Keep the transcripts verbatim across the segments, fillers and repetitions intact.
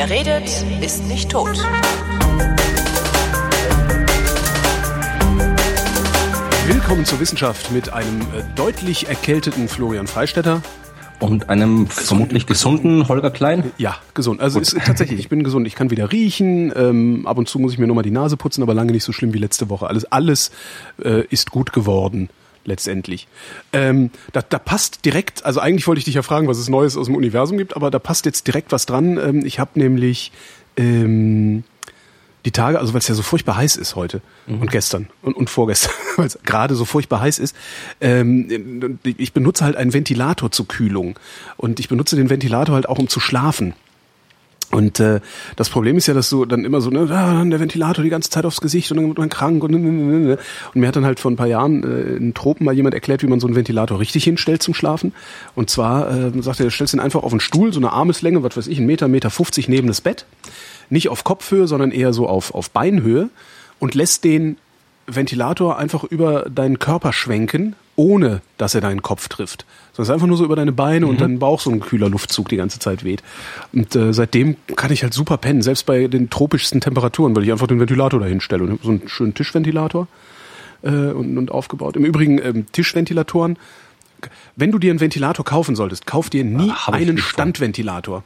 Wer redet, ist nicht tot. Willkommen zur Wissenschaft mit einem äh, deutlich erkälteten Florian Freistetter. Und einem vermutlich gesunden Holger Klein? Ja, gesund. Also ist, tatsächlich, ich bin gesund. Ich kann wieder riechen. Ähm, ab und zu muss ich mir nochmal die Nase putzen, aber lange nicht so schlimm wie letzte Woche. Alles, alles äh, ist gut geworden, letztendlich. Ähm, da, da passt direkt, also eigentlich wollte ich dich ja fragen, was es Neues aus dem Universum gibt, aber da passt jetzt direkt was dran. Ähm, ich habe nämlich ähm, die Tage, also weil es ja so furchtbar heiß ist heute mhm. und gestern und, und vorgestern, weil es gerade so furchtbar heiß ist, ähm, ich benutze halt einen Ventilator zur Kühlung und ich benutze den Ventilator halt auch, um zu schlafen. Und äh, das Problem ist ja, dass du dann immer so, ne, ah, der Ventilator die ganze Zeit aufs Gesicht und dann wird man krank und, und mir hat dann halt vor ein paar Jahren äh, in Tropen mal jemand erklärt, wie man so einen Ventilator richtig hinstellt zum Schlafen. Und zwar äh, sagt er, du stellst ihn einfach auf einen Stuhl, so eine Armeslänge, was weiß ich, einen Meter, Meter fünfzig neben das Bett. Nicht auf Kopfhöhe, sondern eher so auf, auf Beinhöhe und lässt den Ventilator einfach über deinen Körper schwenken, ohne dass er deinen Kopf trifft. Sondern einfach nur so über deine Beine mhm. und deinen Bauch so ein kühler Luftzug die ganze Zeit weht. Und äh, seitdem kann ich halt super pennen, selbst bei den tropischsten Temperaturen, weil ich einfach den Ventilator dahin stelle. Und so einen schönen Tischventilator äh, und, und aufgebaut. Im Übrigen ähm, Tischventilatoren, wenn du dir einen Ventilator kaufen solltest, kauf dir nie Ach, einen Standventilator.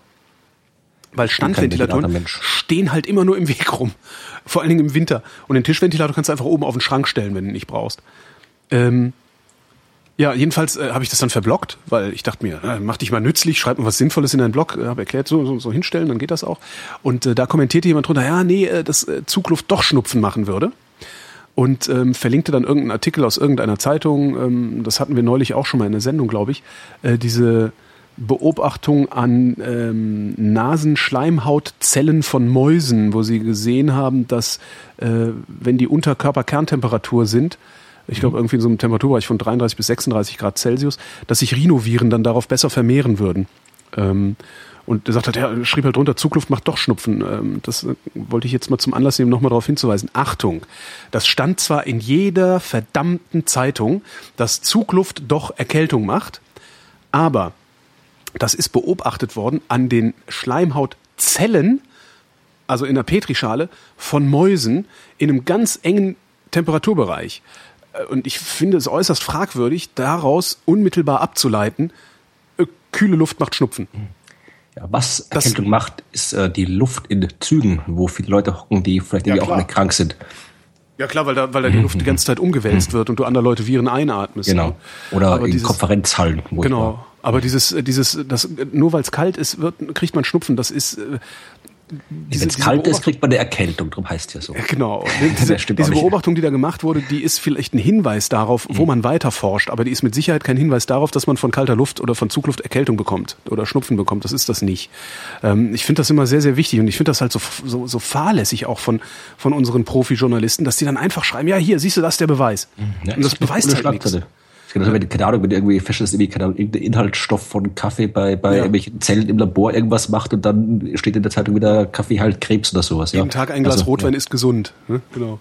Weil Standventilatoren stehen halt immer nur im Weg rum. Vor allen Dingen im Winter. Und den Tischventilator kannst du einfach oben auf den Schrank stellen, wenn du ihn nicht brauchst. Ähm, ja, jedenfalls äh, habe ich das dann verblockt, weil ich dachte mir, äh, mach dich mal nützlich, schreib mal was Sinnvolles in deinen Blog. Äh, habe erklärt, so, so, so hinstellen, dann geht das auch. Und äh, da kommentierte jemand drunter, ja, nee, äh, dass äh, Zugluft doch Schnupfen machen würde. Und ähm, verlinkte dann irgendeinen Artikel aus irgendeiner Zeitung. Ähm, das hatten wir neulich auch schon mal in der Sendung, glaube ich. Äh, diese Beobachtung an ähm, Nasenschleimhautzellen von Mäusen, wo sie gesehen haben, dass äh, wenn die unter Körperkerntemperatur sind, ich glaube irgendwie in so einem Temperaturbereich von dreiunddreißig bis sechsunddreißig Grad Celsius, dass sich Rhinoviren dann darauf besser vermehren würden. Ähm, und er sagt halt, ja, schrieb halt drunter, Zugluft macht doch Schnupfen. Ähm, das äh, wollte ich jetzt mal zum Anlass nehmen, nochmal darauf hinzuweisen. Achtung, das stand zwar in jeder verdammten Zeitung, dass Zugluft doch Erkältung macht, aber das ist beobachtet worden an den Schleimhautzellen, also in der Petrischale, von Mäusen in einem ganz engen Temperaturbereich. Und ich finde es äußerst fragwürdig, daraus unmittelbar abzuleiten, äh, kühle Luft macht Schnupfen. Ja, was Erkältung das, macht, ist äh, die Luft in Zügen, wo viele Leute hocken, die vielleicht irgendwie ja, auch nicht krank sind. Ja klar, weil da, weil da die Luft die ganze Zeit umgewälzt wird und du andere Leute Viren einatmest. Genau. Oder aber in dieses, Konferenzhallen. Wo genau. Aber dieses, dieses, das, nur weil es kalt ist, wird, kriegt man Schnupfen. Das ist. Äh, Wenn es kalt ist, kriegt man eine Erkältung. Darum heißt es ja so. Ja, genau. Diese, diese Beobachtung, die da gemacht wurde, die ist vielleicht ein Hinweis darauf, wo mhm. man weiter forscht. Aber die ist mit Sicherheit kein Hinweis darauf, dass man von kalter Luft oder von Zugluft Erkältung bekommt oder Schnupfen bekommt. Das ist das nicht. Ähm, ich finde das immer sehr, sehr wichtig. Und ich finde das halt so, so, so fahrlässig auch von, von unseren Profi-Journalisten, dass die dann einfach schreiben, ja, hier, siehst du, das ist der Beweis. Ja, und das beweist halt nichts. Genau, wenn, keine Ahnung, wenn irgendwie feststellst, irgendwie, keine Ahnung, irgendein Inhaltsstoff von Kaffee bei, bei ja. irgendwelchen Zellen im Labor irgendwas macht und dann steht in der Zeitung wieder Kaffee halt Krebs oder sowas. Jeden ja. Tag ein Glas also, Rotwein ja. ist gesund. Ne? Genau.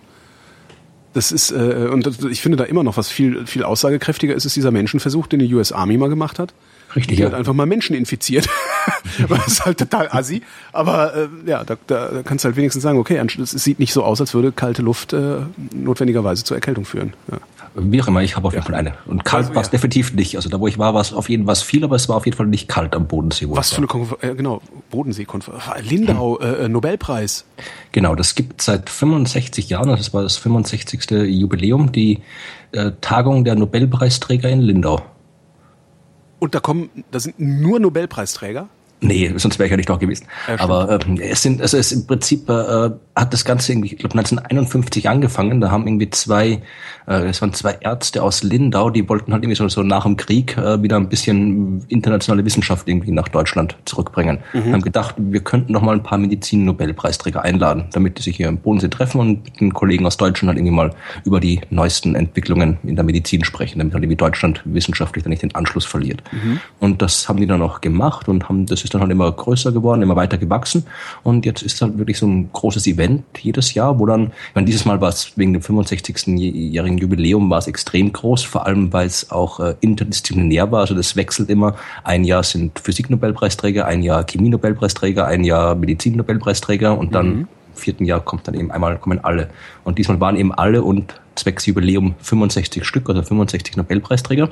Das ist, äh, und das, ich finde da immer noch was viel, viel aussagekräftiger ist, ist dieser Menschenversuch, den die U S Army mal gemacht hat. Richtig, die ja. hat einfach mal Menschen infiziert. Das ist halt total assi. Aber äh, ja, da, da kannst du halt wenigstens sagen, okay, es sieht nicht so aus, als würde kalte Luft äh, notwendigerweise zur Erkältung führen. Ja. Wie auch immer, ich habe auf jeden ja. Fall eine. Und kalt also, war es ja. definitiv nicht. Also da, wo ich war, war es auf jeden Fall viel, aber es war auf jeden Fall nicht kalt am Bodensee. Was für eine Konferenz, äh, genau, Bodensee-Konferenz. Lindau, hm. äh, Nobelpreis. Genau, das gibt seit fünfundsechzig Jahren, das war das fünfundsechzigste Jubiläum, die äh, Tagung der Nobelpreisträger in Lindau. Und da kommen, da sind nur Nobelpreisträger? Nee, sonst wäre ich ja nicht da gewesen. Ja, aber ähm, es sind, also es im Prinzip äh, hat das Ganze irgendwie, ich glaube neunzehnhunderteinundfünfzig angefangen. Da haben irgendwie zwei, äh, es waren zwei Ärzte aus Lindau, die wollten halt irgendwie so, so nach dem Krieg äh, wieder ein bisschen internationale Wissenschaft irgendwie nach Deutschland zurückbringen. Mhm. Haben gedacht, wir könnten noch mal ein paar Medizin-Nobelpreisträger einladen, damit die sich hier im Bodensee treffen und mit den Kollegen aus Deutschland halt irgendwie mal über die neuesten Entwicklungen in der Medizin sprechen, damit halt irgendwie Deutschland wissenschaftlich dann nicht den Anschluss verliert. Mhm. Und das haben die dann auch gemacht und haben, das ist dann halt immer größer geworden, immer weiter gewachsen und jetzt ist halt wirklich so ein großes Event Event jedes Jahr, wo dann, ich meine, dieses Mal war es wegen dem fünfundsechzigsten-jährigen Jubiläum war es extrem groß, vor allem weil es auch äh, interdisziplinär war, also das wechselt immer. Ein Jahr sind Physik-Nobelpreisträger, ein Jahr Chemie-Nobelpreisträger, ein Jahr Medizin-Nobelpreisträger und dann mhm. im vierten Jahr kommt dann eben einmal, kommen alle. Und diesmal waren eben alle und zwecks Jubiläum fünfundsechzig Stück, also fünfundsechzig Nobelpreisträger.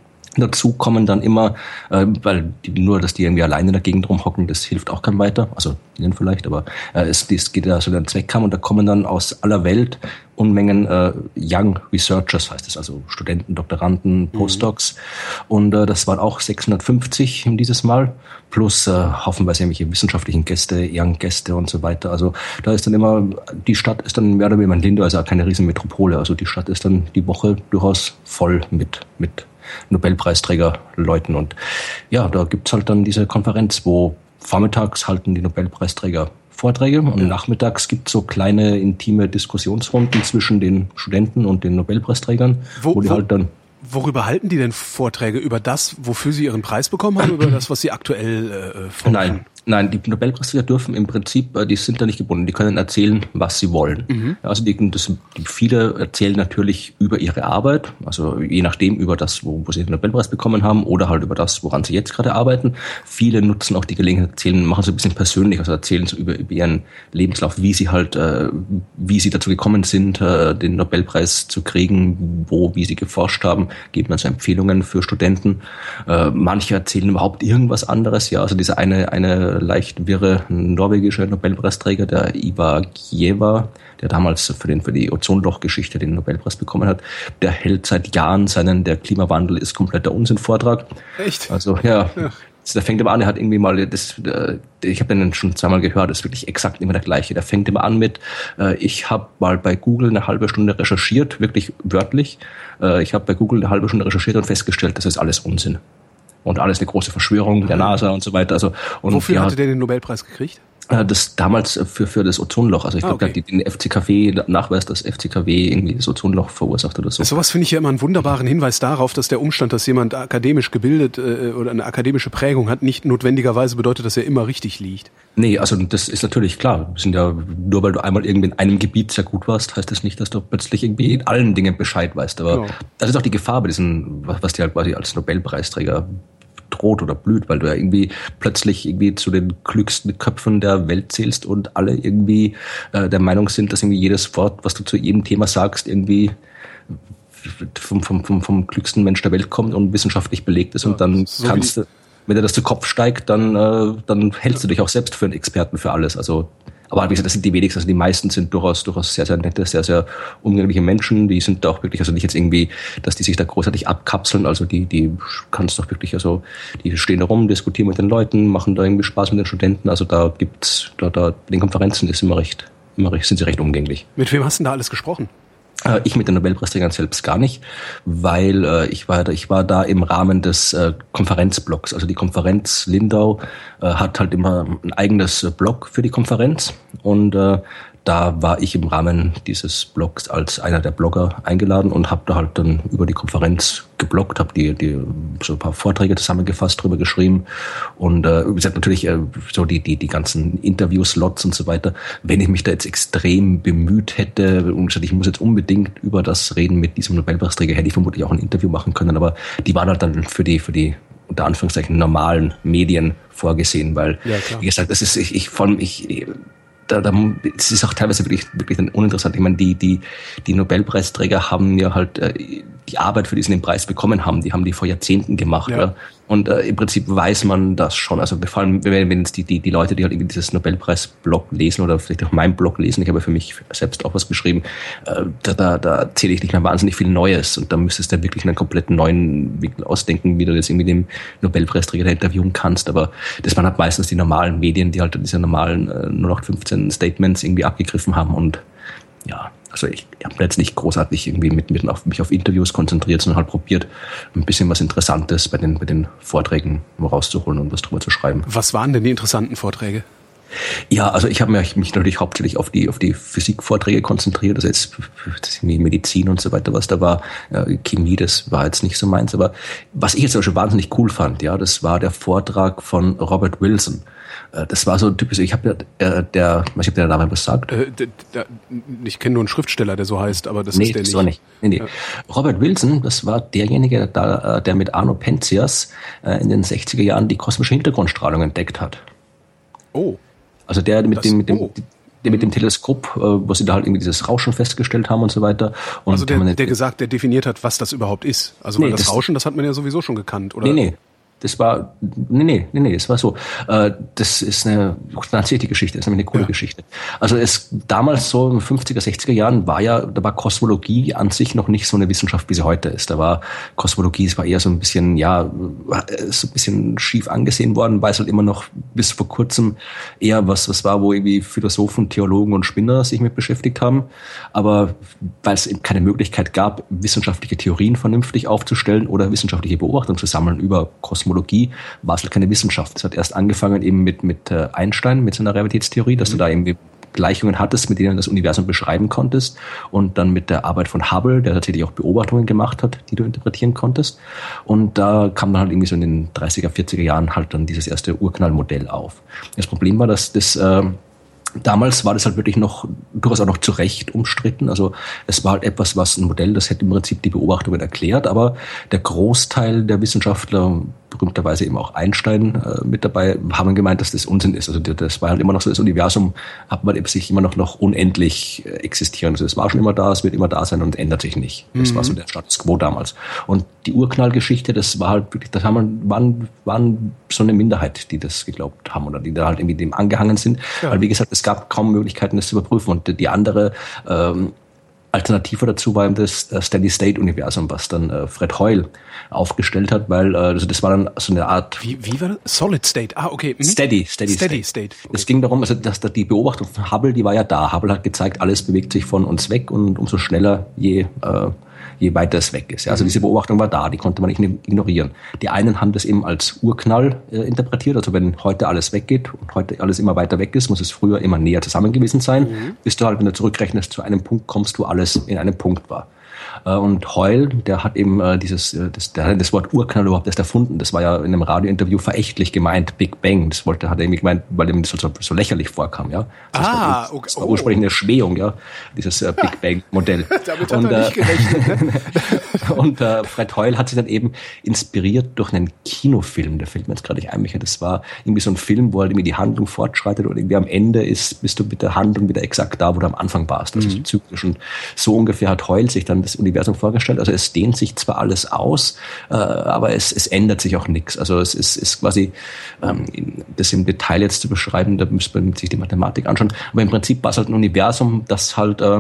Dazu kommen dann immer, äh, weil die, nur, dass die irgendwie alleine in der Gegend rumhocken, das hilft auch keinem weiter, also ihnen vielleicht, aber äh, es, es geht ja so den Zweck haben und da kommen dann aus aller Welt Unmengen äh, Young Researchers, heißt es, also Studenten, Doktoranden, Postdocs mhm. und äh, das waren auch sechshundertfünfzig dieses Mal, plus äh, haufenweise irgendwelche wissenschaftlichen Gäste, Ehrengäste und so weiter, also da ist dann immer, die Stadt ist dann mehr oder weniger, Lindau ist ja keine Riesenmetropole, also die Stadt ist dann die Woche durchaus voll mit, mit Nobelpreisträgerleuten und ja, da gibt's halt dann diese Konferenz, wo vormittags halten die Nobelpreisträger Vorträge und ja. nachmittags gibt's so kleine intime Diskussionsrunden zwischen den Studenten und den Nobelpreisträgern, wo, wo die wo, halt dann worüber halten die denn Vorträge? Über das, wofür sie ihren Preis bekommen haben, oder über das, was sie aktuell äh, forschen? Nein. Nein, die Nobelpreisträger dürfen im Prinzip, die sind da nicht gebunden, die können erzählen, was sie wollen. Mhm. Also die, das, die, viele erzählen natürlich über ihre Arbeit, also je nachdem über das, wo, wo sie den Nobelpreis bekommen haben oder halt über das, woran sie jetzt gerade arbeiten. Viele nutzen auch die Gelegenheit, erzählen, machen so ein bisschen persönlich, also erzählen so über, über ihren Lebenslauf, wie sie halt, äh, wie sie dazu gekommen sind, äh, den Nobelpreis zu kriegen, wo, wie sie geforscht haben, geben also Empfehlungen für Studenten. Äh, manche erzählen überhaupt irgendwas anderes, ja, also diese eine, eine leicht wirre norwegische Nobelpreisträger, der Ivar Giæver, der damals für, den, für die Ozonlochgeschichte den Nobelpreis bekommen hat, der hält seit Jahren seinen Der Klimawandel ist kompletter Unsinn-Vortrag. Echt? Also ja, ja. Der fängt immer an, er hat irgendwie mal, das, ich habe den schon zweimal gehört, das ist wirklich exakt immer der gleiche. Der fängt immer an mit, ich habe mal bei Google eine halbe Stunde recherchiert, wirklich wörtlich. Ich habe bei Google eine halbe Stunde recherchiert und festgestellt, das ist alles Unsinn. Und alles eine große Verschwörung der NASA und so weiter. Also, und wofür ja, hatte der den Nobelpreis gekriegt? Das damals für, für das Ozonloch. Also ich ah, glaube, okay. den F C K W-Nachweis, dass F C K W irgendwie das Ozonloch verursacht oder so. Sowas finde ich ja immer einen wunderbaren Hinweis darauf, dass der Umstand, dass jemand akademisch gebildet äh, oder eine akademische Prägung hat, nicht notwendigerweise bedeutet, dass er immer richtig liegt. Nee, also das ist natürlich klar. Wir sind ja, nur weil du einmal irgendwie in einem Gebiet sehr gut warst, heißt das nicht, dass du plötzlich irgendwie in allen Dingen Bescheid weißt. Aber genau. Das ist auch die Gefahr bei diesen, was die halt quasi als Nobelpreisträger droht oder blüht, weil du ja irgendwie plötzlich irgendwie zu den klügsten Köpfen der Welt zählst und alle irgendwie äh, der Meinung sind, dass irgendwie jedes Wort, was du zu jedem Thema sagst, irgendwie vom, vom, vom, vom klügsten Mensch der Welt kommt und wissenschaftlich belegt ist. Ja, und dann so kannst du, wenn dir das zu Kopf steigt, dann, äh, dann hältst du dich auch selbst für einen Experten für alles. Also aber wie gesagt, das sind die wenigsten, also die meisten sind durchaus, durchaus sehr, sehr nette, sehr, sehr umgängliche Menschen, die sind da auch wirklich, also nicht jetzt irgendwie, dass die sich da großartig abkapseln, also die, die kannst doch wirklich, also die stehen da rum, diskutieren mit den Leuten, machen da irgendwie Spaß mit den Studenten, also da gibt's, da, da, bei den Konferenzen ist immer recht, immer recht, sind sie recht umgänglich. Mit wem hast du denn da alles gesprochen? Ich mit den Nobelpreisträgern selbst gar nicht, weil äh, ich war ich war da im Rahmen des äh, Konferenzblocks. Also die Konferenz Lindau äh, hat halt immer ein eigenes äh, Blog für die Konferenz und äh, da war ich im Rahmen dieses Blogs als einer der Blogger eingeladen und habe da halt dann über die Konferenz gebloggt, habe die, die so ein paar Vorträge zusammengefasst, drüber geschrieben und äh, wie gesagt natürlich äh, so die die die ganzen Interviewslots und so weiter. Wenn ich mich da jetzt extrem bemüht hätte und gesagt, ich muss jetzt unbedingt über das reden mit diesem Nobelpreisträger, hätte ich vermutlich auch ein Interview machen können, aber die waren halt dann für die für die unter Anführungszeichen normalen Medien vorgesehen, weil ja, wie gesagt, das ist ich ich von ich Da, da, es ist auch teilweise wirklich, wirklich dann uninteressant. Ich meine, die, die, die Nobelpreisträger haben ja halt äh, die Arbeit, für die sie den Preis bekommen haben, die haben die vor Jahrzehnten gemacht. Ja. Ja? Und äh, im Prinzip weiß man das schon. Also vor allem, wenn, wenn jetzt die, die, die Leute, die halt irgendwie dieses Nobelpreis-Blog lesen oder vielleicht auch meinen Blog lesen, ich habe für mich selbst auch was geschrieben, äh, da, da, da erzähle ich nicht mehr wahnsinnig viel Neues. Und da müsstest du wirklich einen kompletten neuen Winkel ausdenken, wie du jetzt irgendwie den Nobelpreisträger da interviewen kannst. Aber das waren halt meistens die normalen Medien, die halt diese normalen äh, null acht fünfzehn Statements irgendwie abgegriffen haben. Und ja, also ich, ich habe jetzt nicht großartig irgendwie mit, mit auf, mich auf Interviews konzentriert, sondern halt probiert, ein bisschen was Interessantes bei den, bei den Vorträgen rauszuholen und was drüber zu schreiben. Was waren denn die interessanten Vorträge? Ja, also ich habe mich, mich natürlich hauptsächlich auf die auf die Physikvorträge konzentriert, also jetzt Medizin und so weiter, was da war. Ja, Chemie, das war jetzt nicht so meins, aber was ich jetzt aber schon wahnsinnig cool fand, ja, das war der Vortrag von Robert Wilson. Das war so typisch, ich habe ja, äh, der, ich habe der Name was sagt. Äh, d- d- ich kenne nur einen Schriftsteller, der so heißt, aber das nee, ist der das nicht. War nicht. Nee, nee. Ja. Robert Wilson, das war derjenige, der, der mit Arno Penzias in den sechziger Jahren die kosmische Hintergrundstrahlung entdeckt hat. Oh. Also der mit das, dem, mit dem, oh. der mit dem Teleskop, wo sie da halt irgendwie dieses Rauschen festgestellt haben und so weiter. Und also der, der gesagt, der definiert hat, was das überhaupt ist. Also nee, weil das, das Rauschen, das hat man ja sowieso schon gekannt, oder? Nee, nee. Das war, nee, nee, nee, nee, das war so. Äh, das ist eine, eine erzählte Geschichte, das ist nämlich eine coole ja. Geschichte. Also es, damals so in den fünfziger, sechziger Jahren war ja, da war Kosmologie an sich noch nicht so eine Wissenschaft, wie sie heute ist. Da war Kosmologie, es war eher so ein bisschen, ja, so ein bisschen schief angesehen worden, weil es halt immer noch bis vor kurzem eher was, was war, wo irgendwie Philosophen, Theologen und Spinner sich mit beschäftigt haben. Aber weil es eben keine Möglichkeit gab, wissenschaftliche Theorien vernünftig aufzustellen oder wissenschaftliche Beobachtungen zu sammeln über Kosmologie, war es halt keine Wissenschaft. Es hat erst angefangen eben mit, mit Einstein, mit seiner Relativitätstheorie, dass mhm. du da irgendwie Gleichungen hattest, mit denen du das Universum beschreiben konntest, und dann mit der Arbeit von Hubble, der tatsächlich auch Beobachtungen gemacht hat, die du interpretieren konntest. Und da kam dann halt irgendwie so in den dreißiger, vierziger Jahren halt dann dieses erste Urknallmodell auf. Das Problem war, dass das äh, damals war das halt wirklich noch, durchaus auch noch zu Recht umstritten. Also es war halt etwas, was ein Modell, das hätte im Prinzip die Beobachtungen erklärt, aber der Großteil der Wissenschaftler, berühmterweise eben auch Einstein äh, mit dabei, haben gemeint, dass das Unsinn ist. Also das war halt immer noch so, das Universum hat man eben sich immer noch, noch unendlich äh, existieren. Also es war schon immer da, es wird immer da sein und ändert sich nicht. Das mhm. war so der Status quo damals. Und die Urknallgeschichte, das war halt wirklich, das haben, waren, waren so eine Minderheit, die das geglaubt haben oder die da halt irgendwie dem angehangen sind. Ja. Weil wie gesagt, es gab kaum Möglichkeiten, das zu überprüfen. Und die andere ähm, Alternative dazu war das Steady-State-Universum, was dann äh, Fred Hoyle aufgestellt hat, weil äh, also das war dann so eine Art... Wie, wie war das? Solid State, ah, okay. Mhm. Steady, Steady, Steady State. State. Okay. Es ging darum, also dass, dass die Beobachtung von Hubble, die war ja da. Hubble hat gezeigt, alles bewegt sich von uns weg und umso schneller, je... Äh, je weiter es weg ist. Ja, also diese Beobachtung war da, die konnte man nicht ignorieren. Die einen haben das eben als Urknall äh, interpretiert, also wenn heute alles weggeht und heute alles immer weiter weg ist, muss es früher immer näher zusammen gewesen sein, mhm. bis du halt, wenn du zurückrechnest, zu einem Punkt kommst, wo alles in einem Punkt war. Äh, und Hoyle, der hat eben äh, dieses, äh, das, der hat das Wort Urknall überhaupt erst erfunden. Das war ja in einem Radiointerview verächtlich gemeint, Big Bang. Das wollte, hat er irgendwie gemeint, weil ihm das so, so lächerlich vorkam, ja. Das ah, war, okay. Das war ursprünglich eine Schmähung, ja, dieses äh, Big Bang Modell. Damit hat und, er nicht gerechnet. Und äh, Fred Hoyle hat sich dann eben inspiriert durch einen Kinofilm, der fällt mir jetzt gerade nicht ein, Michael. Das war irgendwie so ein Film, wo halt irgendwie die Handlung fortschreitet und irgendwie am Ende ist, bist du mit der Handlung wieder exakt da, wo du am Anfang warst. Das mhm. ist so zyklisch. Und so ungefähr hat Hoyle sich dann das Universum vorgestellt. Also es dehnt sich zwar alles aus, äh, aber es, es ändert sich auch nichts. Also es ist, ist quasi, ähm, das im Detail jetzt zu beschreiben, da müsste man sich die Mathematik anschauen. Aber im Prinzip war es halt ein Universum, das halt äh,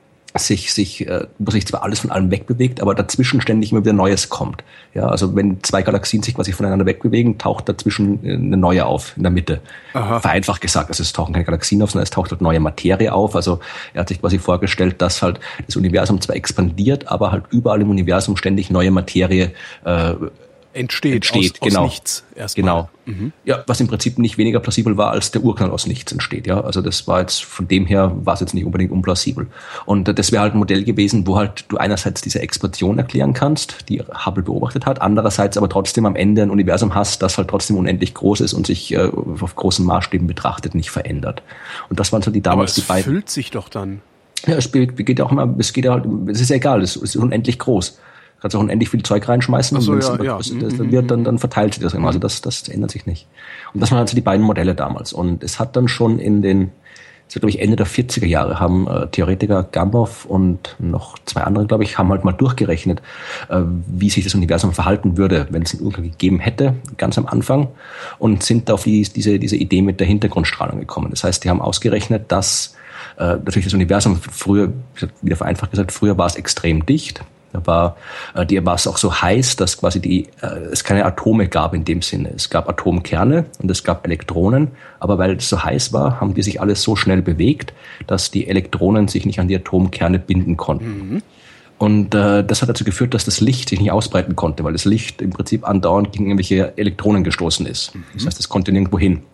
sich, sich, äh, wo sich zwar alles von allem wegbewegt, aber dazwischen ständig immer wieder Neues kommt. Ja, also wenn zwei Galaxien sich quasi voneinander wegbewegen, taucht dazwischen eine neue auf, in der Mitte. Aha. Vereinfacht gesagt, also es tauchen keine Galaxien auf, sondern es taucht halt neue Materie auf. Also er hat sich quasi vorgestellt, dass halt das Universum zwar expandiert, aber halt überall im Universum ständig neue Materie äh, Entsteht, entsteht, aus, genau. aus nichts erstmal. Genau. Mhm. Ja, was im Prinzip nicht weniger plausibel war, als der Urknall aus nichts entsteht. Ja, also das war jetzt, von dem her war es jetzt nicht unbedingt unplausibel. Und das wäre halt ein Modell gewesen, wo halt du einerseits diese Explosion erklären kannst, die Hubble beobachtet hat, andererseits aber trotzdem am Ende ein Universum hast, das halt trotzdem unendlich groß ist und sich äh, auf großen Maßstäben betrachtet nicht verändert. Und das waren so die damals aber es die beiden. Füllt sich doch dann. Ja, es geht auch immer, es geht halt, es ist egal, es ist unendlich groß. Du kannst auch unendlich viel Zeug reinschmeißen. So, und ja, immer, ja. das, das wird, dann, dann verteilt sich das immer. Also das, das ändert sich nicht. Und das waren also die beiden Modelle damals. Und es hat dann schon in den, so glaube ich Ende der vierziger Jahre, haben äh, Theoretiker Gamow und noch zwei andere, glaube ich, haben halt mal durchgerechnet, äh, wie sich das Universum verhalten würde, wenn es einen Urknall gegeben hätte, ganz am Anfang. Und sind auf die, diese, diese Idee mit der Hintergrundstrahlung gekommen. Das heißt, die haben ausgerechnet, dass äh, natürlich das Universum früher, wieder vereinfacht gesagt, früher war es extrem dicht. Da war, äh, die war es auch so heiß, dass quasi die, äh, es keine Atome gab in dem Sinne. Es gab Atomkerne und es gab Elektronen, aber weil es so heiß war, haben die sich alles so schnell bewegt, dass die Elektronen sich nicht an die Atomkerne binden konnten. Mhm. Und äh, das hat dazu geführt, dass das Licht sich nicht ausbreiten konnte, weil das Licht im Prinzip andauernd gegen irgendwelche Elektronen gestoßen ist. Mhm. Das heißt, es konnte nirgendwo hin.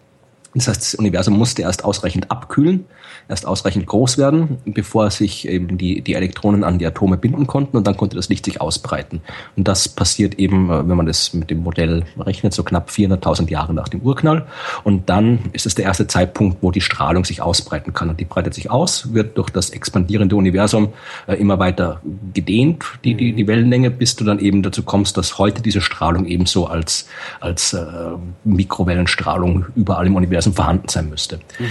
Das heißt, das Universum musste erst ausreichend abkühlen, erst ausreichend groß werden, bevor sich eben die, die Elektronen an die Atome binden konnten, und dann konnte das Licht sich ausbreiten. Und das passiert eben, wenn man das mit dem Modell rechnet, so knapp vierhunderttausend Jahre nach dem Urknall. Und dann ist es der erste Zeitpunkt, wo die Strahlung sich ausbreiten kann. Und die breitet sich aus, wird durch das expandierende Universum äh, immer weiter gedehnt, die, die, die Wellenlänge, bis du dann eben dazu kommst, dass heute diese Strahlung ebenso als, als äh, Mikrowellenstrahlung überall im Universum vorhanden sein müsste. Mhm.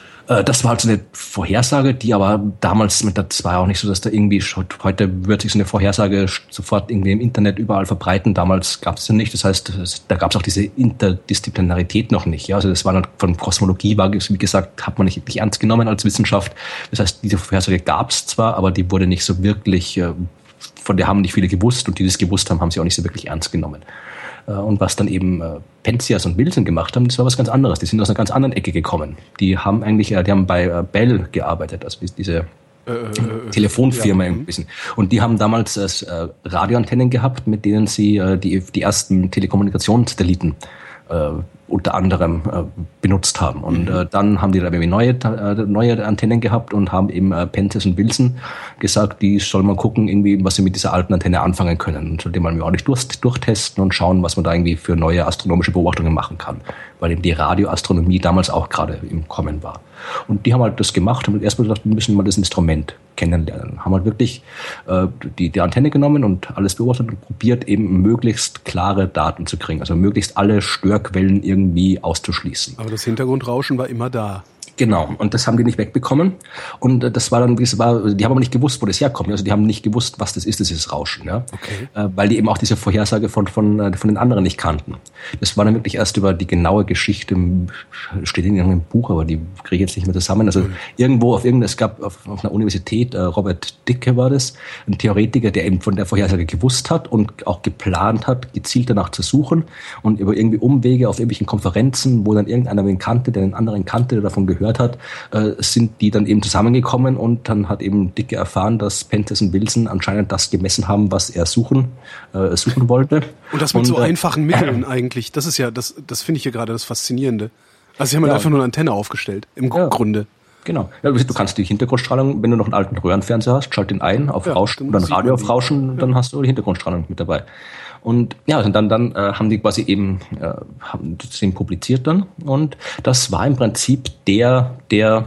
Das war halt so eine Vorhersage, die aber damals, das war auch nicht so, dass da irgendwie, heute wird sich so eine Vorhersage sofort irgendwie im Internet überall verbreiten. Damals gab es ja nicht. Das heißt, da gab es auch diese Interdisziplinarität noch nicht. Ja, also das war dann von Kosmologie, war, wie gesagt, hat man nicht wirklich ernst genommen als Wissenschaft. Das heißt, diese Vorhersage gab es zwar, aber die wurde nicht so wirklich, von der haben nicht viele gewusst, und die, die es gewusst haben, haben sie auch nicht so wirklich ernst genommen. Und was dann eben Penzias und Wilson gemacht haben, das war was ganz anderes. Die sind aus einer ganz anderen Ecke gekommen. Die haben eigentlich, die haben bei Bell gearbeitet, also diese äh, äh, Telefonfirma ja. ein bisschen. Und die haben damals äh, Radioantennen gehabt, mit denen sie äh, die, die ersten Telekommunikationssatelliten äh, unter anderem äh, benutzt haben. Und äh, dann haben die da irgendwie neue, äh, neue Antennen gehabt und haben eben äh, Penzias und Wilson gesagt, die soll man gucken, irgendwie, was sie mit dieser alten Antenne anfangen können. Und soll die mal ordentlich durch, durchtesten und schauen, was man da irgendwie für neue astronomische Beobachtungen machen kann. Weil eben die Radioastronomie damals auch gerade im Kommen war. Und die haben halt das gemacht, haben erstmal gesagt, wir müssen mal das Instrument kennenlernen. Haben halt wirklich äh, die, die Antenne genommen und alles beobachtet und probiert, eben möglichst klare Daten zu kriegen. Also möglichst alle Störquellen irgendwie auszuschließen. Aber das Hintergrundrauschen war immer da. Genau, und das haben die nicht wegbekommen. Und das war dann, das war, die haben aber nicht gewusst, wo das herkommt. Also die haben nicht gewusst, was das ist, dieses Rauschen. Ja? Okay. Äh, weil die eben auch diese Vorhersage von, von, von den anderen nicht kannten. Das war dann wirklich erst über die genaue Geschichte, steht in irgendeinem Buch, aber die kriege ich jetzt nicht mehr zusammen. Also mhm. irgendwo auf irgendeinem, es gab auf, auf einer Universität, äh, Robert Dicke war das, ein Theoretiker, der eben von der Vorhersage gewusst hat und auch geplant hat, gezielt danach zu suchen, und über irgendwie Umwege auf irgendwelchen Konferenzen, wo dann irgendeiner den kannte, der den anderen kannte, der davon gehört hat, äh, sind die dann eben zusammengekommen, und dann hat eben Dicke erfahren, dass Penzias und Wilson anscheinend das gemessen haben, was er suchen, äh, suchen wollte. Und das mit und, so äh, einfachen Mitteln eigentlich, das ist ja, das, das finde ich hier gerade das Faszinierende. Also sie haben ja, einfach nur eine Antenne aufgestellt, im ja. Grunde. Genau. Ja, du kannst die Hintergrundstrahlung, wenn du noch einen alten Röhrenfernseher hast, schalt den ein auf ja, Rauschen oder ein Radio auf Rauschen, dann hast du die Hintergrundstrahlung mit dabei. Und ja, und dann, dann äh, haben die quasi eben äh, haben das eben publiziert dann, und das war im Prinzip der, der,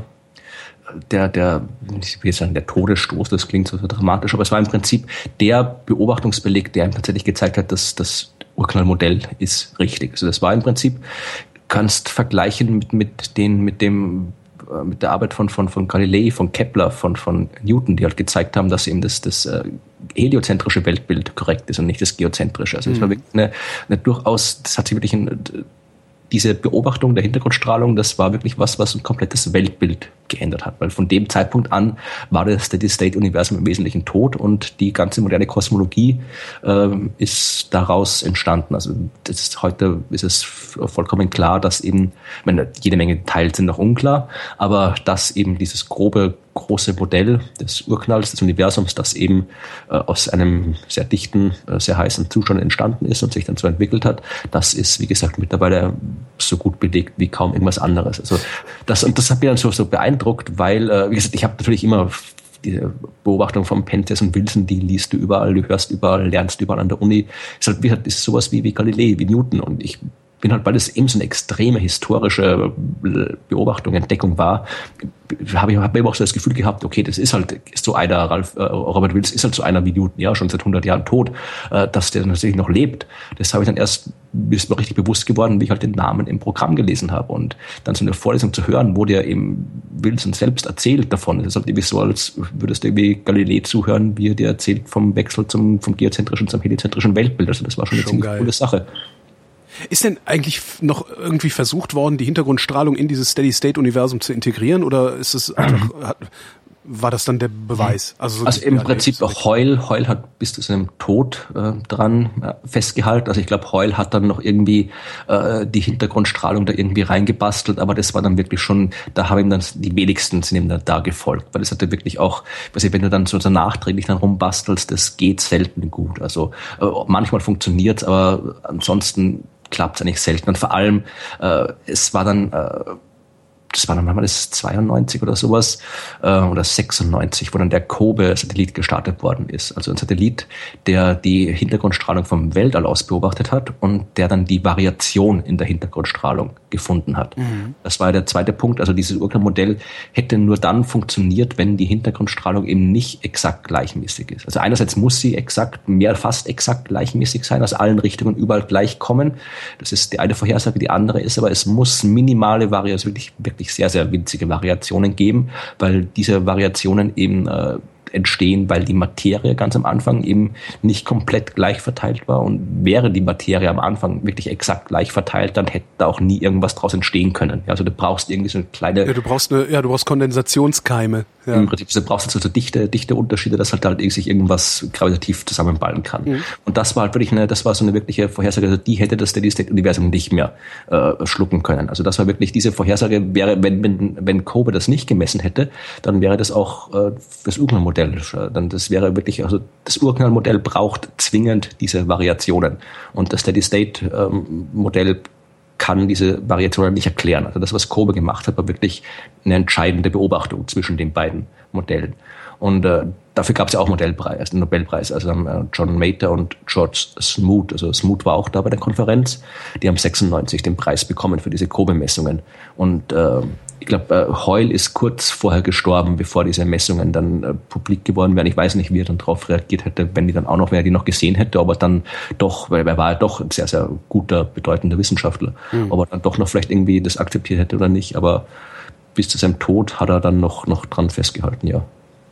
der, der, ich will jetzt sagen, der Todesstoß, das klingt so dramatisch, aber es war im Prinzip der Beobachtungsbeleg, der ihm tatsächlich gezeigt hat, dass das Urknallmodell ist richtig. Also das war im Prinzip, kannst vergleichen mit, mit den, mit dem, mit der Arbeit von, von, von Galilei, von Kepler, von, von Newton, die halt gezeigt haben, dass eben das, das äh, heliozentrische Weltbild korrekt ist und nicht das geozentrische. Also es mhm. war wirklich eine, eine durchaus, das hat sich wirklich ein, diese Beobachtung der Hintergrundstrahlung, das war wirklich was, was ein komplettes Weltbild geändert hat. Weil von dem Zeitpunkt an war das Steady-State-Universum im Wesentlichen tot, und die ganze moderne Kosmologie äh, ist daraus entstanden. Also das ist, heute ist es vollkommen klar, dass eben, ich meine, jede Menge Details sind noch unklar, aber dass eben dieses grobe, große Modell des Urknalls, des Universums, das eben äh, aus einem sehr dichten, äh, sehr heißen Zustand entstanden ist und sich dann so entwickelt hat, das ist, wie gesagt, mittlerweile so gut belegt wie kaum irgendwas anderes. Also das, und das hat mir dann so, so beeindruckt, weil, äh, wie gesagt, ich habe natürlich immer diese Beobachtung von Penzias und Wilson, die liest du überall, du hörst überall, lernst überall an der Uni. Ist halt, wie gesagt, ist sowas wie, wie Galilei, wie Newton, und ich bin halt, weil es eben so eine extreme historische Beobachtung, Entdeckung war, habe ich hab mir auch so das Gefühl gehabt, okay, das ist halt ist so einer, Ralph, äh, Robert Wilson ist halt so einer wie Newton, ja, schon seit hundert Jahren tot, äh, dass der natürlich noch lebt. Das habe ich dann erst, ist mir richtig bewusst geworden, wie ich halt den Namen im Programm gelesen habe, und dann so eine Vorlesung zu hören, wo der eben Wilson selbst erzählt davon. Es ist halt irgendwie so, als würdest du irgendwie Galilei zuhören, wie er dir erzählt vom Wechsel zum, vom geozentrischen zum heliozentrischen Weltbild. Also das war schon eine schon ziemlich geil. Coole Sache. Ist denn eigentlich noch irgendwie versucht worden, die Hintergrundstrahlung in dieses Steady-State-Universum zu integrieren, oder ist es einfach, hat, war das dann der Beweis? Also, so also im Prinzip auch Hoyle, Hoyle hat bis zu seinem Tod äh, dran äh, festgehalten. Also ich glaube, Hoyle hat dann noch irgendwie äh, die Hintergrundstrahlung da irgendwie reingebastelt, aber das war dann wirklich schon, da haben ihm dann die wenigsten sind ihm dann da gefolgt, weil das hat ja wirklich auch, weiß ich, wenn du dann so, so nachträglich dann rumbastelst, das geht selten gut. Also äh, manchmal funktioniert's, aber ansonsten klappt es eigentlich selten. Und vor allem, äh, es war dann, äh, das war dann mal das zweiundneunzig oder sowas, äh, oder sechsundneunzig, wo dann der COBE-Satellit gestartet worden ist. Also ein Satellit, der die Hintergrundstrahlung vom Weltall aus beobachtet hat und der dann die Variation in der Hintergrundstrahlung gefunden hat. Mhm. Das war der zweite Punkt. Also dieses Urknallmodell hätte nur dann funktioniert, wenn die Hintergrundstrahlung eben nicht exakt gleichmäßig ist. Also einerseits muss sie exakt, mehr fast exakt gleichmäßig sein, aus allen Richtungen überall gleich kommen. Das ist die eine Vorhersage. Die andere ist aber, es muss minimale Variationen, wirklich, wirklich sehr, sehr winzige Variationen geben, weil diese Variationen eben äh, entstehen, weil die Materie ganz am Anfang eben nicht komplett gleich verteilt war. Und wäre die Materie am Anfang wirklich exakt gleich verteilt, dann hätte da auch nie irgendwas draus entstehen können. Also du brauchst irgendwie so eine kleine... Ja, du brauchst eine, ja, du brauchst Kondensationskeime. Ja. Im Prinzip, du brauchst also dichte, dichte Unterschiede, dass halt, halt sich irgendwas gravitativ zusammenballen kann. Mhm. Und das war halt wirklich eine, das war so eine wirkliche Vorhersage, also die hätte das Steady-State-Universum nicht mehr äh, schlucken können. Also das war wirklich, diese Vorhersage wäre, wenn, wenn, wenn COBE das nicht gemessen hätte, dann wäre das auch äh, das Urknallmodell. Dann das wäre wirklich, also das Urknallmodell braucht zwingend diese Variationen. Und das Steady-State-Modell ähm, kann diese Variationen nicht erklären. Also das, was COBE gemacht hat, war wirklich eine entscheidende Beobachtung zwischen den beiden Modellen. Und äh, dafür gab es ja auch Modellpreis, den Nobelpreis. Also haben äh, John Mater und George Smoot, also Smoot war auch da bei der Konferenz, die haben sechsundneunzig den Preis bekommen für diese COBE-Messungen. Und äh, ich glaube, äh, Hoyle ist kurz vorher gestorben, bevor diese Messungen dann äh, publik geworden wären. Ich weiß nicht, wie er dann darauf reagiert hätte, wenn die dann auch noch, wenn er die noch gesehen hätte, aber dann doch, weil er war ja doch ein sehr, sehr guter, bedeutender Wissenschaftler, mhm. ob er dann doch noch vielleicht irgendwie das akzeptiert hätte oder nicht. Aber bis zu seinem Tod hat er dann noch, noch dran festgehalten, ja.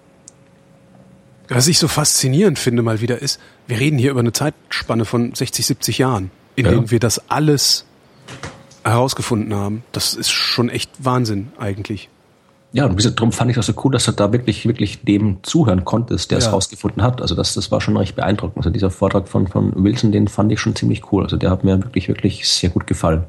Was ich so faszinierend finde mal wieder ist, wir reden hier über eine Zeitspanne von sechzig, siebzig Jahren, in ja. denen wir das alles herausgefunden haben. Das ist schon echt Wahnsinn eigentlich. Ja, und darum fand ich das so cool, dass du da wirklich, wirklich dem zuhören konntest, der ja. es rausgefunden hat. Also das, das war schon recht beeindruckend. Also dieser Vortrag von, von Wilson, den fand ich schon ziemlich cool. Also der hat mir wirklich, wirklich sehr gut gefallen.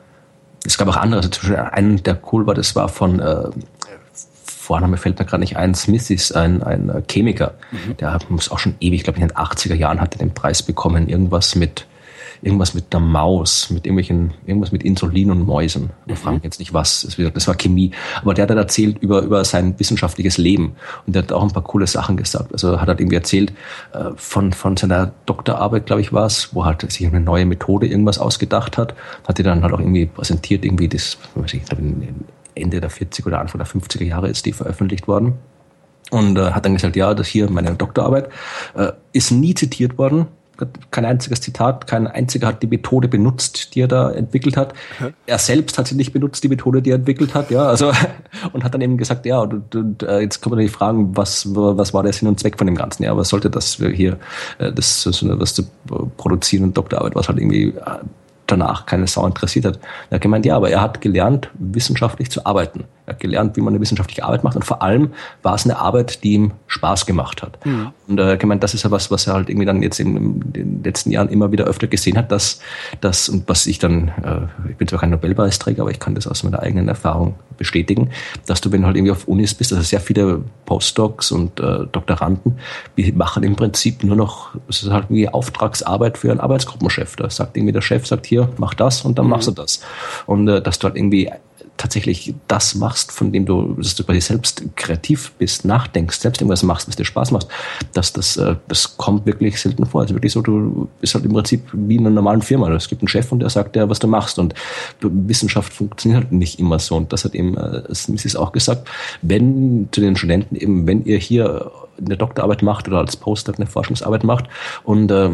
Es gab auch andere, also zum Beispiel einen, der cool war, das war von, äh, Vorname fällt mir gerade nicht ein, Smith ist ein, ein Chemiker. Mhm. Der muss auch schon ewig, glaube ich, in den achtziger Jahren hat er den Preis bekommen. Irgendwas mit, irgendwas mit der Maus, mit irgendwelchen, irgendwas mit Insulin und Mäusen. Wir mhm. fragen jetzt nicht was. Das war Chemie. Aber der hat dann erzählt über, über sein wissenschaftliches Leben. Und der hat auch ein paar coole Sachen gesagt. Also hat er irgendwie erzählt, äh, von, von seiner Doktorarbeit, glaube ich, war es, wo halt sich eine neue Methode irgendwas ausgedacht hat. Hat er dann halt auch irgendwie präsentiert, irgendwie das, weiß ich, Ende der vierziger oder Anfang der fünfziger Jahre ist die veröffentlicht worden. Und äh, hat dann gesagt, ja, das hier, meine Doktorarbeit, äh, ist nie zitiert worden. Kein einziges Zitat, kein einziger hat die Methode benutzt, die er da entwickelt hat. Okay. Er selbst hat sie nicht benutzt, die Methode, die er entwickelt hat, ja, also, und hat dann eben gesagt, ja, und, und äh, jetzt kann man sich fragen, was, was war der Sinn und Zweck von dem Ganzen? Ja, was sollte das hier, äh, das, so was zu produzieren und Doktorarbeit, was halt irgendwie äh, danach keine Sau interessiert hat. Er hat gemeint, ja, aber er hat gelernt, wissenschaftlich zu arbeiten. Er hat gelernt, wie man eine wissenschaftliche Arbeit macht und vor allem war es eine Arbeit, die ihm Spaß gemacht hat. Mhm. Und er hat gemeint, das ist ja was, was er halt irgendwie dann jetzt in, in den letzten Jahren immer wieder öfter gesehen hat, dass das, und was ich dann, äh, ich bin zwar kein Nobelpreisträger, aber ich kann das aus meiner eigenen Erfahrung bestätigen, dass du, wenn du halt irgendwie auf Unis bist, also sehr viele Postdocs und äh, Doktoranden, die machen im Prinzip nur noch, es ist halt irgendwie Auftragsarbeit für einen Arbeitsgruppenchef. Da sagt irgendwie der Chef, sagt hier, mach das und dann mhm. machst du das. Und äh, dass du halt irgendwie tatsächlich das machst, von dem du, dass du quasi selbst kreativ bist, nachdenkst, selbst irgendwas machst, was dir Spaß macht, dass das, das kommt wirklich selten vor. Also wirklich so, du bist halt im Prinzip wie in einer normalen Firma. Es gibt einen Chef und der sagt dir, was du machst. Und Wissenschaft funktioniert halt nicht immer so. Und das hat eben Smith auch gesagt, wenn zu den Studenten eben, wenn ihr hier eine Doktorarbeit macht oder als Postdoc eine Forschungsarbeit macht und äh,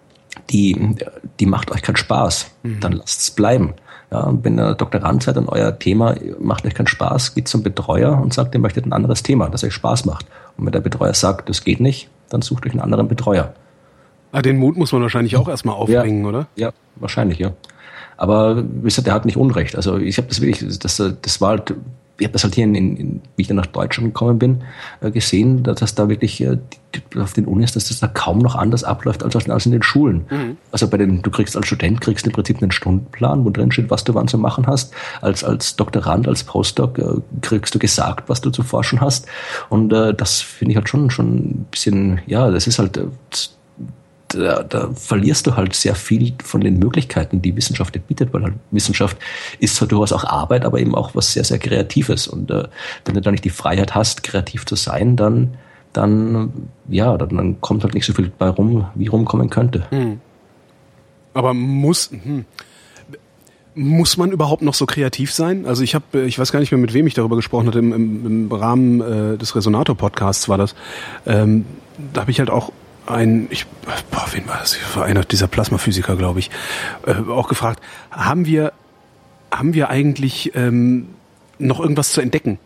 die, die macht euch keinen Spaß, mhm. dann lasst es bleiben. Ja, und wenn ihr Doktorand seid und euer Thema macht euch keinen Spaß, geht zum Betreuer und sagt, ihr möchtet ein anderes Thema, das euch Spaß macht. Und wenn der Betreuer sagt, das geht nicht, dann sucht euch einen anderen Betreuer. Ah, den Mut muss man wahrscheinlich auch erstmal aufbringen, ja, oder? Ja, wahrscheinlich, ja. Aber wie gesagt, der hat nicht Unrecht. Also ich habe das wirklich, das, das war halt, ich habe das halt hier, in, in, wie ich dann nach Deutschland gekommen bin, äh, gesehen, dass das da wirklich äh, die, auf den Unis, dass das da kaum noch anders abläuft als, als in den Schulen. Mhm. Also bei den, du kriegst als Student kriegst im Prinzip einen Stundenplan, wo drin steht, was du wann zu machen hast. Als als Doktorand, als Postdoc äh, kriegst du gesagt, was du zu forschen hast. Und äh, das finde ich halt schon schon ein bisschen, ja, das ist halt äh, da, da verlierst du halt sehr viel von den Möglichkeiten, die Wissenschaft dir bietet, weil halt Wissenschaft ist zwar durchaus auch Arbeit, aber eben auch was sehr, sehr Kreatives. Und äh, wenn du da nicht die Freiheit hast, kreativ zu sein, dann, dann ja, dann, dann kommt halt nicht so viel bei rum, wie rumkommen könnte. Hm. Aber muss... Hm. Muss man überhaupt noch so kreativ sein? Also ich habe, ich weiß gar nicht mehr, mit wem ich darüber gesprochen hatte, im, im, im Rahmen äh, des Resonator-Podcasts war das. Ähm, da habe ich halt auch ein, ich, boah, wen war das? War einer dieser Plasmaphysiker, glaube ich, äh, auch gefragt, haben wir, haben wir eigentlich ähm, noch irgendwas zu entdecken?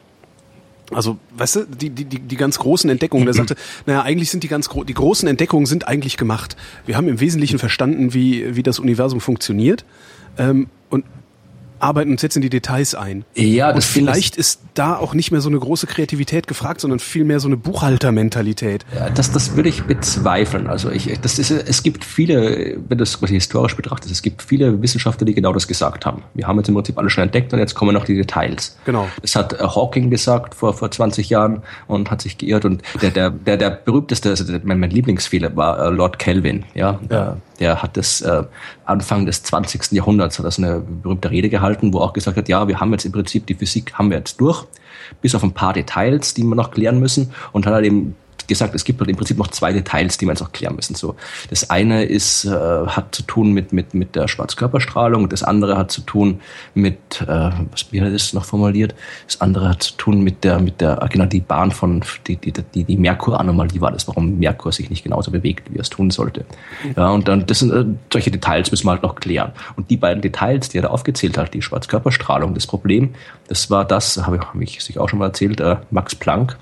Also, weißt du, die, die, die ganz großen Entdeckungen, der sagte, naja, eigentlich sind die ganz gro- die großen Entdeckungen sind eigentlich gemacht. Wir haben im Wesentlichen verstanden, wie, wie das Universum funktioniert. Ähm, und arbeiten uns jetzt in die Details ein. Ja, das und vielleicht ist da auch nicht mehr so eine große Kreativität gefragt, sondern vielmehr so eine Buchhaltermentalität. Ja, das, das würde ich bezweifeln. Also ich, das ist, es gibt viele, wenn du es quasi historisch betrachtest, es gibt viele Wissenschaftler, die genau das gesagt haben. Wir haben jetzt im Prinzip alles schon entdeckt und jetzt kommen noch die Details. Genau. Das hat Hawking gesagt vor, vor zwanzig Jahren und hat sich geirrt und der, der, der, der berühmteste, also der, mein, mein Lieblingsfehler war Lord Kelvin, ja. ja. Der hat das äh, Anfang des zwanzigsten Jahrhunderts, hat das eine berühmte Rede gehalten, wo er auch gesagt hat, ja, wir haben jetzt im Prinzip die Physik haben wir jetzt durch, bis auf ein paar Details, die wir noch klären müssen, und hat halt eben gesagt, es gibt halt im Prinzip noch zwei Details, die wir jetzt noch klären müssen. So, das eine ist, äh, hat zu tun mit mit mit der Schwarzkörperstrahlung, das andere hat zu tun mit, äh, was wie hat er das noch formuliert? Das andere hat zu tun mit der mit der genau die Bahn von die die die, die Merkur-Anomalie war das, warum Merkur sich nicht genauso bewegt, wie er es tun sollte. Ja, und dann das sind äh, solche Details müssen wir halt noch klären. Und die beiden Details, die er da aufgezählt hat, die Schwarzkörperstrahlung, das Problem, das war das, habe ich, hab ich sich auch schon mal erzählt, äh, Max Planck.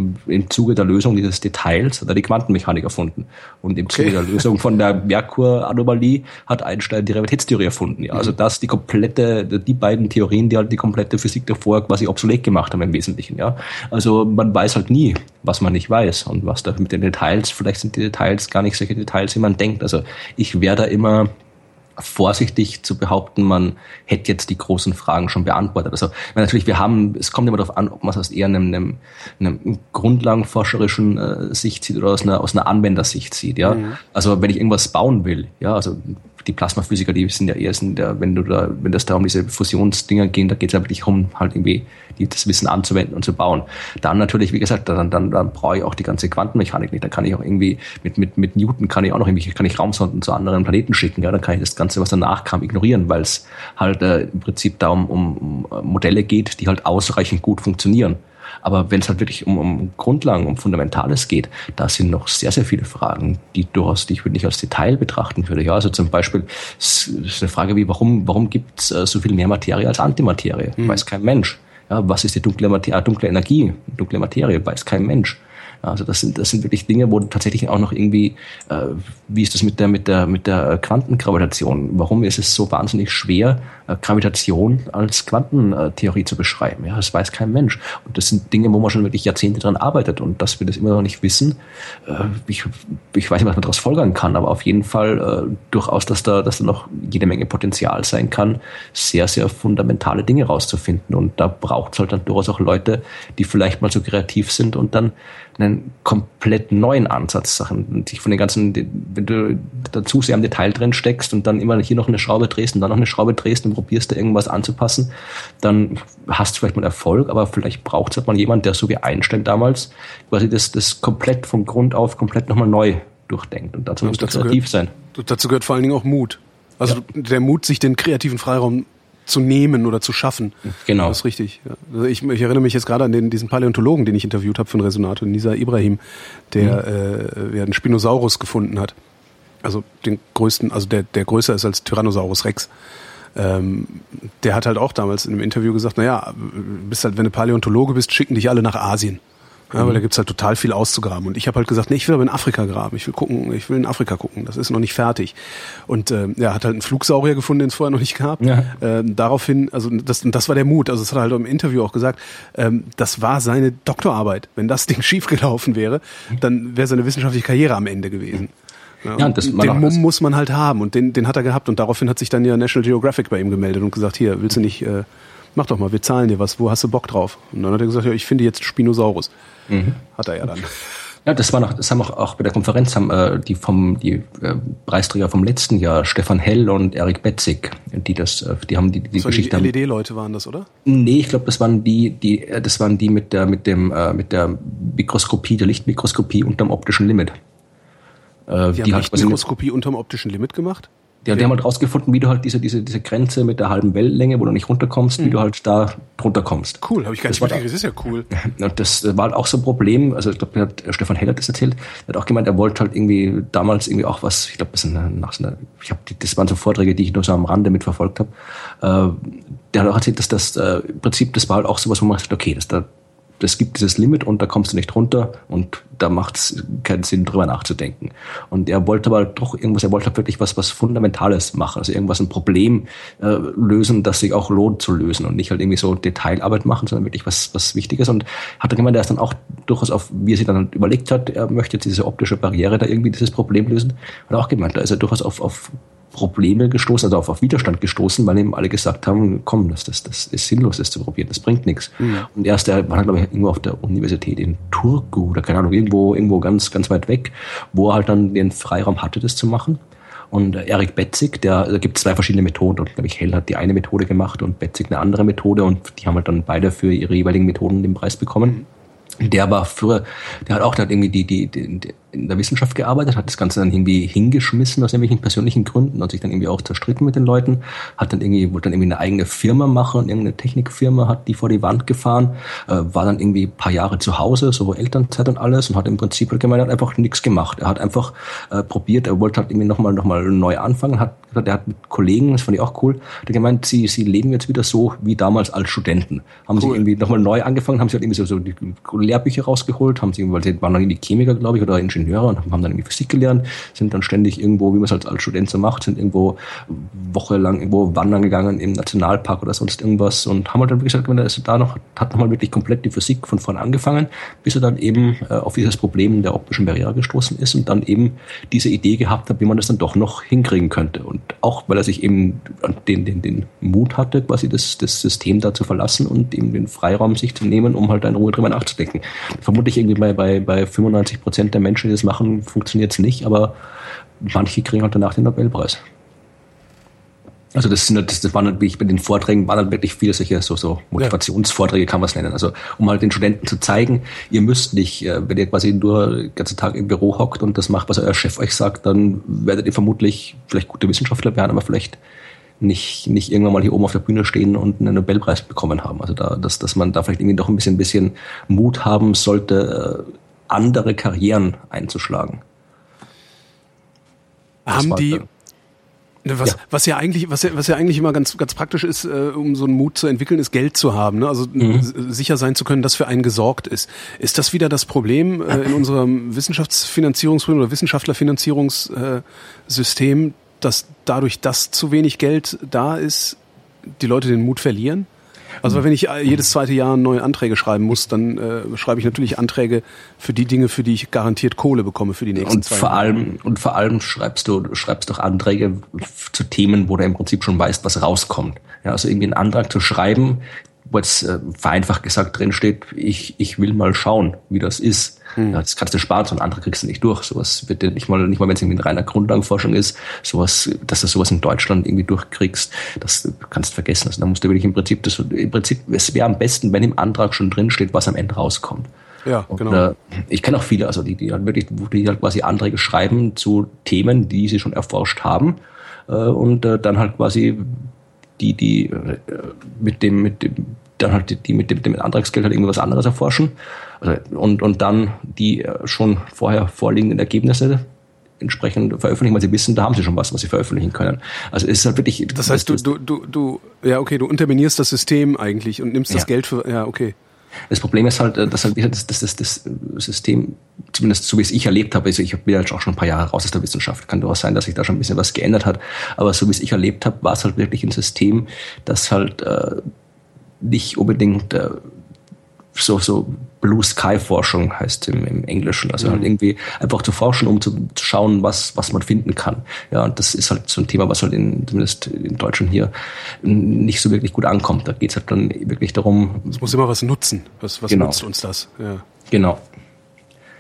Im Zuge der Lösung dieses Details hat er die Quantenmechanik erfunden. Und im Zuge okay. der Lösung von der Merkur-Anomalie hat Einstein die Relativitätstheorie erfunden. Ja, also das die komplette, die beiden Theorien, die halt die komplette Physik davor quasi obsolet gemacht haben im Wesentlichen. Ja, also man weiß halt nie, was man nicht weiß und was da mit den Details. Vielleicht sind die Details gar nicht solche Details, wie man denkt. Also ich wäre da immer vorsichtig zu behaupten, man hätte jetzt die großen Fragen schon beantwortet. Also natürlich, wir haben, es kommt immer darauf an, ob man es aus eher einem, einem, einem grundlagenforscherischen äh, Sicht sieht oder aus einer, aus einer Anwendersicht sieht. Ja, mhm. Also wenn ich irgendwas bauen will, ja, also die Plasmaphysiker, die sind ja eher, sind der, wenn du da, wenn das da um diese Fusionsdinger geht, da geht es ja wirklich darum, halt irgendwie die, das Wissen anzuwenden und zu bauen. Dann natürlich, wie gesagt, dann, dann, dann brauche ich auch die ganze Quantenmechanik nicht. Dann kann ich auch irgendwie mit, mit, mit Newton kann ich auch noch irgendwie, kann ich Raumsonden zu anderen Planeten schicken. Ja, dann kann ich das Ganze, was danach kam, ignorieren, weil es halt äh, im Prinzip darum um, um Modelle geht, die halt ausreichend gut funktionieren. Aber wenn es halt wirklich um, um Grundlagen, um Fundamentales geht, da sind noch sehr, sehr viele Fragen, die durchaus, die ich nicht als Detail betrachten würde. Ja, also zum Beispiel ist eine Frage wie, warum, warum gibt es äh, so viel mehr Materie als Antimaterie? Mhm. Weiß kein Mensch. Ja, was ist die dunkle, Materie, dunkle Energie, dunkle Materie? Weiß kein Mensch. Also das sind das sind wirklich Dinge, wo tatsächlich auch noch irgendwie, äh, wie ist das mit der mit der mit der Quantengravitation? Warum ist es so wahnsinnig schwer, äh, Gravitation als Quantentheorie zu beschreiben? Ja, das weiß kein Mensch. Und das sind Dinge, wo man schon wirklich Jahrzehnte dran arbeitet, und dass wir das immer noch nicht wissen. Äh, ich, ich weiß nicht, was man daraus folgern kann, aber auf jeden Fall äh, durchaus, dass da dass da noch jede Menge Potenzial sein kann, sehr sehr fundamentale Dinge rauszufinden. Und da braucht es halt dann durchaus auch Leute, die vielleicht mal so kreativ sind und dann einen komplett neuen Ansatz Sachen und sich von den ganzen, wenn du dazu sehr im Detail drin steckst und dann immer hier noch eine Schraube drehst und dann noch eine Schraube drehst und probierst da irgendwas anzupassen, dann hast du vielleicht mal Erfolg, aber vielleicht braucht es halt mal jemand, der so wie Einstein damals quasi das, das komplett von Grund auf komplett nochmal neu durchdenkt, und dazu muss man kreativ sein. Dazu gehört vor allen Dingen auch Mut. Also ja. Der Mut, sich den kreativen Freiraum zu nehmen oder zu schaffen. Genau. Das ist richtig. Ja. Also ich, ich erinnere mich jetzt gerade an den, diesen Paläontologen, den ich interviewt habe für den Resonator, Nisa Ibrahim, der mhm. äh, einen Spinosaurus gefunden hat. Also den größten, also der, der größer ist als Tyrannosaurus Rex. Ähm, der hat halt auch damals in einem Interview gesagt, naja, bist halt, wenn du Paläontologe bist, schicken dich alle nach Asien. Ja, weil da gibt's halt total viel auszugraben. Und ich habe halt gesagt, nee, ich will aber in Afrika graben. Ich will gucken, ich will in Afrika gucken. Das ist noch nicht fertig. Und äh, er hat halt einen Flugsaurier gefunden, den es vorher noch nicht gab. Ja. Ähm, daraufhin, also das, das war der Mut. Also das hat er halt im Interview auch gesagt. Ähm, das war seine Doktorarbeit. Wenn das Ding schief gelaufen wäre, dann wäre seine wissenschaftliche Karriere am Ende gewesen. Ja, ja, das den Mumm muss man halt haben. Und den, den hat er gehabt. Und daraufhin hat sich dann ja National Geographic bei ihm gemeldet und gesagt, hier, willst du nicht, äh, mach doch mal, wir zahlen dir was. Wo hast du Bock drauf? Und dann hat er gesagt, ja, ich finde jetzt Spinosaurus. Mhm. Hat er ja dann. Ja, das war noch, das haben auch, auch bei der Konferenz haben äh, die vom die äh, Preisträger vom letzten Jahr, Stefan Hell und Erik Betzig, die das, äh, die haben die die das Geschichte. Die L E D-Leute waren das, oder? Nee, ich glaube, das waren die, die, das waren die mit der mit dem äh, mit der Mikroskopie, der Lichtmikroskopie unterm optischen Limit. Äh, die, die haben Lichtmikroskopie unterm optischen Limit gemacht? Ja, die haben halt rausgefunden, wie du halt diese, diese, diese Grenze mit der halben Wellenlänge, wo du nicht runterkommst, mhm. wie du halt da drunter kommst. Cool, habe ich gar nicht mitgekriegt, das ist ja cool. Und das war halt auch so ein Problem, also ich glaube, Stefan Hell hat das erzählt, er hat auch gemeint, er wollte halt irgendwie damals irgendwie auch was, ich glaube, das sind nach so einer, ich habe, das waren so Vorträge, die ich nur so am Rande mitverfolgt habe. Äh, der hat auch erzählt, dass das äh, im Prinzip, das war halt auch sowas, wo man sagt, okay, das da das gibt dieses Limit und da kommst du nicht runter und da macht es keinen Sinn, drüber nachzudenken. Und er wollte aber doch irgendwas, er wollte halt wirklich was, was Fundamentales machen, also irgendwas, ein Problem äh, lösen, das sich auch lohnt zu lösen und nicht halt irgendwie so Detailarbeit machen, sondern wirklich was, was Wichtiges. Und hat er gemeint, er ist dann auch durchaus auf, wie er sich dann halt überlegt hat, er möchte jetzt diese optische Barriere da irgendwie dieses Problem lösen, hat er auch gemeint, da ist er durchaus auf, auf Probleme gestoßen, also auf, auf Widerstand gestoßen, weil ihm alle gesagt haben, komm, das, das, das ist sinnlos, das zu probieren, das bringt nichts. Mhm. Und erst der war, glaube ich, irgendwo auf der Universität in Turku oder keine Ahnung, irgendwo, irgendwo ganz, ganz weit weg, wo er halt dann den Freiraum hatte, das zu machen. Und äh, Erik Betzig, der, da gibt es zwei verschiedene Methoden und, glaube ich, Hell hat die eine Methode gemacht und Betzig eine andere Methode und die haben halt dann beide für ihre jeweiligen Methoden den Preis bekommen. Der war früher, der hat auch der hat irgendwie die, die, die, in der Wissenschaft gearbeitet, hat das Ganze dann irgendwie hingeschmissen aus irgendwelchen persönlichen Gründen und sich dann irgendwie auch zerstritten mit den Leuten, hat dann irgendwie, wollte dann irgendwie eine eigene Firma machen und irgendeine Technikfirma hat die vor die Wand gefahren, äh, war dann irgendwie ein paar Jahre zu Hause, so Elternzeit und alles und hat im Prinzip halt gemeint, hat einfach nichts gemacht. Er hat einfach äh, probiert, er wollte halt irgendwie nochmal, nochmal neu anfangen, hat, er hat mit Kollegen, das fand ich auch cool, der gemeint, sie, sie leben jetzt wieder so wie damals als Studenten. Haben cool. sie irgendwie nochmal neu angefangen, haben sie halt irgendwie so, so die Lehrbücher rausgeholt, haben sie, weil sie waren dann irgendwie Chemiker, glaube ich, oder Ingenieure und haben dann irgendwie Physik gelernt, sind dann ständig irgendwo, wie man es halt als Student so macht, sind irgendwo wochenlang irgendwo wandern gegangen im Nationalpark oder sonst irgendwas und haben halt dann, wie gesagt, wenn er ist da noch, hat nochmal wirklich komplett die Physik von vorne angefangen, bis er dann eben äh, auf dieses Problem der optischen Barriere gestoßen ist und dann eben diese Idee gehabt hat, wie man das dann doch noch hinkriegen könnte. Und auch, weil er sich eben den, den, den Mut hatte, quasi das, das System da zu verlassen und eben den Freiraum sich zu nehmen, um halt in Ruhe drüber nachzudenken. Vermutlich irgendwie bei, bei, bei fünfundneunzig Prozent der Menschen, die das machen, funktioniert es nicht, aber manche kriegen halt danach den Nobelpreis. Also das sind das, das waren natürlich bei den Vorträgen waren halt wirklich viele solche so so Motivationsvorträge, kann man es nennen. Also um halt den Studenten zu zeigen, ihr müsst nicht, wenn ihr quasi nur den ganzen Tag im Büro hockt und das macht, was euer Chef euch sagt, dann werdet ihr vermutlich vielleicht gute Wissenschaftler werden, aber vielleicht nicht nicht irgendwann mal hier oben auf der Bühne stehen und einen Nobelpreis bekommen haben. Also da dass dass man da vielleicht irgendwie doch ein bisschen ein bisschen Mut haben sollte, andere Karrieren einzuschlagen. Haben die Was, ja. was ja eigentlich, was ja, was ja eigentlich immer ganz, ganz praktisch ist, äh, um so einen Mut zu entwickeln, ist Geld zu haben, ne? Also mhm. sicher sein zu können, dass für einen gesorgt ist. Ist das wieder das Problem äh, in unserem Wissenschaftsfinanzierungs- oder Wissenschaftlerfinanzierungssystem, dass dadurch, dass zu wenig Geld da ist, die Leute den Mut verlieren? Also wenn ich jedes zweite Jahr neue Anträge schreiben muss, dann äh, schreibe ich natürlich Anträge für die Dinge, für die ich garantiert Kohle bekomme für die nächsten und zwei vor Jahre. Allem, und vor allem schreibst du, du schreibst doch Anträge zu Themen, wo du im Prinzip schon weißt, was rauskommt. Ja, also irgendwie einen Antrag zu schreiben, wo jetzt äh, vereinfacht gesagt drin steht, ich, ich will mal schauen, wie das ist. Hm. Ja, das kannst du sparen, so einen Antrag kriegst du nicht durch. Sowas wird dir nicht mal, nicht mal wenn es irgendwie eine reiner Grundlagenforschung ist, sowas, dass du sowas in Deutschland irgendwie durchkriegst, das kannst du vergessen. Also da musst du wirklich im Prinzip, das, im Prinzip, es wäre am besten, wenn im Antrag schon drin steht, was am Ende rauskommt. Ja, und, genau. Äh, ich kenne auch viele, also die, die halt wirklich, die halt quasi Anträge schreiben zu Themen, die sie schon erforscht haben, äh, und äh, dann halt quasi die, die äh, mit dem, mit dem, dann halt die, die mit dem, mit dem Antragsgeld halt irgendwas anderes erforschen, also, und, und dann die schon vorher vorliegenden Ergebnisse entsprechend veröffentlichen, weil sie wissen, da haben sie schon was, was sie veröffentlichen können. Also es ist halt wirklich. Das heißt, du, du, du, du, ja, okay, du unterminierst das System eigentlich und nimmst das ja. Geld für, ja, okay. Das Problem ist halt, dass halt das, das, das, das System, zumindest so wie es ich erlebt habe, also ich bin ja auch schon ein paar Jahre raus aus der Wissenschaft, kann durchaus sein, dass sich da schon ein bisschen was geändert hat, aber so wie es ich erlebt habe, war es halt wirklich ein System, das halt äh, nicht unbedingt äh, so so Blue Sky Forschung heißt im, im Englischen, also mhm. halt irgendwie einfach zu forschen, um zu, zu schauen, was was man finden kann. Ja, und das ist halt so ein Thema, was halt in, zumindest in Deutschland hier nicht so wirklich gut ankommt. Da geht's halt dann wirklich darum. Es muss immer was nutzen. Was was genau. nutzt uns das? Ja. Genau.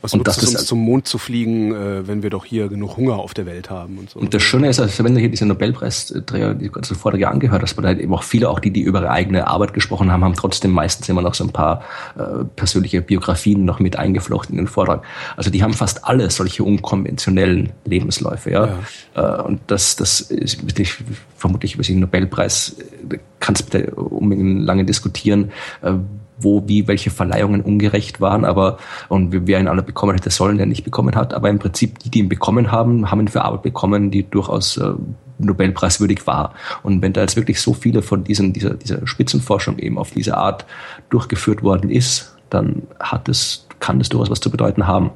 Was nutzt es uns, zum Mond zu fliegen, äh, wenn wir doch hier genug Hunger auf der Welt haben und so. Und das Schöne ist, also wenn du hier diese Nobelpreisträger, die ganzen Vorträge angehört hast, weil halt eben auch viele, auch die, die über ihre eigene Arbeit gesprochen haben, haben trotzdem meistens immer noch so ein paar äh, persönliche Biografien noch mit eingeflochten in den Vortrag. Also die haben fast alle solche unkonventionellen Lebensläufe, ja. ja. Äh, und das, das ist wirklich, vermutlich über den Nobelpreis kannst du unbedingt lange diskutieren, äh, wo, wie, welche Verleihungen ungerecht waren, aber, und wer ihn alle bekommen hätte sollen, der nicht bekommen hat, aber im Prinzip die, die ihn bekommen haben, haben ihn für Arbeit bekommen, die durchaus äh, Nobelpreiswürdig war. Und wenn da jetzt wirklich so viele von diesen, dieser, dieser Spitzenforschung eben auf diese Art durchgeführt worden ist, dann hat es, kann es durchaus was zu bedeuten haben.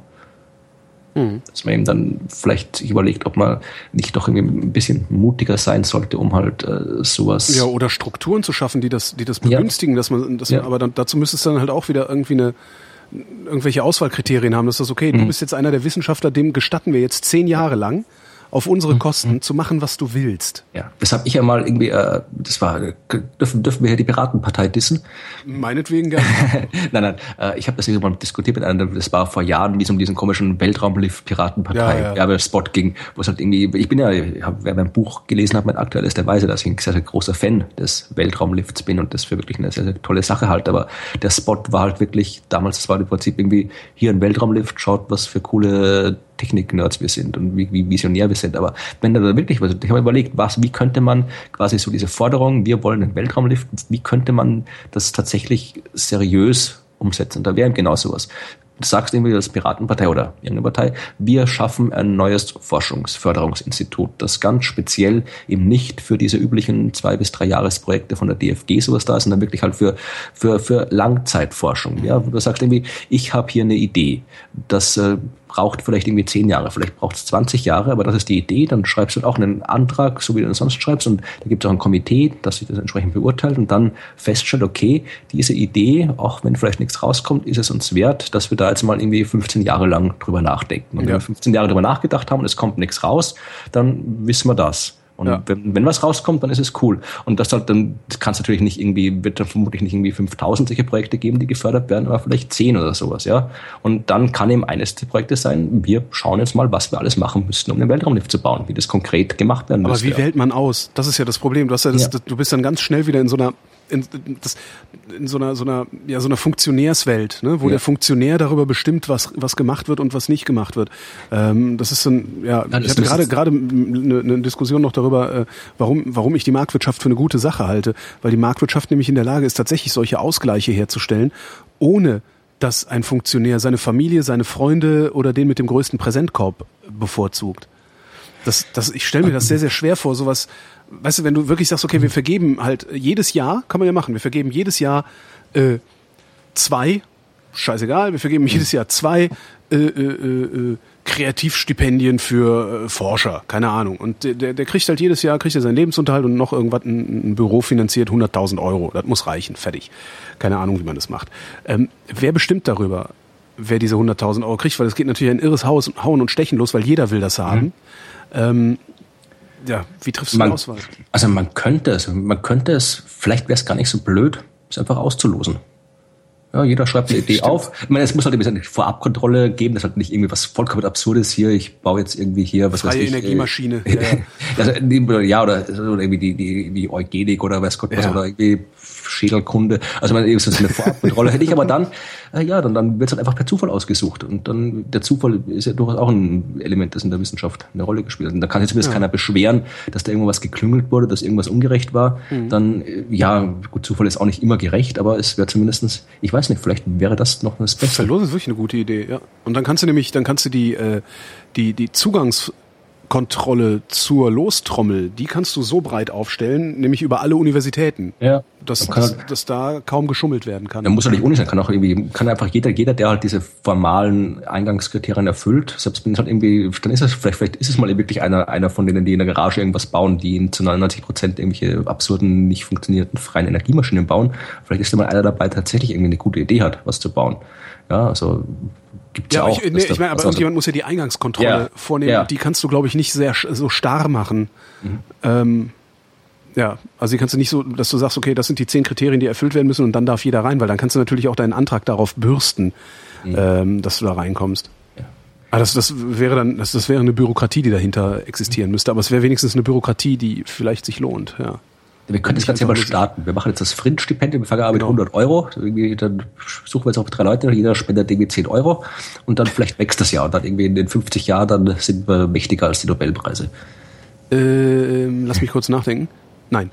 Dass man eben dann vielleicht sich überlegt, ob man nicht doch irgendwie ein bisschen mutiger sein sollte, um halt äh, sowas... Ja, oder Strukturen zu schaffen, die das, die das begünstigen, ja. dass man, dass ja. man, aber dann, dazu müsste es dann halt auch wieder irgendwie eine, irgendwelche Auswahlkriterien haben, dass das okay, mhm. du bist jetzt einer der Wissenschaftler, dem gestatten wir jetzt zehn Jahre lang, auf unsere Kosten mhm. zu machen, was du willst. Ja, das habe ich ja mal irgendwie, äh, das war, dürfen, dürfen wir hier die Piratenpartei dissen? Meinetwegen gerne. nein, nein, äh, ich habe das mal diskutiert mit einem, das war vor Jahren, wie es um diesen komischen Weltraumlift-Piratenpartei-Werbespot ja, ja. ging, wo es halt irgendwie, ich bin ja, ich hab, wer mein Buch gelesen hat, mein aktuelles, der weiß ja, dass ich ein sehr, sehr großer Fan des Weltraumlifts bin und das für wirklich eine sehr, sehr tolle Sache halte, aber der Spot war halt wirklich, damals, das war im Prinzip irgendwie, hier ein Weltraumlift, schaut, was für coole Technik-Nerds wir sind und wie, wie visionär wir sind. Aber wenn da wirklich, also ich habe überlegt, was, wie könnte man quasi so diese Forderung, wir wollen einen Weltraumlift, wie könnte man das tatsächlich seriös umsetzen? Da wäre genau sowas. Du sagst irgendwie als Piratenpartei oder irgendeine Partei, wir schaffen ein neues Forschungsförderungsinstitut, das ganz speziell eben nicht für diese üblichen zwei bis drei Jahresprojekte von der D F G sowas da ist, sondern wirklich halt für für für Langzeitforschung. Ja, wo du sagst irgendwie, ich habe hier eine Idee, das äh, braucht vielleicht irgendwie zehn Jahre, vielleicht braucht es zwanzig Jahre, aber das ist die Idee, dann schreibst du auch einen Antrag, so wie du das sonst schreibst, und da gibt es auch ein Komitee, das sich das entsprechend beurteilt und dann feststellt, okay, diese Idee, auch wenn vielleicht nichts rauskommt, ist es uns wert, dass wir da jetzt mal irgendwie fünfzehn Jahre lang drüber nachdenken. Und ja. wenn wir fünfzehn Jahre drüber nachgedacht haben und es kommt nichts raus, dann wissen wir das. Und ja. wenn, wenn was rauskommt, dann ist es cool. Und das halt dann, das kann es natürlich nicht irgendwie, wird dann vermutlich nicht irgendwie fünftausend solche Projekte geben, die gefördert werden, aber vielleicht zehn oder sowas, ja. Und dann kann eben eines der Projekte sein, wir schauen jetzt mal, was wir alles machen müssten, um den Weltraumlift zu bauen, wie das konkret gemacht werden müsste. Aber wie wählt man aus? Das ist ja das Problem. Du hast ja, das, ja. Das, du bist dann ganz schnell wieder in so einer, in, das, in so einer, so einer, ja, so einer Funktionärswelt, ne, wo ja. der Funktionär darüber bestimmt, was, was gemacht wird und was nicht gemacht wird. Ähm, das ist dann, ja, ja ich hatte gerade, gerade eine, eine Diskussion noch darüber, äh, warum, warum ich die Marktwirtschaft für eine gute Sache halte, weil die Marktwirtschaft nämlich in der Lage ist, tatsächlich solche Ausgleiche herzustellen, ohne dass ein Funktionär seine Familie, seine Freunde oder den mit dem größten Präsentkorb bevorzugt. Das, das, ich stelle mir das sehr, sehr schwer vor, sowas, weißt du, wenn du wirklich sagst, okay, wir vergeben halt jedes Jahr, kann man ja machen, wir vergeben jedes Jahr äh, zwei, scheißegal, wir vergeben jedes Jahr zwei äh, äh, äh, Kreativstipendien für äh, Forscher, keine Ahnung. Und der, der kriegt halt jedes Jahr, kriegt er seinen Lebensunterhalt und noch irgendwas, ein, ein Büro finanziert, hunderttausend Euro. Das muss reichen, fertig. Keine Ahnung, wie man das macht. Ähm, wer bestimmt darüber, wer diese hunderttausend Euro kriegt? Weil es geht natürlich ein irres Haus, Hauen und Stechen los, weil jeder will das haben. Mhm. Ähm, ja, wie triffst du man, die Auswahl? Also man könnte es, man könnte es, vielleicht wäre es gar nicht so blöd, es einfach auszulosen. Ja, jeder schreibt eine Idee Stimmt. auf. Ich meine, es muss halt eine Vorabkontrolle geben, das ist halt nicht irgendwie was vollkommen Absurdes hier. Ich baue jetzt irgendwie hier, was Freie weiß ich. Energiemaschine. Äh, ja, also, ja, oder, oder irgendwie die, die, die Eugenik oder weiß Gott was, ja. oder irgendwie Schädelkunde. Also man eben so eine Vorabkontrolle hätte ich, aber dann, äh, ja, dann, dann wird es halt einfach per Zufall ausgesucht. Und dann, der Zufall ist ja durchaus auch ein Element, das in der Wissenschaft eine Rolle gespielt hat. Und da kann sich zumindest ja. keiner beschweren, dass da irgendwas geklüngelt wurde, dass irgendwas ungerecht war. Mhm. Dann, ja, gut, Zufall ist auch nicht immer gerecht, aber es wäre zumindestens, ich weiß nicht, vielleicht wäre das noch das Beste. Verlosen ist wirklich eine gute Idee, ja. Und dann kannst du nämlich, dann kannst du die, äh, die, die Zugangskontrolle zur Lostrommel, die kannst du so breit aufstellen, nämlich über alle Universitäten, ja. dass, dass, dass da kaum geschummelt werden kann. Da muss ja nicht ohne sein, kann auch irgendwie, kann einfach jeder, jeder, der halt diese formalen Eingangskriterien erfüllt, selbst wenn es halt irgendwie, dann ist es, vielleicht, vielleicht ist es mal wirklich einer, einer von denen, die in der Garage irgendwas bauen, die zu neunundneunzig Prozent irgendwelche absurden, nicht funktionierenden freien Energiemaschinen bauen. Vielleicht ist da mal einer dabei, der tatsächlich irgendwie eine gute Idee hat, was zu bauen. Ja, also, gibt's ja, ja auch. Ich, nee, ich meine, aber also, irgendjemand muss ja die Eingangskontrolle ja, vornehmen. Ja. Die kannst du, glaube ich, nicht sehr so starr machen. Mhm. Ähm, Ja, also die kannst du nicht so, dass du sagst, okay, das sind die zehn Kriterien, die erfüllt werden müssen und dann darf jeder rein, weil dann kannst du natürlich auch deinen Antrag darauf bürsten, mhm. ähm, dass du da reinkommst. Ja. Aber das, das wäre dann, das, das wäre eine Bürokratie, die dahinter existieren müsste, aber es wäre wenigstens eine Bürokratie, die vielleicht sich lohnt, ja. Wir können das Ganze ja mal starten. Wir machen jetzt das Fringe-Stipendium, wir fangen an mit genau. hundert Euro, irgendwie, dann suchen wir jetzt auch drei Leute, jeder spendet irgendwie zehn Euro und dann vielleicht wächst das Jahr und dann irgendwie in den fünfzig Jahren, dann sind wir mächtiger als die Nobelpreise. Ähm, lass mich kurz nachdenken. Nein.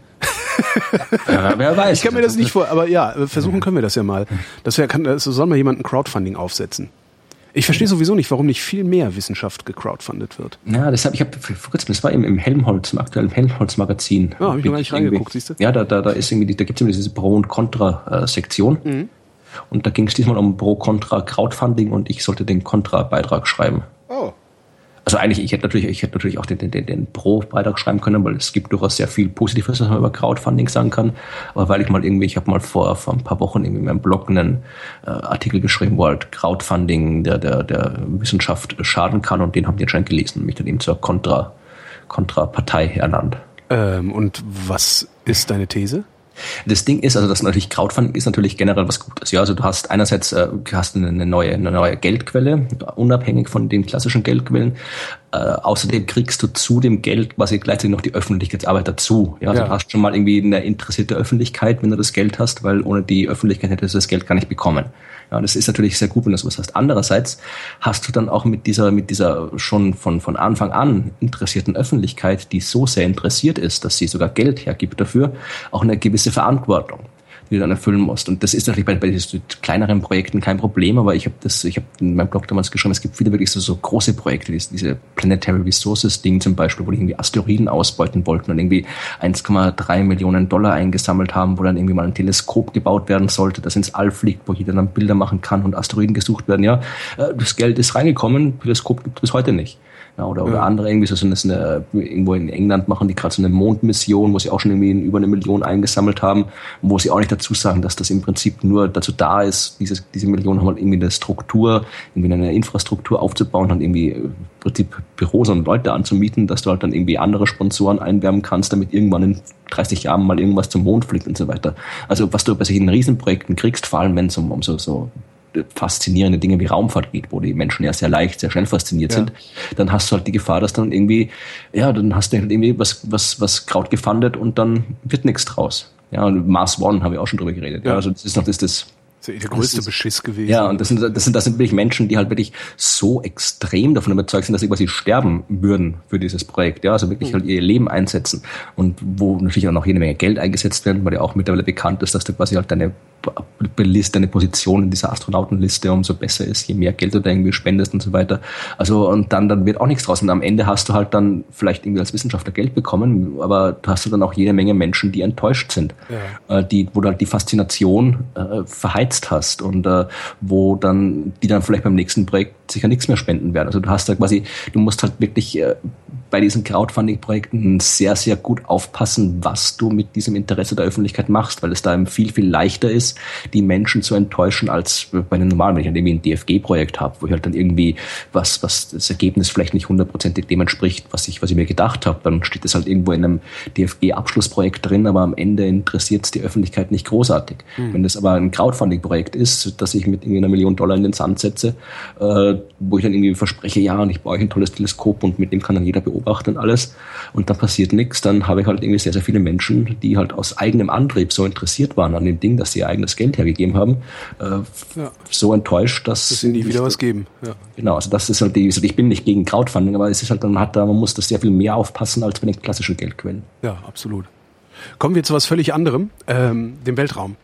Ja, wer weiß. Ich kann mir das nicht vor, aber ja, versuchen können wir das ja mal. Das wär, kann, das soll mal jemand ein Crowdfunding aufsetzen. Ich verstehe sowieso nicht, warum nicht viel mehr Wissenschaft gecrowdfundet wird. Ja, deshalb, ich habe vor kurzem, das war im, im Helmholtz, im aktuellen Helmholtz-Magazin. Ja, habe ich noch gar nicht reingeguckt, siehst du? Ja, da, da, da ist irgendwie, da gibt es immer diese Pro- und Contra-Sektion. Mhm. Und da ging es diesmal um Pro-Contra-Crowdfunding und ich sollte den Contra-Beitrag schreiben. Oh. Also eigentlich, ich hätte natürlich, ich hätte natürlich auch den, den, den Pro-Beitrag schreiben können, weil es gibt durchaus sehr viel Positives, was man über Crowdfunding sagen kann. Aber weil ich mal irgendwie, ich habe mal vor, vor ein paar Wochen irgendwie in meinem Blog einen äh, Artikel geschrieben, wo halt Crowdfunding der, der, der Wissenschaft schaden kann und den haben die anscheinend gelesen und mich dann eben zur Kontra, Kontra-Partei ernannt. Ähm, und was ist deine These? Das Ding ist, also das natürlich Crowdfunding ist natürlich generell was Gutes. Ja, also du hast einerseits äh, hast eine neue eine neue Geldquelle, unabhängig von den klassischen Geldquellen. Äh, außerdem kriegst du zu dem Geld quasi gleichzeitig noch die Öffentlichkeitsarbeit dazu. Ja, also ja. Du hast schon mal irgendwie eine interessierte Öffentlichkeit, wenn du das Geld hast, weil ohne die Öffentlichkeit hättest du das Geld gar nicht bekommen. Ja, das ist natürlich sehr gut, wenn du sowas hast. Andererseits hast du dann auch mit dieser, mit dieser schon von, von Anfang an interessierten Öffentlichkeit, die so sehr interessiert ist, dass sie sogar Geld hergibt dafür, auch eine gewisse Verantwortung, die du dann erfüllen musst. Und das ist natürlich bei, bei diesen kleineren Projekten kein Problem, aber ich habe das, ich habe in meinem Blog damals geschrieben, es gibt viele wirklich so, so große Projekte, diese, diese Planetary Resources Ding zum Beispiel, wo die irgendwie Asteroiden ausbeuten wollten und irgendwie eins Komma drei Millionen Dollar eingesammelt haben, wo dann irgendwie mal ein Teleskop gebaut werden sollte, das ins All fliegt, wo jeder dann Bilder machen kann und Asteroiden gesucht werden. Ja, das Geld ist reingekommen, Teleskop gibt es bis heute nicht. Ja, oder, oder ja. andere irgendwie so eine, eine, irgendwo in England machen die gerade so eine Mondmission, wo sie auch schon irgendwie über eine Million eingesammelt haben, wo sie auch nicht dazu sagen, dass das im Prinzip nur dazu da ist, diese, diese Millionen haben halt irgendwie eine Struktur, irgendwie eine Infrastruktur aufzubauen und irgendwie im Prinzip Büros und Leute anzumieten, dass du halt dann irgendwie andere Sponsoren einwerben kannst, damit irgendwann in dreißig Jahren mal irgendwas zum Mond fliegt und so weiter. Also was du bei solchen Riesenprojekten kriegst, vor allem wenn es um, um so, so faszinierende Dinge wie Raumfahrt geht, wo die Menschen ja sehr leicht, sehr schnell fasziniert ja. sind, dann hast du halt die Gefahr, dass dann irgendwie, ja, dann hast du halt irgendwie was, was, was Kraut gefundet und dann wird nichts draus. Ja, und Mars One habe ich auch schon drüber geredet. Ja, ja also das ist noch das, das Das ist der größte ist, Beschiss gewesen. Ja, und das sind, das sind, das sind wirklich Menschen, die halt wirklich so extrem davon überzeugt sind, dass sie quasi sterben würden für dieses Projekt. Ja, also wirklich mhm. halt ihr Leben einsetzen. Und wo natürlich auch noch jede Menge Geld eingesetzt werden, weil ja auch mittlerweile bekannt ist, dass du quasi halt deine Liste, deine Position in dieser Astronautenliste umso besser ist, je mehr Geld du da irgendwie spendest und so weiter. Also, und dann, dann wird auch nichts draus. Und am Ende hast du halt dann vielleicht irgendwie als Wissenschaftler Geld bekommen, aber du hast du dann auch jede Menge Menschen, die enttäuscht sind. Ja. Äh, die, wo du halt die Faszination äh, verheizt hast und äh, wo dann, die dann vielleicht beim nächsten Projekt sicher nichts mehr spenden werden. Also du hast da quasi, du musst halt wirklich äh, bei diesen Crowdfunding-Projekten sehr, sehr gut aufpassen, was du mit diesem Interesse der Öffentlichkeit machst, weil es da eben viel, viel leichter ist, die Menschen zu enttäuschen, als bei einem normalen, wenn ich dann irgendwie ein D F G-Projekt habe, wo ich halt dann irgendwie was, was das Ergebnis vielleicht nicht hundertprozentig dem entspricht, was ich, was ich mir gedacht habe, dann steht das halt irgendwo in einem D F G-Abschlussprojekt drin, aber am Ende interessiert es die Öffentlichkeit nicht großartig. Mhm. Wenn das aber ein Crowdfunding-Projekt ist, dass ich mit irgendwie einer Million Dollar in den Sand setze, äh, wo ich dann irgendwie verspreche, ja, und ich baue euch ein tolles Teleskop und mit dem kann dann jeder beobachten und alles, und dann passiert nichts, dann habe ich halt irgendwie sehr, sehr viele Menschen, die halt aus eigenem Antrieb so interessiert waren an dem Ding, dass sie ihr eigenes Geld hergegeben haben, äh, ja. so enttäuscht, dass... Dass sie nie wieder was geben. Ja. Genau, also das ist halt die, ich bin nicht gegen Crowdfunding, aber es ist halt, dann hat da, man muss das sehr viel mehr aufpassen als bei den klassischen Geldquellen. Ja, absolut. Kommen wir zu was völlig anderem, ähm, dem Weltraum.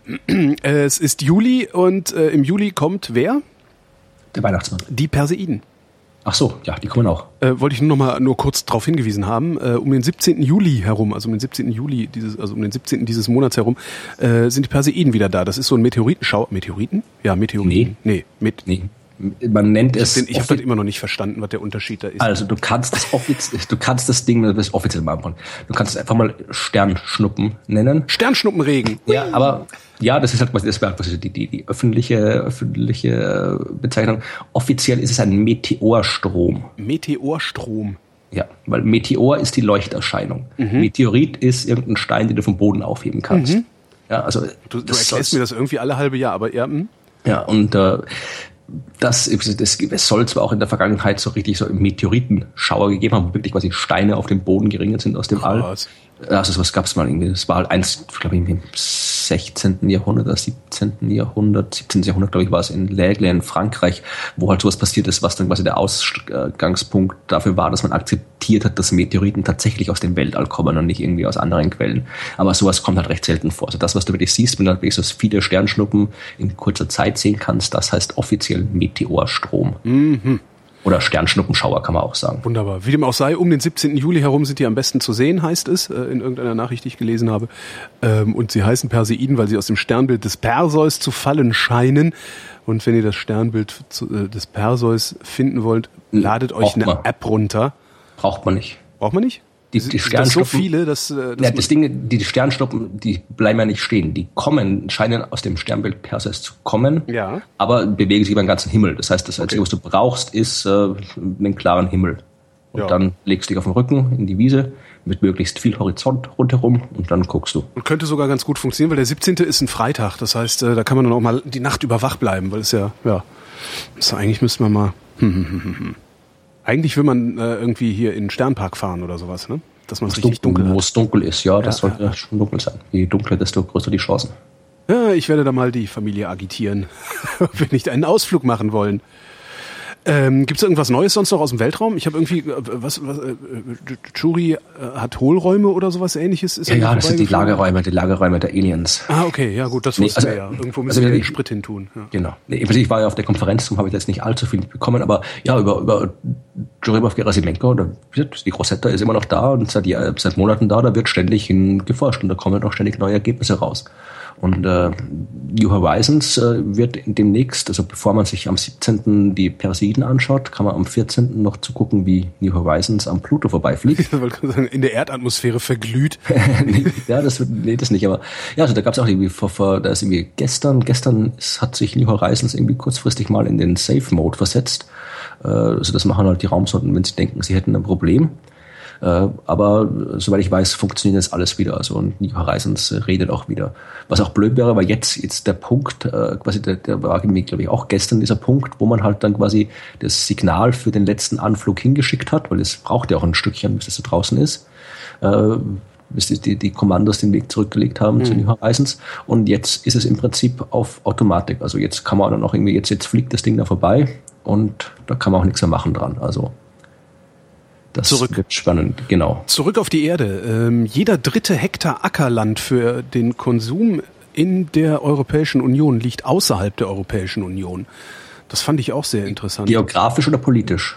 Es ist Juli und äh, im Juli kommt wer? Der Weihnachtsmann. Die Perseiden. Ach so, ja, die kommen auch. Äh, wollte ich nur noch mal nur kurz darauf hingewiesen haben, äh, um den siebzehnten Juli herum, also um den siebzehnten Juli dieses, also um den siebzehnten dieses Monats herum, äh, sind die Perseiden wieder da. Das ist so ein Meteoritenschau. Meteoriten? Ja, Meteoriten. Nee. Nee, mit. Nee. Man nennt es. Ich, ich habe das immer noch nicht verstanden, was der Unterschied da ist. Also du kannst das offiziell, du kannst das Ding, das ist offiziell mal anfangen. Du kannst es einfach mal Sternschnuppen nennen. Sternschnuppenregen. Ja, aber ja, das ist halt quasi das wäre quasi die, die die öffentliche öffentliche Bezeichnung. Offiziell ist es ein Meteorstrom. Meteorstrom. Ja, weil Meteor ist die Leuchterscheinung. Mhm. Meteorit ist irgendein Stein, den du vom Boden aufheben kannst. Mhm. Ja, also du, du erklärst mir das irgendwie alle halbe Jahr, aber ja. Mh. Ja, und äh, das, das, das, es soll zwar auch in der Vergangenheit so richtig so Meteoritenschauer gegeben haben, wo wirklich quasi Steine auf dem Boden geringert sind aus dem All. Was? Also sowas gab es mal irgendwie. Das war halt eins, glaube ich, im sechzehnten. Jahrhundert oder siebzehnten. Jahrhundert, siebzehnten. Jahrhundert, glaube ich, war es in L'Aigle in Frankreich, wo halt sowas passiert ist, was dann quasi der Ausgangspunkt dafür war, dass man akzeptiert hat, dass Meteoriten tatsächlich aus dem Weltall kommen und nicht irgendwie aus anderen Quellen. Aber sowas kommt halt recht selten vor. Also das, was du wirklich siehst, wenn du halt wirklich so viele Sternschnuppen in kurzer Zeit sehen kannst, das heißt offiziell Meteorstrom. Mhm. Oder Sternschnuppenschauer, kann man auch sagen. Wunderbar. Wie dem auch sei, um den siebzehnten Juli herum sind die am besten zu sehen, heißt es, in irgendeiner Nachricht, die ich gelesen habe. Und sie heißen Perseiden, weil sie aus dem Sternbild des Perseus zu fallen scheinen. Und wenn ihr das Sternbild des Perseus finden wollt, ladet euch eine man. App runter. Braucht man nicht. Braucht man nicht? Die, die Sternschnuppen, so viele, dass, dass ja, das Ding, die Sternschnuppen, die bleiben ja nicht stehen. Die kommen, scheinen aus dem Sternbild Perseus zu kommen, ja. aber bewegen sich über den ganzen Himmel. Das heißt, das Einzige, okay. was du brauchst, ist äh, einen klaren Himmel. Und ja. dann legst du dich auf den Rücken in die Wiese mit möglichst viel Horizont rundherum und dann guckst du. Und könnte sogar ganz gut funktionieren, weil der siebzehnte ist ein Freitag. Das heißt, da kann man dann auch mal die Nacht über wach bleiben, weil es ja, ja, also eigentlich müsste man mal, hm, hm, hm, hm. Eigentlich will man äh, irgendwie hier in den Sternpark fahren oder sowas, ne? Dass man es richtig dunkel, dunkel hat. Wo es dunkel ist, ja, das ja, sollte ja. schon dunkel sein. Je dunkler, desto größer die Chancen. Ja, ich werde da mal die Familie agitieren, ob wir nicht einen Ausflug machen wollen. Ähm, Gibt es irgendwas Neues sonst noch aus dem Weltraum? Ich habe irgendwie, was, was äh, Churi äh, hat Hohlräume oder sowas Ähnliches? Ist ja, ja, das sind die Lagerräume, die Lagerräume der Aliens. Ah, okay, ja gut, das wussten nee, also, wir ja. Irgendwo müssen also, wir den Sprit hin tun. Ja. Genau. Nee, ich war ja auf der Konferenz, darum habe ich jetzt nicht allzu viel bekommen, aber ja, über, über Churyumov Gerasimenko, die Rosetta ist immer noch da und seit, seit Monaten da, da wird ständig hin geforscht und da kommen auch ständig neue Ergebnisse raus. Und äh, New Horizons äh, wird demnächst, also bevor man sich am siebzehnten die Perseiden anschaut, kann man am vierzehnten noch zugucken, wie New Horizons am Pluto vorbeifliegt. Ich wollte sagen, in der Erdatmosphäre verglüht. Ja, das wird, nee, das nicht, aber ja, also da gab es auch irgendwie vor, vor, da ist irgendwie gestern, gestern ist, hat sich New Horizons irgendwie kurzfristig mal in den Safe-Mode versetzt. Äh, also das machen halt die Raumsonden, wenn sie denken, sie hätten ein Problem. Äh, aber soweit ich weiß, funktioniert das alles wieder. Also und New Horizons äh, redet auch wieder. Was auch blöd wäre, weil jetzt jetzt der Punkt, äh, quasi der, der war irgendwie, glaube ich, auch gestern dieser Punkt, wo man halt dann quasi das Signal für den letzten Anflug hingeschickt hat, weil es braucht ja auch ein Stückchen, bis das so draußen ist. Äh, bis die, die Kommandos den Weg zurückgelegt haben mhm. zu New Horizons. Und jetzt ist es im Prinzip auf Automatik. Also jetzt kann man dann auch irgendwie, jetzt, jetzt fliegt das Ding da vorbei und da kann man auch nichts mehr machen dran. Also das Zurück. wird spannend, genau. Zurück auf die Erde. Ähm, jeder dritte Hektar Ackerland für den Konsum in der Europäischen Union liegt außerhalb der Europäischen Union. Das fand ich auch sehr interessant. Geografisch oder politisch?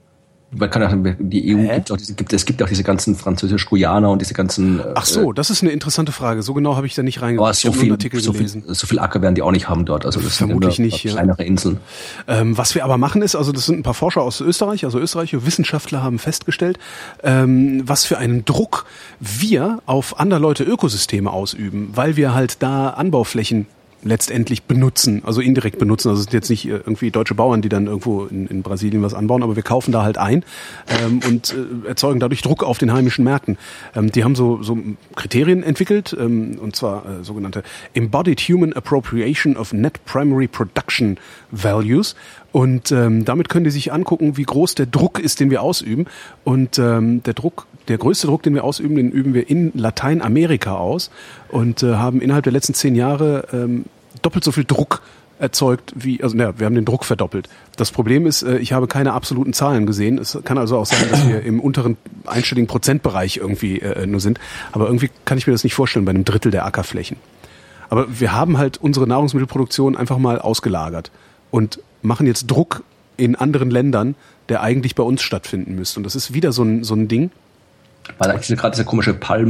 Man kann ja, die E U gibt auch diese, gibt, es gibt auch diese ganzen Französisch-Guyaner und diese ganzen. Ach so, das ist eine interessante Frage. So genau habe ich da nicht reingeguckt. Aber so viel, so viel, so viel Acker werden die auch nicht haben dort. Also das vermutlich sind nicht. Ja. Kleinere Inseln. Ähm, was wir aber machen ist, also das sind ein paar Forscher aus Österreich, also österreichische Wissenschaftler haben festgestellt, ähm, was für einen Druck wir auf andere Leute Ökosysteme ausüben, weil wir halt da Anbauflächen letztendlich benutzen, also indirekt benutzen. Also es sind jetzt nicht irgendwie deutsche Bauern, die dann irgendwo in, in Brasilien was anbauen, aber wir kaufen da halt ein ähm, und äh, erzeugen dadurch Druck auf den heimischen Märkten. Ähm, die haben so, so Kriterien entwickelt, ähm, und zwar äh, sogenannte Embodied Human Appropriation of Net Primary Production Values. Und ähm, damit können die sich angucken, wie groß der Druck ist, den wir ausüben. Und ähm, der Druck, der größte Druck, den wir ausüben, den üben wir in Lateinamerika aus und äh, haben innerhalb der letzten zehn Jahre ähm, doppelt so viel Druck erzeugt wie, also naja, wir haben den Druck verdoppelt. Das Problem ist, äh, ich habe keine absoluten Zahlen gesehen. Es kann also auch sein, dass wir im unteren einstelligen Prozentbereich irgendwie äh, nur sind. Aber irgendwie kann ich mir das nicht vorstellen bei einem Drittel der Ackerflächen. Aber wir haben halt unsere Nahrungsmittelproduktion einfach mal ausgelagert und machen jetzt Druck in anderen Ländern, der eigentlich bei uns stattfinden müsste. Und das ist wieder so ein, so ein Ding. War da gerade dieser komische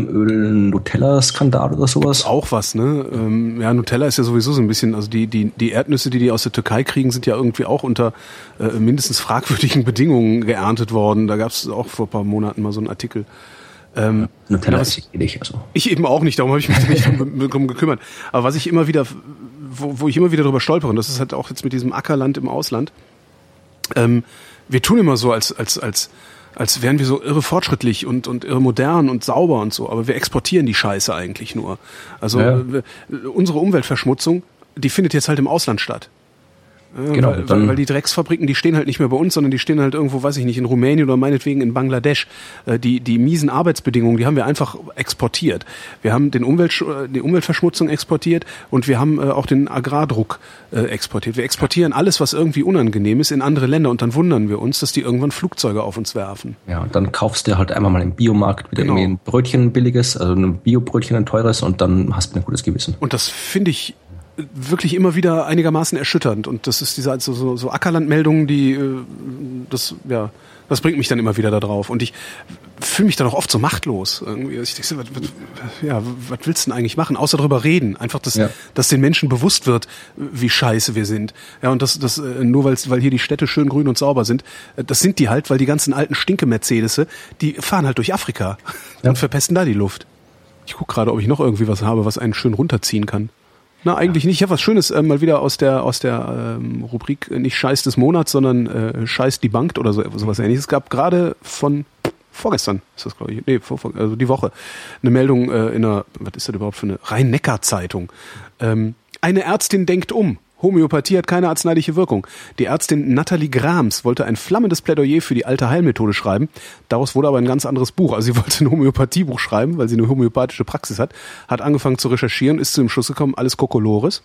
Palmöl-Nutella-Skandal oder sowas? Das ist auch was, ne? Ähm, ja, Nutella ist ja sowieso so ein bisschen, also die, die, die Erdnüsse, die die aus der Türkei kriegen, sind ja irgendwie auch unter äh, mindestens fragwürdigen Bedingungen geerntet worden. Da gab es auch vor ein paar Monaten mal so einen Artikel. Ähm, Nutella ist ich nicht, also. Ich eben auch nicht, darum habe ich mich nicht drum gekümmert. Aber was ich immer wieder, wo, wo ich immer wieder drüber stolpere, und das ist halt auch jetzt mit diesem Ackerland im Ausland, ähm, wir tun immer so, als, als, als, als wären wir so irre fortschrittlich und, und irre modern und sauber und so. Aber wir exportieren die Scheiße eigentlich nur. Also ja. wir, unsere Umweltverschmutzung, die findet jetzt halt im Ausland statt. Genau, weil, weil, weil die Drecksfabriken, die stehen halt nicht mehr bei uns, sondern die stehen halt irgendwo, weiß ich nicht, in Rumänien oder meinetwegen in Bangladesch. Die, die miesen Arbeitsbedingungen, die haben wir einfach exportiert. Wir haben den Umwelt, die Umweltverschmutzung exportiert und wir haben auch den Agrardruck exportiert. Wir exportieren alles, was irgendwie unangenehm ist, in andere Länder und dann wundern wir uns, dass die irgendwann Flugzeuge auf uns werfen. Ja, und dann kaufst du halt einmal mal im Biomarkt wieder genau. irgendwie ein Brötchen ein billiges, also ein Biobrötchen ein teures und dann hast du ein gutes Gewissen. Und das finde ich wirklich immer wieder einigermaßen erschütternd und das ist diese also so, so Ackerlandmeldungen, die das ja das bringt mich dann immer wieder da drauf und ich fühle mich dann auch oft so machtlos irgendwie. Ich denke, was, was, ja, was willst du denn eigentlich machen, außer darüber reden, einfach dass ja. dass den Menschen bewusst wird, wie scheiße wir sind. Ja, und das das nur weil weil hier die Städte schön grün und sauber sind, das sind die halt, weil die ganzen alten Stinke-Mercedese, die fahren halt durch Afrika ja. und verpesten da die Luft. Ich gucke gerade, ob ich noch irgendwie was habe, was einen schön runterziehen kann. Na, eigentlich ja. nicht. Ich habe was Schönes äh, mal wieder aus der aus der ähm, Rubrik äh, nicht Scheiß des Monats, sondern äh, Scheiß debunked oder so sowas ähnliches. Es gab gerade von vorgestern, ist das glaube ich, nee, vor, vor, also die Woche, eine Meldung äh, in einer, was ist das überhaupt für eine Rhein-Neckar-Zeitung. Ähm, eine Ärztin denkt um. Homöopathie hat keine arzneiliche Wirkung. Die Ärztin Nathalie Grams wollte ein flammendes Plädoyer für die alte Heilmethode schreiben. Daraus wurde aber ein ganz anderes Buch. Also sie wollte ein Homöopathiebuch schreiben, weil sie eine homöopathische Praxis hat. Hat angefangen zu recherchieren, ist zu dem Schluss gekommen, alles Kokolores.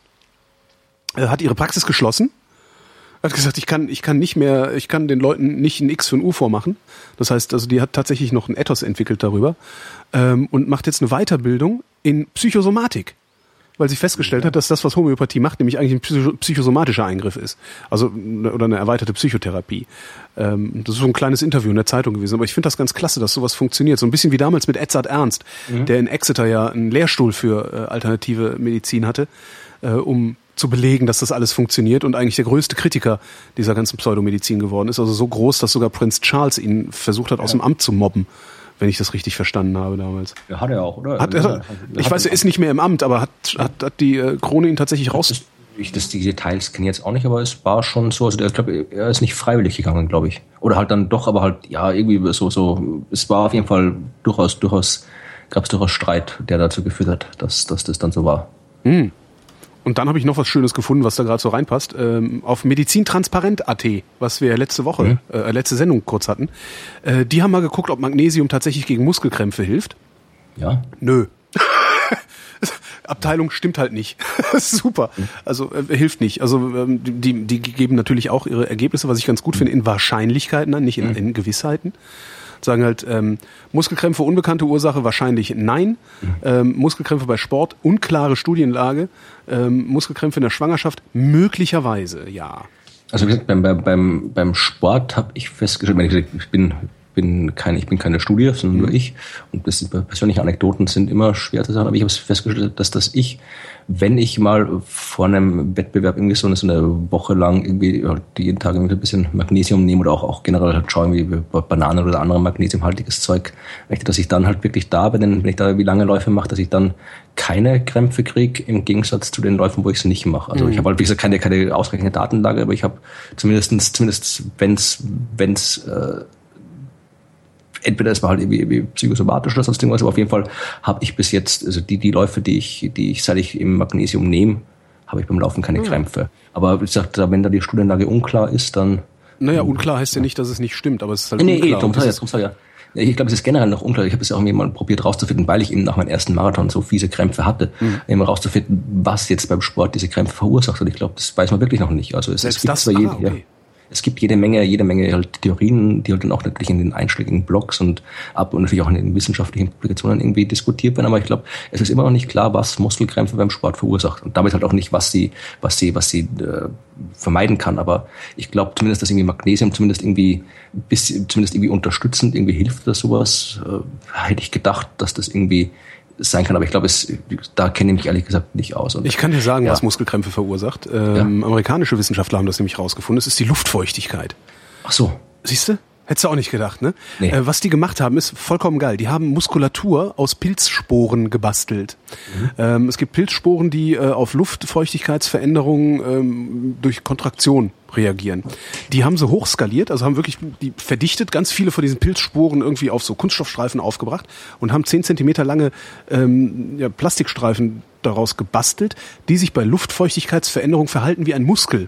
Hat ihre Praxis geschlossen. Hat gesagt, ich kann, ich kann nicht mehr, ich kann den Leuten nicht ein X für ein U vormachen. Das heißt, also die hat tatsächlich noch ein Ethos entwickelt darüber. Ähm, und macht jetzt eine Weiterbildung in Psychosomatik. Weil sie festgestellt hat, dass das, was Homöopathie macht, nämlich eigentlich ein psycho- psychosomatischer Eingriff ist. Also, oder eine erweiterte Psychotherapie. Ähm, das ist so ein kleines Interview in der Zeitung gewesen. Aber ich finde das ganz klasse, dass sowas funktioniert. So ein bisschen wie damals mit Edzard Ernst, mhm. der in Exeter ja einen Lehrstuhl für äh, alternative Medizin hatte, äh, um zu belegen, dass das alles funktioniert und eigentlich der größte Kritiker dieser ganzen Pseudomedizin geworden ist. Also so groß, dass sogar Prinz Charles ihn versucht hat, aus ja. dem Amt zu mobben. Wenn ich das richtig verstanden habe damals. Ja, hat er auch, oder? Hat er, ja, ich hat weiß, er ist nicht mehr im Amt, aber hat, hat, hat die äh, Krone ihn tatsächlich raus... Das, ich, das, die Details kenne ich jetzt auch nicht, aber es war schon so, also der, ich glaube, er ist nicht freiwillig gegangen, glaube ich. Oder halt dann doch, aber halt, ja, irgendwie so, so, es war auf jeden Fall durchaus, durchaus, gab es durchaus Streit, der dazu geführt hat, dass, dass das dann so war. Hm. Und dann habe ich noch was Schönes gefunden, was da gerade so reinpasst. Ähm, auf medizintransparent punkt a t, was wir letzte Woche, mhm. äh, letzte Sendung kurz hatten. Äh, die haben mal geguckt, ob Magnesium tatsächlich gegen Muskelkrämpfe hilft. Ja. Nö. Abteilung stimmt halt nicht. Super. Also äh, hilft nicht. Also ähm, die, die geben natürlich auch ihre Ergebnisse, was ich ganz gut finde, in Wahrscheinlichkeiten an, nicht in, in Gewissheiten. Sagen halt, ähm, Muskelkrämpfe, unbekannte Ursache, wahrscheinlich nein. Mhm. Ähm, Muskelkrämpfe bei Sport, unklare Studienlage. Ähm, Muskelkrämpfe in der Schwangerschaft, möglicherweise, ja. Also wie gesagt, beim, beim, beim Sport habe ich festgestellt, wenn ich, ich bin, bin keine, ich bin keine Studie, sondern mhm. nur ich. Und das sind persönliche Anekdoten sind immer schwer zu sagen, aber ich habe festgestellt, dass das ich, wenn ich mal vor einem Wettbewerb irgendwie so eine, so eine Woche lang irgendwie halt jeden Tag irgendwie ein bisschen Magnesium nehme oder auch, auch generell halt schaue, wie Bananen oder andere magnesiumhaltiges Zeug, dass ich dann halt wirklich da bin, wenn ich da wie lange Läufe mache, dass ich dann keine Krämpfe kriege, im Gegensatz zu den Läufen, wo ich sie nicht mache. Also mhm. ich habe halt, wie gesagt, keine, keine ausreichende Datenlage, aber ich habe zumindestens, zumindest wenn's, wenn's, äh, entweder es war halt irgendwie, irgendwie psychosomatisch oder sonst irgendwas, aber auf jeden Fall habe ich bis jetzt, also die, die Läufe, die ich, die ich, seit ich im Magnesium nehme, habe ich beim Laufen keine mhm. Krämpfe. Aber wie gesagt, wenn da die Studienlage unklar ist, dann... Naja, unklar heißt ja nicht, dass es nicht stimmt, aber es ist halt nee, unklar. Nee, nee, darum ja. Ich glaube, es ist generell noch unklar. Ich habe es ja auch mal probiert rauszufinden, weil ich eben nach meinem ersten Marathon so fiese Krämpfe hatte, mhm. eben rauszufinden, was jetzt beim Sport diese Krämpfe verursacht. Und ich glaube, das weiß man wirklich noch nicht. Also es, es gibt das, zwar ah, jede, okay. ja, es gibt jede Menge, jede Menge halt Theorien, die halt dann auch natürlich in den einschlägigen Blogs und ab und natürlich auch in den wissenschaftlichen Publikationen irgendwie diskutiert werden. Aber ich glaube, es ist immer noch nicht klar, was Muskelkrämpfe beim Sport verursacht und damit halt auch nicht, was sie, was sie, was sie äh, vermeiden kann. Aber ich glaube zumindest, dass irgendwie Magnesium zumindest irgendwie bis, zumindest irgendwie unterstützend irgendwie hilft oder sowas. Äh, hätte ich gedacht, dass das irgendwie sein kann, aber ich glaube, es da kenne ich mich ehrlich gesagt nicht aus. Und ich kann dir sagen, ja. was Muskelkrämpfe verursacht. Ähm, ja. Amerikanische Wissenschaftler haben das nämlich rausgefunden. Es ist die Luftfeuchtigkeit. Ach so. Siehst du? Hättest du auch nicht gedacht, ne? Nee. Äh, was die gemacht haben, ist vollkommen geil. Die haben Muskulatur aus Pilzsporen gebastelt. Mhm. Ähm, es gibt Pilzsporen, die äh, auf Luftfeuchtigkeitsveränderungen ähm, durch Kontraktion reagieren. Die haben sie hochskaliert, also haben wirklich die verdichtet, ganz viele von diesen Pilzsporen irgendwie auf so Kunststoffstreifen aufgebracht und haben zehn Zentimeter lange ähm, ja, Plastikstreifen daraus gebastelt, die sich bei Luftfeuchtigkeitsveränderung verhalten wie ein Muskel.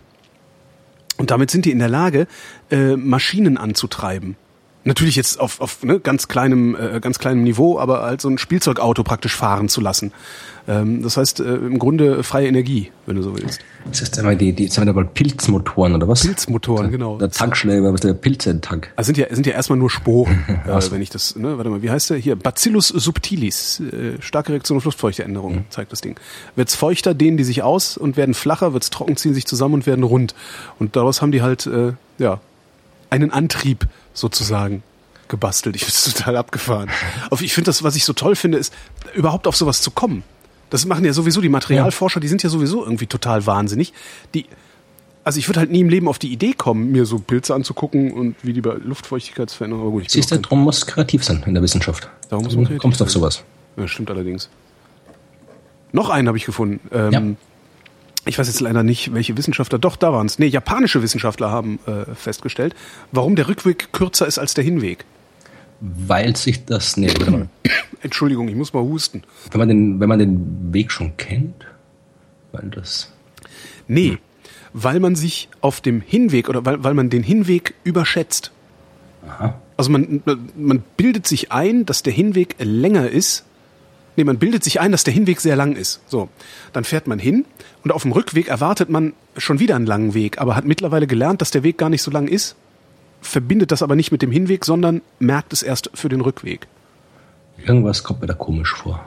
Und damit sind die in der Lage, äh, Maschinen anzutreiben. Natürlich jetzt auf, auf ne, ganz kleinem, äh, ganz kleinem Niveau, aber halt so ein Spielzeugauto praktisch fahren zu lassen. Ähm, das heißt äh, im Grunde freie Energie, wenn du so willst. Das heißt einmal die, die, sagen wir mal Pilzmotoren oder was? Pilzmotoren, genau. Der Tankschnell, was der Pilze im Tank. Also sind ja, sind ja erstmal nur Sporen, äh, wenn ich das, ne, warte mal, wie heißt der hier? Bacillus subtilis, äh, starke Reaktion auf Luftfeuchteänderung, mhm. zeigt das Ding. Wird's feuchter, dehnen die sich aus und werden flacher, wird's trocken, ziehen sich zusammen und werden rund. Und daraus haben die halt, äh, ja, einen Antrieb sozusagen gebastelt. Ich finde es total abgefahren. Ich finde das, was ich so toll finde, ist, überhaupt auf sowas zu kommen. Das machen ja sowieso die Materialforscher, die sind ja sowieso irgendwie total wahnsinnig. Die, also ich würde halt nie im Leben auf die Idee kommen, mir so Pilze anzugucken und wie die bei Luftfeuchtigkeitsveränderungen. Gut, siehst du, darum muss kreativ sein in der Wissenschaft. Darum muss man kreativ kommst du auf sowas. Ja, stimmt allerdings. Noch einen habe ich gefunden. Ähm, ja. Ich weiß jetzt leider nicht, welche Wissenschaftler, doch, da waren es. Nee, japanische Wissenschaftler haben äh, festgestellt, warum der Rückweg kürzer ist als der Hinweg. Weil sich das, nee, warte mal. Entschuldigung, ich muss mal husten. Wenn man den, wenn man den Weg schon kennt, weil das... Nee, hm. weil man sich auf dem Hinweg, oder weil, weil man den Hinweg überschätzt. Aha. Also man, man bildet sich ein, dass der Hinweg länger ist. Nee, man bildet sich ein, dass der Hinweg sehr lang ist. So, dann fährt man hin und auf dem Rückweg erwartet man schon wieder einen langen Weg, aber hat mittlerweile gelernt, dass der Weg gar nicht so lang ist, verbindet das aber nicht mit dem Hinweg, sondern merkt es erst für den Rückweg. Irgendwas kommt mir da komisch vor.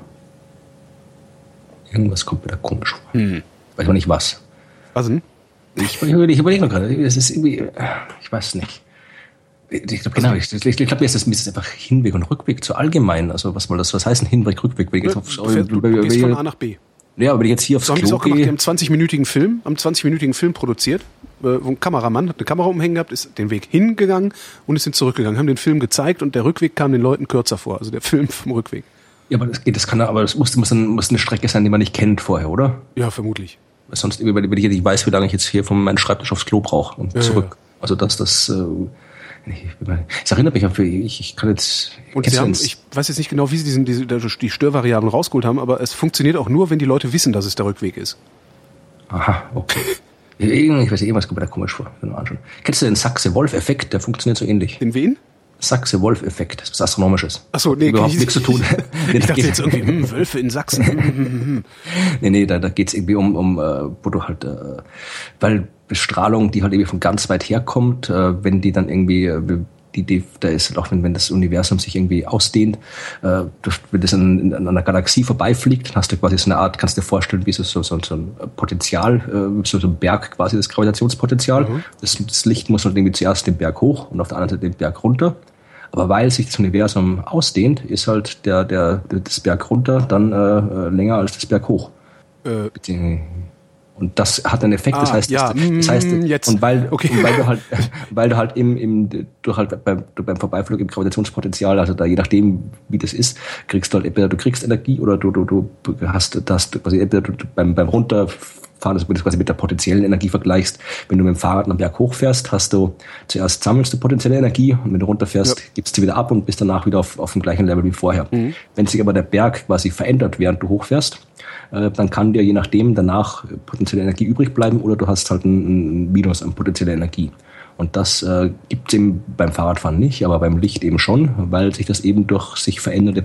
Irgendwas kommt mir da komisch vor. Hm. Weiß aber nicht was. Was denn? Ich, ich überlege noch gerade. Es ist irgendwie, ich weiß nicht. Ich glaube, genau, ich, ich, ich glaube, mir ist das, mir ist das einfach Hinweg und Rückweg zu allgemein. Also, was mal das, was heißt ein Hinweg, Rückweg? Wenn ich jetzt auf, du, fährst, du, du gehst von A nach B. Ja, aber wenn ich jetzt hier aufs so Klo haben die es auch gemacht, gehe. die haben einen zwanzig-minütigen Film, haben einen zwanzig-minütigen Film produziert, wo ein Kameramann hat eine Kamera umhängen gehabt, ist den Weg hingegangen und ist hin zurückgegangen, haben den Film gezeigt und der Rückweg kam den Leuten kürzer vor, also der Film vom Rückweg. Ja, aber das geht, das kann, aber das muss, muss, ein, muss eine Strecke sein, die man nicht kennt vorher, oder? Ja, vermutlich. Weil sonst, wenn ich nicht weiß, wie lange ich jetzt hier von meinem Schreibtisch aufs Klo brauche und ja, zurück. Ja. Also, dass das, äh, es erinnert mich an, ich, ich kann jetzt... Und sie haben, ich weiß jetzt nicht genau, wie sie diesen, diese, die Störvariablen rausgeholt haben, aber es funktioniert auch nur, wenn die Leute wissen, dass es der Rückweg ist. Aha, okay. Ich weiß nicht, irgendwas kommt mir da komisch vor. Kennst du den Sachse-Wolf-Effekt? Der funktioniert so ähnlich. Den wen? Sachse-Wolf-Effekt, das ist was Astronomisches. Ach so, nee, überhaupt nichts zu tun. Ich dachte jetzt irgendwie, hm, Wölfe in Sachsen. nee, nee, da, da geht's irgendwie um, um äh, wo du halt, äh, weil Bestrahlung, die halt irgendwie von ganz weit herkommt, äh, wenn die dann irgendwie, äh, die Idee, da ist halt auch, wenn, wenn das Universum sich irgendwie ausdehnt, äh, wenn das an, an einer Galaxie vorbeifliegt, dann hast du quasi so eine Art, kannst du dir vorstellen, wie so, so, so ein Potenzial, äh, so, so ein Berg quasi, das Gravitationspotenzial. Mhm. Das, das Licht muss halt irgendwie zuerst den Berg hoch und auf der anderen Seite den Berg runter. Aber weil sich das Universum ausdehnt, ist halt der, der, das Berg runter dann äh, länger als das Berg hoch. Äh. Und das hat einen Effekt, das ah, heißt, ja, das heißt, jetzt. und weil, okay. und weil du halt, weil du halt im, im, du halt beim, beim Vorbeiflug im Gravitationspotenzial, also da je nachdem, wie das ist, kriegst du halt entweder du kriegst Energie oder du, du, du hast, das quasi entweder du, beim, beim Runterfahren, also wenn du das quasi mit der potenziellen Energie vergleichst, wenn du mit dem Fahrrad am Berg hochfährst, hast du zuerst sammelst du potenzielle Energie und wenn du runterfährst, ja. gibst du wieder ab und bist danach wieder auf, auf dem gleichen Level wie vorher. Mhm. Wenn sich aber der Berg quasi verändert, während du hochfährst, dann kann dir je nachdem danach potenzielle Energie übrig bleiben oder du hast halt ein Minus an potenzieller Energie. Und das äh, gibt es eben beim Fahrradfahren nicht, aber beim Licht eben schon, weil sich das eben durch sich verändernde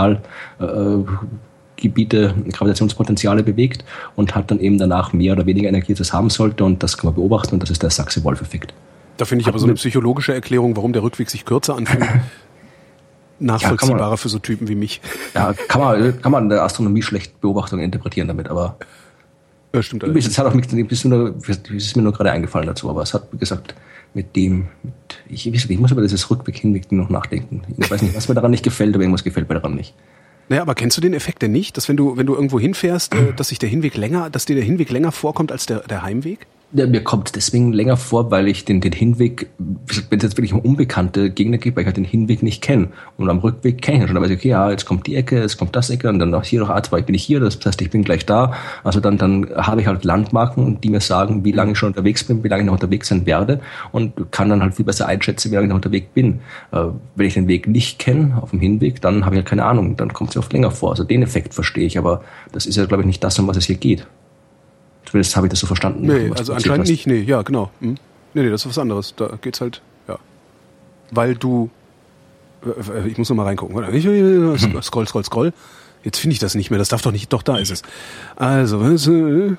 Potenzialgebiete, äh, Gravitationspotenziale bewegt und hat dann eben danach mehr oder weniger Energie, als es haben sollte. Und das kann man beobachten und das ist der Sachse-Wolf-Effekt. Da finde ich aber so eine psychologische Erklärung, warum der Rückweg sich kürzer anfühlt. Nachvollziehbarer ja, man, für so Typen wie mich. Ja, kann man, kann man in der Astronomie schlecht Beobachtungen interpretieren damit, aber ja, stimmt. Es hat auch mit, es ist mir nur gerade eingefallen dazu, aber es hat, wie gesagt, mit dem, mit, ich, ich muss über dieses Rückweg, Hinweg noch nachdenken. Ich weiß nicht, was mir daran nicht gefällt, aber irgendwas gefällt mir daran nicht. Naja, aber kennst du den Effekt denn nicht, dass wenn du, wenn du irgendwo hinfährst, äh, dass sich der Hinweg länger, dass dir der Hinweg länger vorkommt als der, der Heimweg? Ja, mir kommt deswegen länger vor, weil ich den, den Hinweg, wenn es jetzt wirklich um unbekannte Gegner geht, weil ich halt den Hinweg nicht kenne. Und am Rückweg kenne ich ihn schon. Da weiß ich, okay, ja, jetzt kommt die Ecke, jetzt kommt das Ecke und dann noch hier noch, ah, zwei bin ich hier, das heißt, ich bin gleich da. Also dann, dann habe ich halt Landmarken, die mir sagen, wie lange ich schon unterwegs bin, wie lange ich noch unterwegs sein werde und kann dann halt viel besser einschätzen, wie lange ich noch unterwegs bin. Äh, wenn ich den Weg nicht kenne, auf dem Hinweg, dann habe ich halt keine Ahnung, dann kommt es oft länger vor. Also den Effekt verstehe ich, aber das ist ja, glaube ich, nicht das, um was es hier geht. Zumindest habe ich das so verstanden. Nee, also anscheinend nicht, nee, ja, genau. Hm. Nee, nee, das ist was anderes. Da geht's halt, ja. Weil du, ich muss noch mal reingucken. Scroll, scroll, scroll. Jetzt finde ich das nicht mehr, das darf doch nicht, doch, da ist es. Also, in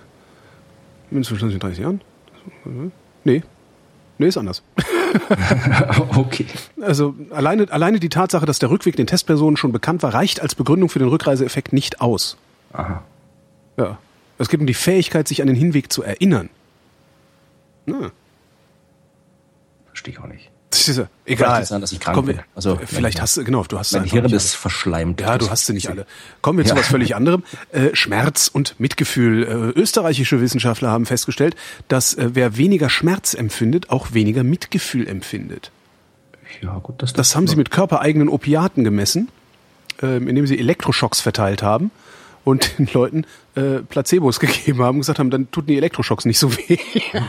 dreißig Jahren? Nee. Nee, ist anders. Okay. Also, alleine, alleine die Tatsache, dass der Rückweg den Testpersonen schon bekannt war, reicht als Begründung für den Rückreiseeffekt nicht aus. Aha. Ja. Es geht um die Fähigkeit, sich an den Hinweg zu erinnern. Na. Verstehe ich auch nicht. Das ist ja egal. Sein, dass ich krank Komm, bin. Also, vielleicht hast du, genau, du hast mein Hirn ist verschleimt. Ja, du hast sie nicht alle. Kommen wir zu ja. was völlig anderem. Äh, Schmerz und Mitgefühl. Äh, österreichische Wissenschaftler haben festgestellt, dass äh, wer weniger Schmerz empfindet, auch weniger Mitgefühl empfindet. Ja, gut, das, das, das haben sie mit körpereigenen Opiaten gemessen, äh, indem sie Elektroschocks verteilt haben und den Leuten äh, Placebos gegeben haben und gesagt haben, dann tun die Elektroschocks nicht so weh.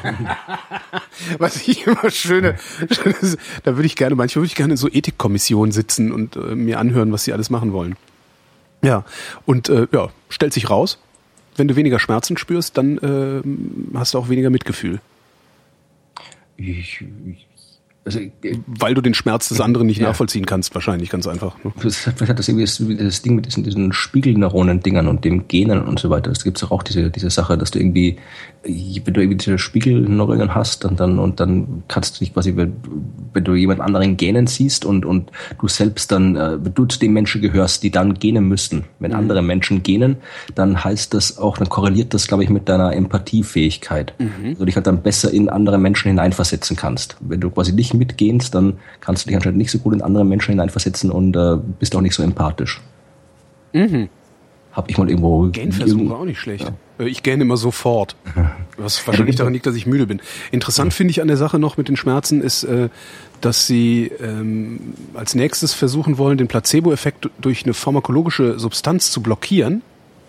Was ich immer schöne, schöne da würde ich gerne, manchmal würde ich gerne in so Ethikkommissionen sitzen und äh, mir anhören, was sie alles machen wollen. Ja, und äh, ja, stellt sich raus, wenn du weniger Schmerzen spürst, dann äh, hast du auch weniger Mitgefühl. Ich, ich Also, weil du den Schmerz des anderen nicht ja. nachvollziehen kannst, wahrscheinlich, ganz einfach. Ne? Vielleicht hat das irgendwie das, das Ding mit diesen, diesen Spiegelneuronen-Dingern und dem Genen und so weiter. Es gibt auch diese, diese Sache, dass du irgendwie, wenn du irgendwie diese Spiegelneuronen hast und dann, und dann kannst du dich quasi, wenn, wenn du jemand anderen gähnen siehst und, und du selbst dann, wenn du zu den Menschen gehörst, die dann gähnen müssten. Wenn mhm. andere Menschen gähnen, dann heißt das auch, dann korreliert das, glaube ich, mit deiner Empathiefähigkeit. Mhm. Also du dich halt dann besser in andere Menschen hineinversetzen kannst. Wenn du quasi nicht mitgehst, dann kannst du dich anscheinend nicht so gut in andere Menschen hineinversetzen und äh, bist auch nicht so empathisch. Mhm. Hab ich mal irgendwo... Gähnversuche auch nicht schlecht. Ja. Ich gähne immer sofort. Was wahrscheinlich daran liegt, dass ich müde bin. Interessant ja. finde ich an der Sache noch mit den Schmerzen ist, äh, dass sie ähm, als nächstes versuchen wollen, den Placebo-Effekt durch eine pharmakologische Substanz zu blockieren,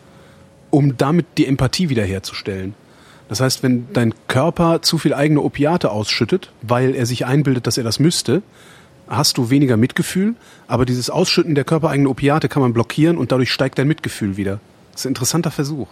um damit die Empathie wiederherzustellen. Das heißt, wenn dein Körper zu viel eigene Opiate ausschüttet, weil er sich einbildet, dass er das müsste, hast du weniger Mitgefühl, aber dieses Ausschütten der körpereigenen Opiate kann man blockieren und dadurch steigt dein Mitgefühl wieder. Das ist ein interessanter Versuch.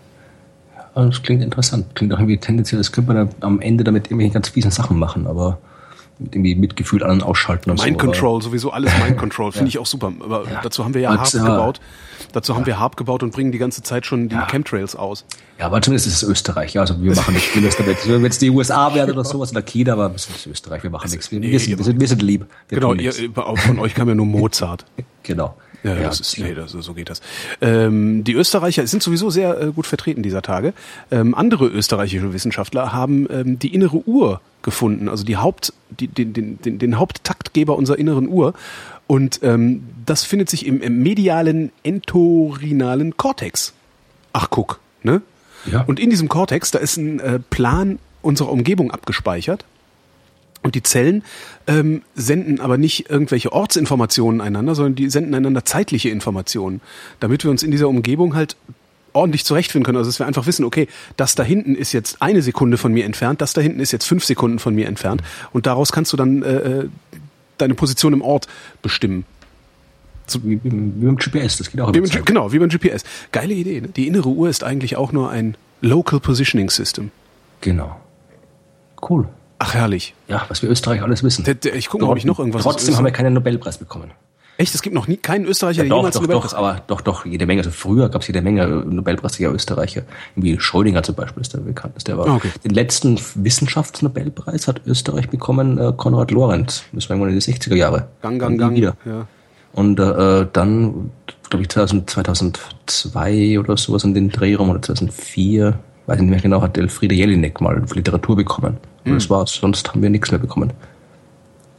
Ja, das klingt interessant. Klingt auch irgendwie tendenziell, das könnte man am Ende damit irgendwelche ganz fiesen Sachen machen, aber mit irgendwie Mitgefühl anderen ausschalten und Mind so. Control, sowieso alles Mind Control, finde ja. ich auch super. Aber ja. dazu haben wir ja Harp ja. gebaut. Dazu haben ja. wir Harp gebaut und bringen die ganze Zeit schon die ja. Chemtrails aus. Ja, aber zumindest ist es Österreich. Ja, also wir machen nichts Schlimmes damit. Wenn es die U S A wäre oder sowas oder China, aber es ist Österreich. Wir machen also, nichts. Wir, nee, wir, sind, wir, sind, wir sind lieb. Wir genau, ihr, von euch kam ja nur Mozart. Genau. Ja, ja, das ist, nee, das, so geht das. Ähm, die Österreicher sind sowieso sehr äh, gut vertreten dieser Tage. Ähm, andere österreichische Wissenschaftler haben ähm, die innere Uhr gefunden, also die Haupt, die, den, den, den, den Haupttaktgeber unserer inneren Uhr. Und ähm, das findet sich im, im medialen entorhinalen Kortex. Ach, guck, ne? Ja. Und in diesem Kortex, da ist ein äh, Plan unserer Umgebung abgespeichert. Und die Zellen ähm, senden aber nicht irgendwelche Ortsinformationen einander, sondern die senden einander zeitliche Informationen, damit wir uns in dieser Umgebung halt ordentlich zurechtfinden können. Also dass wir einfach wissen, okay, das da hinten ist jetzt eine Sekunde von mir entfernt, das da hinten ist jetzt fünf Sekunden von mir entfernt. Und daraus kannst du dann äh, deine Position im Ort bestimmen. So, wie, wie, wie beim G P S, das geht auch über Zeit. Genau, wie beim G P S. Geile Idee, ne? Die innere Uhr ist eigentlich auch nur ein Local Positioning System. Genau. Cool. Ach, herrlich. Ja, was wir Österreich alles wissen. Ich gucke mal, ob ich noch irgendwas... Trotzdem haben wir keinen Nobelpreis bekommen. Echt? Es gibt noch nie keinen Österreicher, ja, der doch, jemals doch, einen Nobelpreis... Doch, aber doch, doch, jede Menge. Also früher gab es jede Menge Nobelpreisträger Österreicher. Irgendwie Schrödinger zum Beispiel ist der bekannteste. Aber okay. Den letzten Wissenschaftsnobelpreis hat Österreich bekommen, äh, Konrad Lorenz. Das war irgendwann in den sechziger Jahre. Gang, gang, gang. Wieder. Ja. Und äh, dann, glaube ich, zweitausendzwei oder sowas in den Dreh rum, oder zweitausendvier... weiß ich nicht mehr genau, hat Elfriede Jelinek mal für Literatur bekommen. Und mhm. das war's, sonst haben wir nichts mehr bekommen.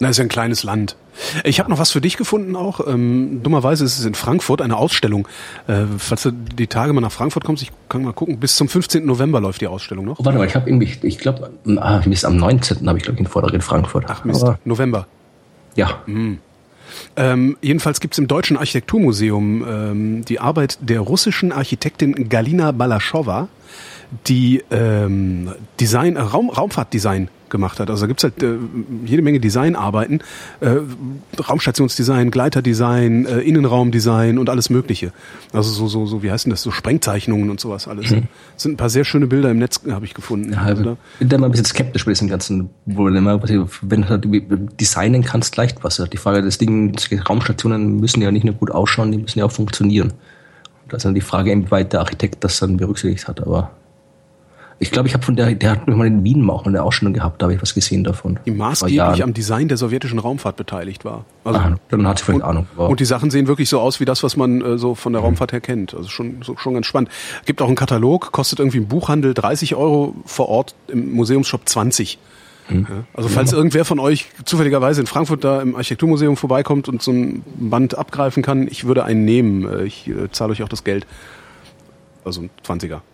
Na, ist ja ein kleines Land. Ich habe noch was für dich gefunden auch. Ähm, dummerweise ist es in Frankfurt eine Ausstellung. Äh, falls du die Tage mal nach Frankfurt kommst, ich kann mal gucken, bis zum fünfzehnten November läuft die Ausstellung noch. Oh, warte mal, ich habe irgendwie, ich glaube, ah, bis am neunzehnten habe ich, glaube ich, einen Vortrag in Frankfurt. Ach Mist, aber November. Ja. Mhm. Ähm, jedenfalls gibt's im Deutschen Architekturmuseum ähm, die Arbeit der russischen Architektin Galina Balaschowa, die ähm, Design, äh, Raum, Raumfahrtdesign gemacht hat. Also da gibt's halt äh, jede Menge Designarbeiten, äh, Raumstationsdesign, Gleiterdesign, äh, Innenraumdesign und alles Mögliche. Also so so so wie heißt denn das, so Sprengzeichnungen und sowas alles. Mhm. Das sind ein paar sehr schöne Bilder im Netz, habe ich gefunden. Ja, also, ich bin da mal ein bisschen skeptisch bei diesem ganzen, wo du immer, wenn du halt designen kannst, leicht was. Die Frage des Ding, Raumstationen müssen ja nicht nur gut ausschauen, die müssen ja auch funktionieren. Da ist dann die Frage, inwieweit der Architekt das dann berücksichtigt hat, aber ich glaube, ich habe von der, der hat mal in Wien auch mal eine Ausstellung gehabt, da habe ich was gesehen davon. Die maßgeblich am Design der sowjetischen Raumfahrt beteiligt war. Also, ah, dann hat sie vielleicht Ahnung. Wow. Und die Sachen sehen wirklich so aus wie das, was man äh, so von der Raumfahrt her kennt. Also schon, so, schon ganz spannend. Gibt auch einen Katalog, kostet irgendwie im Buchhandel dreißig Euro, vor Ort im Museumsshop zwanzig. Mhm. Ja, also falls ja. irgendwer von euch zufälligerweise in Frankfurt da im Architekturmuseum vorbeikommt und so ein Band abgreifen kann, ich würde einen nehmen. Ich äh, zahle euch auch das Geld. Also ein zwanziger.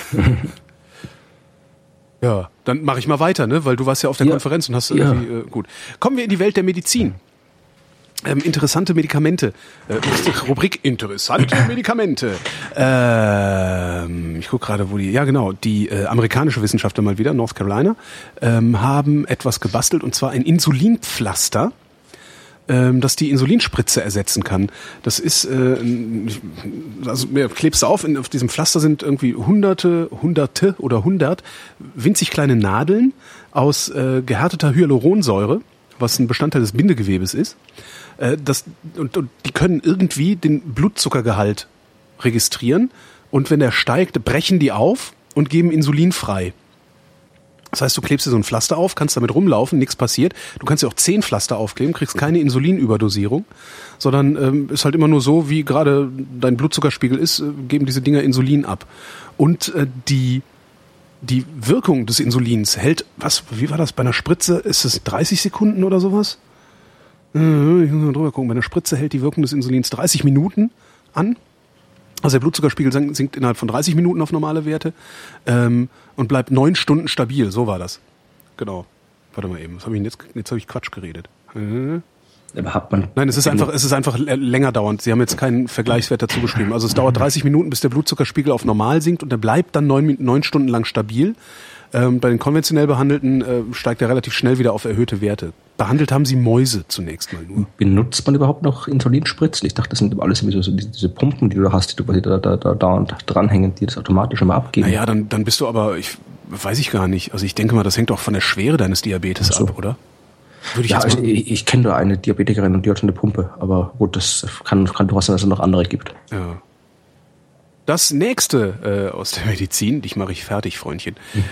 Ja, dann mache ich mal weiter, ne? Weil du warst ja auf der ja. Konferenz und hast ja. irgendwie, äh, gut. Kommen wir in die Welt der Medizin. Ähm, interessante Medikamente. Äh, Rubrik interessante Medikamente. Ähm, ich gucke gerade, wo die, ja genau, die äh, amerikanische Wissenschaftler mal wieder, North Carolina, ähm, haben etwas gebastelt und zwar ein Insulinpflaster, ähm, das die Insulinspritze ersetzen kann. Das ist, äh, also ja, klebst du auf, in, auf diesem Pflaster sind irgendwie hunderte, hunderte oder hundert winzig kleine Nadeln aus äh, gehärteter Hyaluronsäure, was ein Bestandteil des Bindegewebes ist. Äh, das, und, und die können irgendwie den Blutzuckergehalt registrieren und wenn der steigt, brechen die auf und geben Insulin frei. Das heißt, du klebst dir so ein Pflaster auf, kannst damit rumlaufen, nichts passiert. Du kannst dir auch zehn Pflaster aufkleben, kriegst keine Insulinüberdosierung, sondern ähm, ist halt immer nur so, wie gerade dein Blutzuckerspiegel ist, äh, geben diese Dinger Insulin ab. Und äh, die die Wirkung des Insulins hält, was, wie war das bei einer Spritze? Ist es dreißig Sekunden oder sowas? Äh, ich muss mal drüber gucken. Bei einer Spritze hält die Wirkung des Insulins dreißig Minuten an. Also der Blutzuckerspiegel sinkt innerhalb von dreißig Minuten auf normale Werte ähm, und bleibt neun Stunden stabil. So war das. Genau. Warte mal eben. Was hab ich jetzt? Jetzt habe ich Quatsch geredet. Äh. Aber hat man Nein, es ist einfach, es ist einfach länger dauernd. Sie haben jetzt keinen Vergleichswert dazu geschrieben. Also es dauert dreißig Minuten, bis der Blutzuckerspiegel auf normal sinkt und der bleibt dann neun, neun Stunden lang stabil. Ähm, bei den konventionell Behandelten äh, steigt er relativ schnell wieder auf erhöhte Werte. Behandelt haben sie Mäuse zunächst mal nur. Benutzt man überhaupt noch Insulinspritzen? Ich dachte, das sind alles so, so diese Pumpen, die du hast, die du quasi da, da, da, da dranhängen, die das automatisch immer abgeben. Naja, dann, dann bist du aber, ich weiß ich gar nicht. Also ich denke mal, das hängt auch von der Schwere deines Diabetes so. ab, oder? Würde ich ja, also ich, ich kenne da eine Diabetikerin und die hat schon eine Pumpe, aber gut, das kann, kann durchaus sein, dass es noch andere gibt. Ja. Das nächste äh, aus der Medizin, dich mache ich fertig, Freundchen. Hm.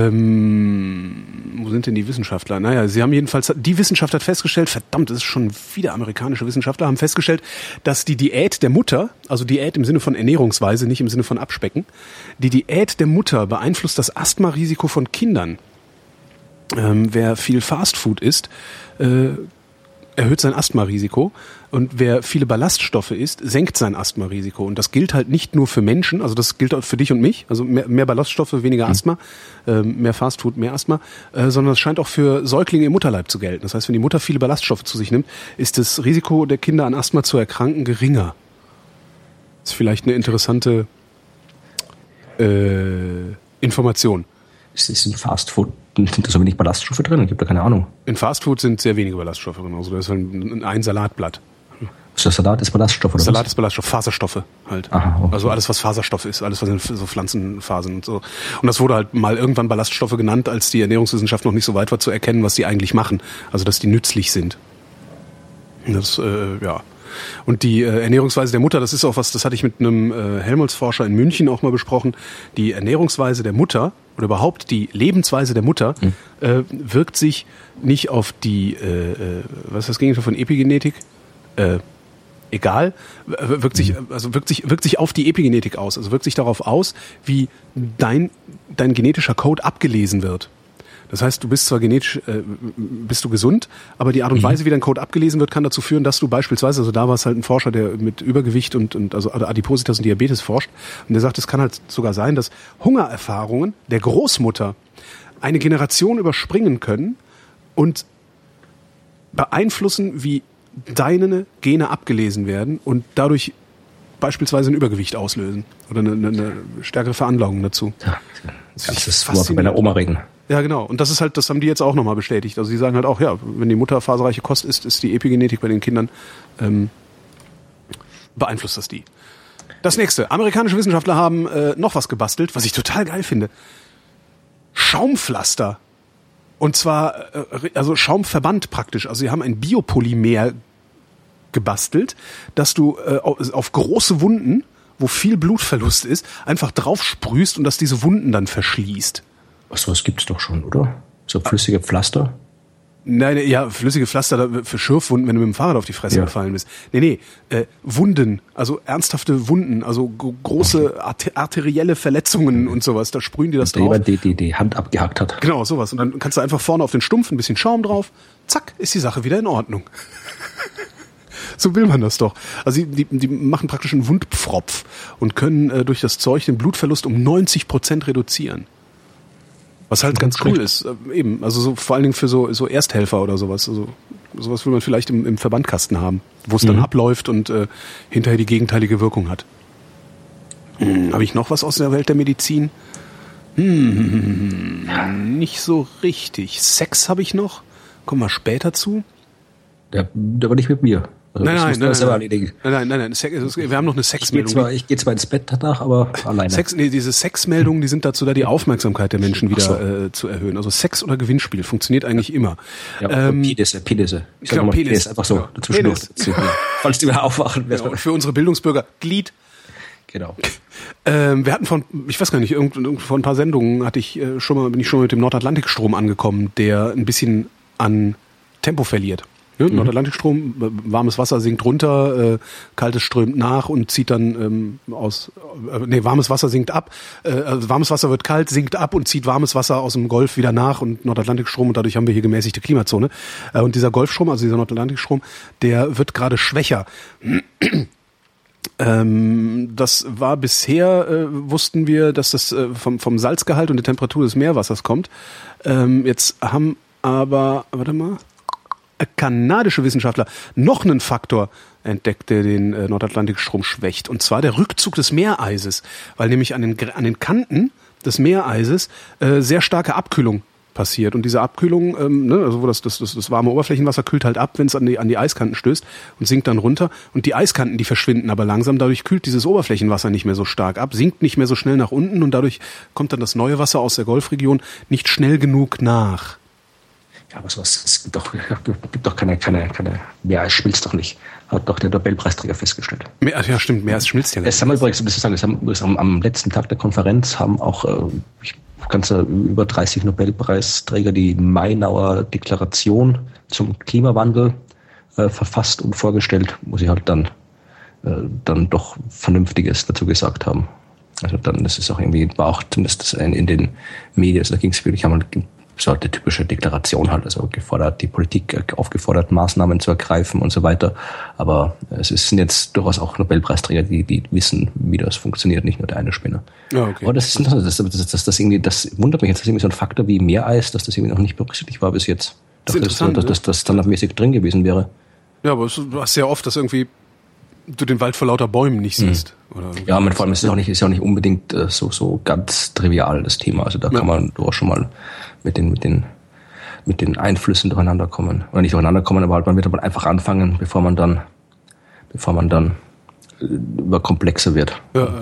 Ähm, wo sind denn die Wissenschaftler? Naja, sie haben jedenfalls, die Wissenschaft hat festgestellt, verdammt, das ist schon wieder amerikanische Wissenschaftler, haben festgestellt, dass die Diät der Mutter, also Diät im Sinne von Ernährungsweise, nicht im Sinne von Abspecken, die Diät der Mutter beeinflusst das Asthmarisiko von Kindern. Ähm, wer viel Fastfood isst, äh, erhöht sein Asthmarisiko. Und wer viele Ballaststoffe isst, senkt sein Asthmarisiko. Und das gilt halt nicht nur für Menschen, also das gilt auch für dich und mich, also mehr, mehr Ballaststoffe, weniger Asthma, äh, mehr Fastfood, mehr Asthma, äh, sondern es scheint auch für Säuglinge im Mutterleib zu gelten. Das heißt, wenn die Mutter viele Ballaststoffe zu sich nimmt, ist das Risiko der Kinder an Asthma zu erkranken geringer. Das ist vielleicht eine interessante äh, Information. Ist es in Fastfood, sind da so wenig Ballaststoffe drin? Ich habe da keine Ahnung. In Fastfood sind sehr wenige Ballaststoffe drin. Also da ist ein, ein Salatblatt. Ist das Salat ist Ballaststoff oder Salat was? ist Ballaststoff, Faserstoffe halt. Aha, okay. Also alles, was Faserstoff ist, alles, was in so Pflanzenphasen und so. Und das wurde halt mal irgendwann Ballaststoffe genannt, als die Ernährungswissenschaft noch nicht so weit war zu erkennen, was die eigentlich machen. Also dass die nützlich sind. Das, äh, ja. Und die äh, Ernährungsweise der Mutter, das ist auch was, das hatte ich mit einem äh, Helmholtz-Forscher in München auch mal besprochen. Die Ernährungsweise der Mutter oder überhaupt die Lebensweise der Mutter hm. äh, wirkt sich nicht auf die, äh, äh, was ist das Gegenteil von Epigenetik? Äh, egal, wirkt sich, also wirkt sich, wirkt sich auf die Epigenetik aus, also wirkt sich darauf aus, wie dein, dein genetischer Code abgelesen wird. Das heißt, du bist zwar genetisch, äh, bist du gesund, aber die Art und mhm. Weise, wie dein Code abgelesen wird, kann dazu führen, dass du beispielsweise, also da war es halt ein Forscher, der mit Übergewicht und, und also Adipositas und Diabetes forscht, und der sagt, es kann halt sogar sein, dass Hungererfahrungen der Großmutter eine Generation überspringen können und beeinflussen, wie deine Gene abgelesen werden und dadurch beispielsweise ein Übergewicht auslösen oder eine, eine, eine stärkere Veranlagung dazu. Ja, das ganze Wort bei der Oma reden. Ja, genau. Und das ist halt, das haben die jetzt auch nochmal bestätigt. Also die sagen halt auch, ja, wenn die Mutter faserreiche Kost isst, ist die Epigenetik bei den Kindern, ähm, beeinflusst das die. Das nächste. Amerikanische Wissenschaftler haben äh, noch was gebastelt, was ich total geil finde. Schaumpflaster. Und zwar, äh, also Schaumverband praktisch. Also sie haben ein Biopolymer gebastelt, dass du äh, auf große Wunden, wo viel Blutverlust ist, einfach drauf sprühst und dass diese Wunden dann verschließt. Was, sowas gibt's doch schon, oder? So flüssige Pflaster? Nein, ja, flüssige Pflaster für Schürfwunden, wenn du mit dem Fahrrad auf die Fresse ja. gefallen bist. Nee, nee, äh, Wunden, also ernsthafte Wunden, also g- große arte- arterielle Verletzungen und sowas, da sprühen die das drauf. Jemand, die, die die Hand abgehackt hat. Genau, sowas. Und dann kannst du einfach vorne auf den Stumpf ein bisschen Schaum drauf, zack, ist die Sache wieder in Ordnung. So will man das doch. Also die, die, die machen praktisch einen Wundpfropf und können äh, durch das Zeug den Blutverlust um neunzig Prozent reduzieren. Was halt ganz cool ist, äh, eben, also so vor allen Dingen für so, so Ersthelfer oder sowas. Also sowas will man vielleicht im, im Verbandkasten haben, wo es mhm. dann abläuft und äh, hinterher die gegenteilige Wirkung hat. Hm, habe ich noch was aus der Welt der Medizin? Hm, nicht so richtig. Sex habe ich noch. Kommen wir später zu. Der, der war nicht mit mir. Also nein, nein, nein, nein, nein, nein, nein, nein, wir haben noch eine Sexmeldung. Ich gehe zwar, ich gehe zwar ins Bett danach, aber alleine. Sex, nee, diese Sexmeldungen, die sind dazu da, die Aufmerksamkeit der Menschen wieder so. äh, zu erhöhen. Also Sex oder Gewinnspiel funktioniert eigentlich immer. Ja, ähm, Penisse, Penisse. Ich sag mal Penis, einfach so ja. dazwischendurch. Falls die wieder aufwachen. Ja, und für unsere Bildungsbürger, Glied. Genau. Ähm, wir hatten von, ich weiß gar nicht, irgend, irgend, vor ein paar Sendungen hatte ich äh, schon mal, bin ich schon mal mit dem Nordatlantikstrom angekommen, der ein bisschen an Tempo verliert. Ne? Mhm. Nordatlantikstrom, warmes Wasser sinkt runter, äh, kaltes strömt nach und zieht dann ähm, aus, äh, nee, warmes Wasser sinkt ab, äh, also warmes Wasser wird kalt, sinkt ab und zieht warmes Wasser aus dem Golf wieder nach und Nordatlantikstrom und dadurch haben wir hier gemäßigte Klimazone. Äh, und dieser Golfstrom, also dieser Nordatlantikstrom, der wird gerade schwächer. Ähm, das war bisher, äh, wussten wir, dass das äh, vom, vom Salzgehalt und der Temperatur des Meerwassers kommt. Ähm, jetzt haben aber, warte mal, kanadische Wissenschaftler noch einen Faktor entdeckt, der den äh, Nordatlantikstrom schwächt. Und zwar der Rückzug des Meereises, weil nämlich an den, an den Kanten des Meereises äh, sehr starke Abkühlung passiert. Und diese Abkühlung, ähm, ne, also wo das, das, das, das warme Oberflächenwasser kühlt halt ab, wenn es an die, an die Eiskanten stößt und sinkt dann runter. Und die Eiskanten, die verschwinden aber langsam. Dadurch kühlt dieses Oberflächenwasser nicht mehr so stark ab, sinkt nicht mehr so schnell nach unten und dadurch kommt dann das neue Wasser aus der Golfregion nicht schnell genug nach. Ja, aber sowas, es gibt doch, gibt doch keine, keine, keine, Meereis schmilzt doch nicht. Hat doch der Nobelpreisträger festgestellt. Mehr, ja, stimmt, Meereis schmilzt ja nicht. Es haben übrigens, das sagen, es haben, es haben am letzten Tag der Konferenz haben auch, äh, ich ganze über dreißig Nobelpreisträger die Mainauer Deklaration zum Klimawandel äh, verfasst und vorgestellt, wo sie halt dann, äh, dann doch Vernünftiges dazu gesagt haben. Also dann, das ist auch irgendwie, war auch zumindest in, in den Medien, also da ging es wirklich, haben halt so eine typische Deklaration halt, also gefordert, die Politik aufgefordert, Maßnahmen zu ergreifen und so weiter. Aber es sind jetzt durchaus auch Nobelpreisträger, die, die wissen, wie das funktioniert, nicht nur der eine Spinner. Ja, okay. Aber das ist das, das, das, das, das irgendwie, das wundert mich jetzt, dass irgendwie so ein Faktor wie Meereis, dass das irgendwie noch nicht berücksichtigt war bis jetzt. Das ist interessant, dass das, das standardmäßig drin gewesen wäre. Ja, aber du hast sehr oft, dass irgendwie du den Wald vor lauter Bäumen nicht siehst. Mhm. Oder ja, und vor allem ist es auch nicht, ist ja auch nicht unbedingt äh, so, so ganz trivial, das Thema. Also da ja. kann man durchaus schon mal mit den, mit den, mit den Einflüssen durcheinander kommen. Oder nicht durcheinander kommen, aber halt man wird aber einfach anfangen, bevor man dann, bevor man dann äh, über komplexer wird. Ja, und,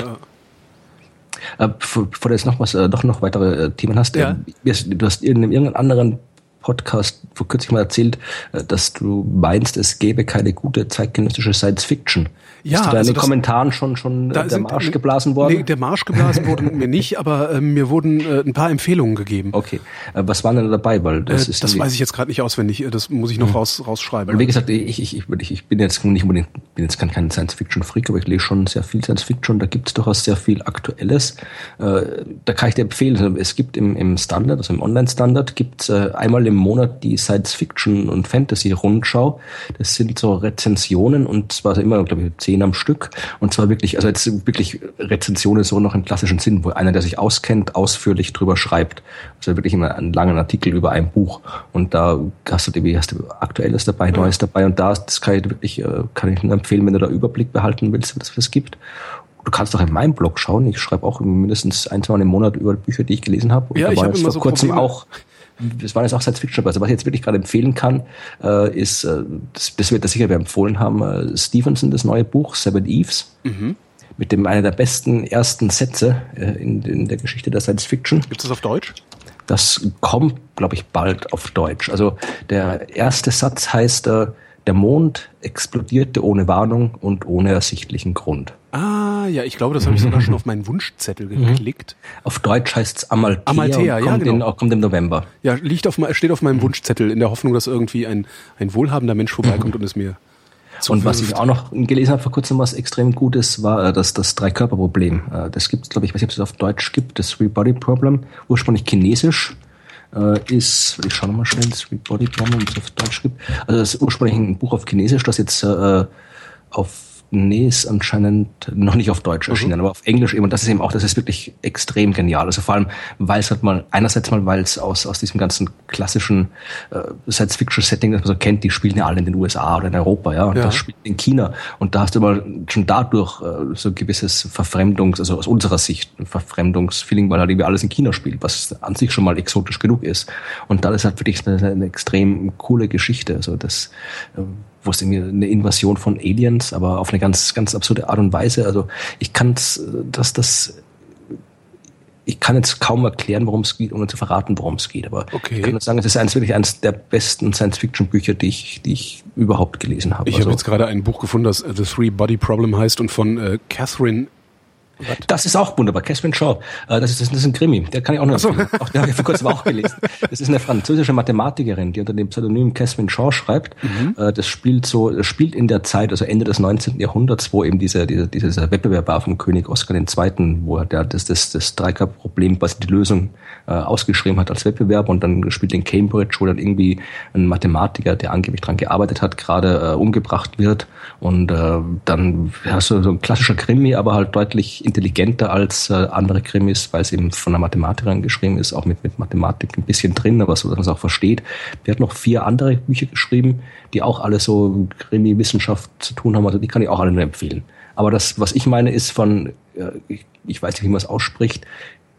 ja. Äh, bevor du jetzt noch was, äh, doch noch weitere äh, Themen hast, ja. äh, du hast in irgendeinem anderen Podcast vor kurzem mal erzählt, dass du meinst, es gäbe keine gute zeitgenössische Science-Fiction. Ja, ist da also in den Kommentaren schon schon der sind, Marsch geblasen worden? Nee, der Marsch geblasen wurde mir nicht, aber äh, mir wurden äh, ein paar Empfehlungen gegeben. Okay, äh, was waren denn dabei? Weil das äh, ist das weiß ich jetzt gerade nicht auswendig. Das muss ich noch hm. raus rausschreiben. Weil wie gesagt, ich ich ich, ich bin jetzt nicht unbedingt bin jetzt kein, kein Science-Fiction-Freak, aber ich lese schon sehr viel Science-Fiction. Da gibt es durchaus sehr viel Aktuelles. Äh, da kann ich dir empfehlen. Es gibt im im Standard, also im Online-Standard, gibt es äh, einmal im Monat die Science-Fiction und Fantasy-Rundschau. Das sind so Rezensionen und zwar immer, glaube ich, zehn am Stück. Und zwar wirklich, also jetzt wirklich Rezensionen so noch im klassischen Sinn, wo einer, der sich auskennt, ausführlich drüber schreibt. Also wirklich immer einen langen Artikel über ein Buch. Und da hast du, hast du Aktuelles dabei, ja. Neues dabei. Und da, das kann ich wirklich, kann ich nur empfehlen, wenn du da Überblick behalten willst, was es gibt. Du kannst doch in meinem Blog schauen. Ich schreibe auch mindestens ein, zwei Mal im Monat über Bücher, die ich gelesen habe. Und ja, da ich war habe jetzt immer vor so kurzem Probleme. auch Das waren jetzt auch Science-Fiction dabei. Also was ich jetzt wirklich gerade empfehlen kann, äh, ist, äh, das, das wird das sicher wir empfohlen haben, äh, Stevenson, das neue Buch, Seven Eves, mhm. mit dem einer der besten ersten Sätze äh, in, in der Geschichte der Science-Fiction. Gibt es das auf Deutsch? Das kommt, glaube ich, bald auf Deutsch. Also der erste Satz heißt, äh, der Mond explodierte ohne Warnung und ohne ersichtlichen Grund. Ah, ja, ich glaube, das habe ich sogar schon auf meinen Wunschzettel geklickt. Auf Deutsch heißt es Amalthea, Amalthea, und kommt, ja, genau. in, kommt im November. Ja, liegt auf, steht auf meinem Wunschzettel in der Hoffnung, dass irgendwie ein, ein wohlhabender Mensch vorbeikommt mhm. und es mir Und was ich auch noch gelesen habe vor kurzem, was extrem gut ist, war das, das Drei-Körper-Problem. Das gibt es, glaube ich, ich weiß nicht, ob es das auf Deutsch gibt, das Three-Body-Problem, ursprünglich chinesisch. Ist, ich schaue nochmal schnell, das Body Problem, was es auf Deutsch gibt. Also das ist ursprünglich ein Buch auf Chinesisch, das jetzt äh, auf, nee, ist anscheinend noch nicht auf Deutsch erschienen, mhm. aber auf Englisch eben. Und das ist eben auch, das ist wirklich extrem genial. Also vor allem, weil es halt mal, einerseits mal, weil es aus, aus diesem ganzen klassischen äh, Science-Fiction-Setting, das man so kennt, die spielen ja alle in den U S A oder in Europa, ja, und ja. das spielt in China. Und da hast du mal schon dadurch äh, so ein gewisses Verfremdungs-, also aus unserer Sicht ein Verfremdungsfeeling, weil halt irgendwie alles in China spielt, was an sich schon mal exotisch genug ist. Und da ist halt wirklich eine, eine extrem coole Geschichte. Also das, äh, wo es irgendwie eine Invasion von Aliens, aber auf eine ganz, ganz absurde Art und Weise. Also ich kann es, dass das, ich kann jetzt kaum erklären, worum es geht, ohne zu verraten, worum es geht. Aber okay. Ich kann nur sagen, es ist eins, wirklich eines der besten Science-Fiction-Bücher, die ich, die ich überhaupt gelesen habe. Ich also, habe jetzt gerade ein Buch gefunden, das The Three-Body-Problem heißt und von äh, Catherine. Was? Das ist auch wunderbar. Catherine Shaw. Das ist, das ist ein Krimi. Der kann ich auch noch so. empfehlen. Auch, den habe ich vor kurzem auch gelesen. Das ist eine französische Mathematikerin, die unter dem Pseudonym Catherine Shaw schreibt. Mhm. Das spielt so, das spielt in der Zeit, also Ende des neunzehnten Jahrhunderts, wo eben dieser, dieser, dieser Wettbewerb war vom König Oskar der Zweite., wo er das, das, das Dreikörperproblem, quasi die Lösung äh, ausgeschrieben hat als Wettbewerb, und dann spielt in Cambridge, wo dann irgendwie ein Mathematiker, der angeblich dran gearbeitet hat, gerade äh, umgebracht wird. Und äh, dann hast du so ein klassischer Krimi, aber halt deutlich intelligenter als äh, andere Krimis, weil es eben von einer Mathematikerin geschrieben ist, auch mit, mit Mathematik ein bisschen drin, aber so, dass man es auch versteht. Der hat noch vier andere Bücher geschrieben, die auch alle so Krimi-Wissenschaft zu tun haben, also die kann ich auch alle nur empfehlen. Aber das, was ich meine, ist von, äh, ich, ich weiß nicht, wie man es ausspricht,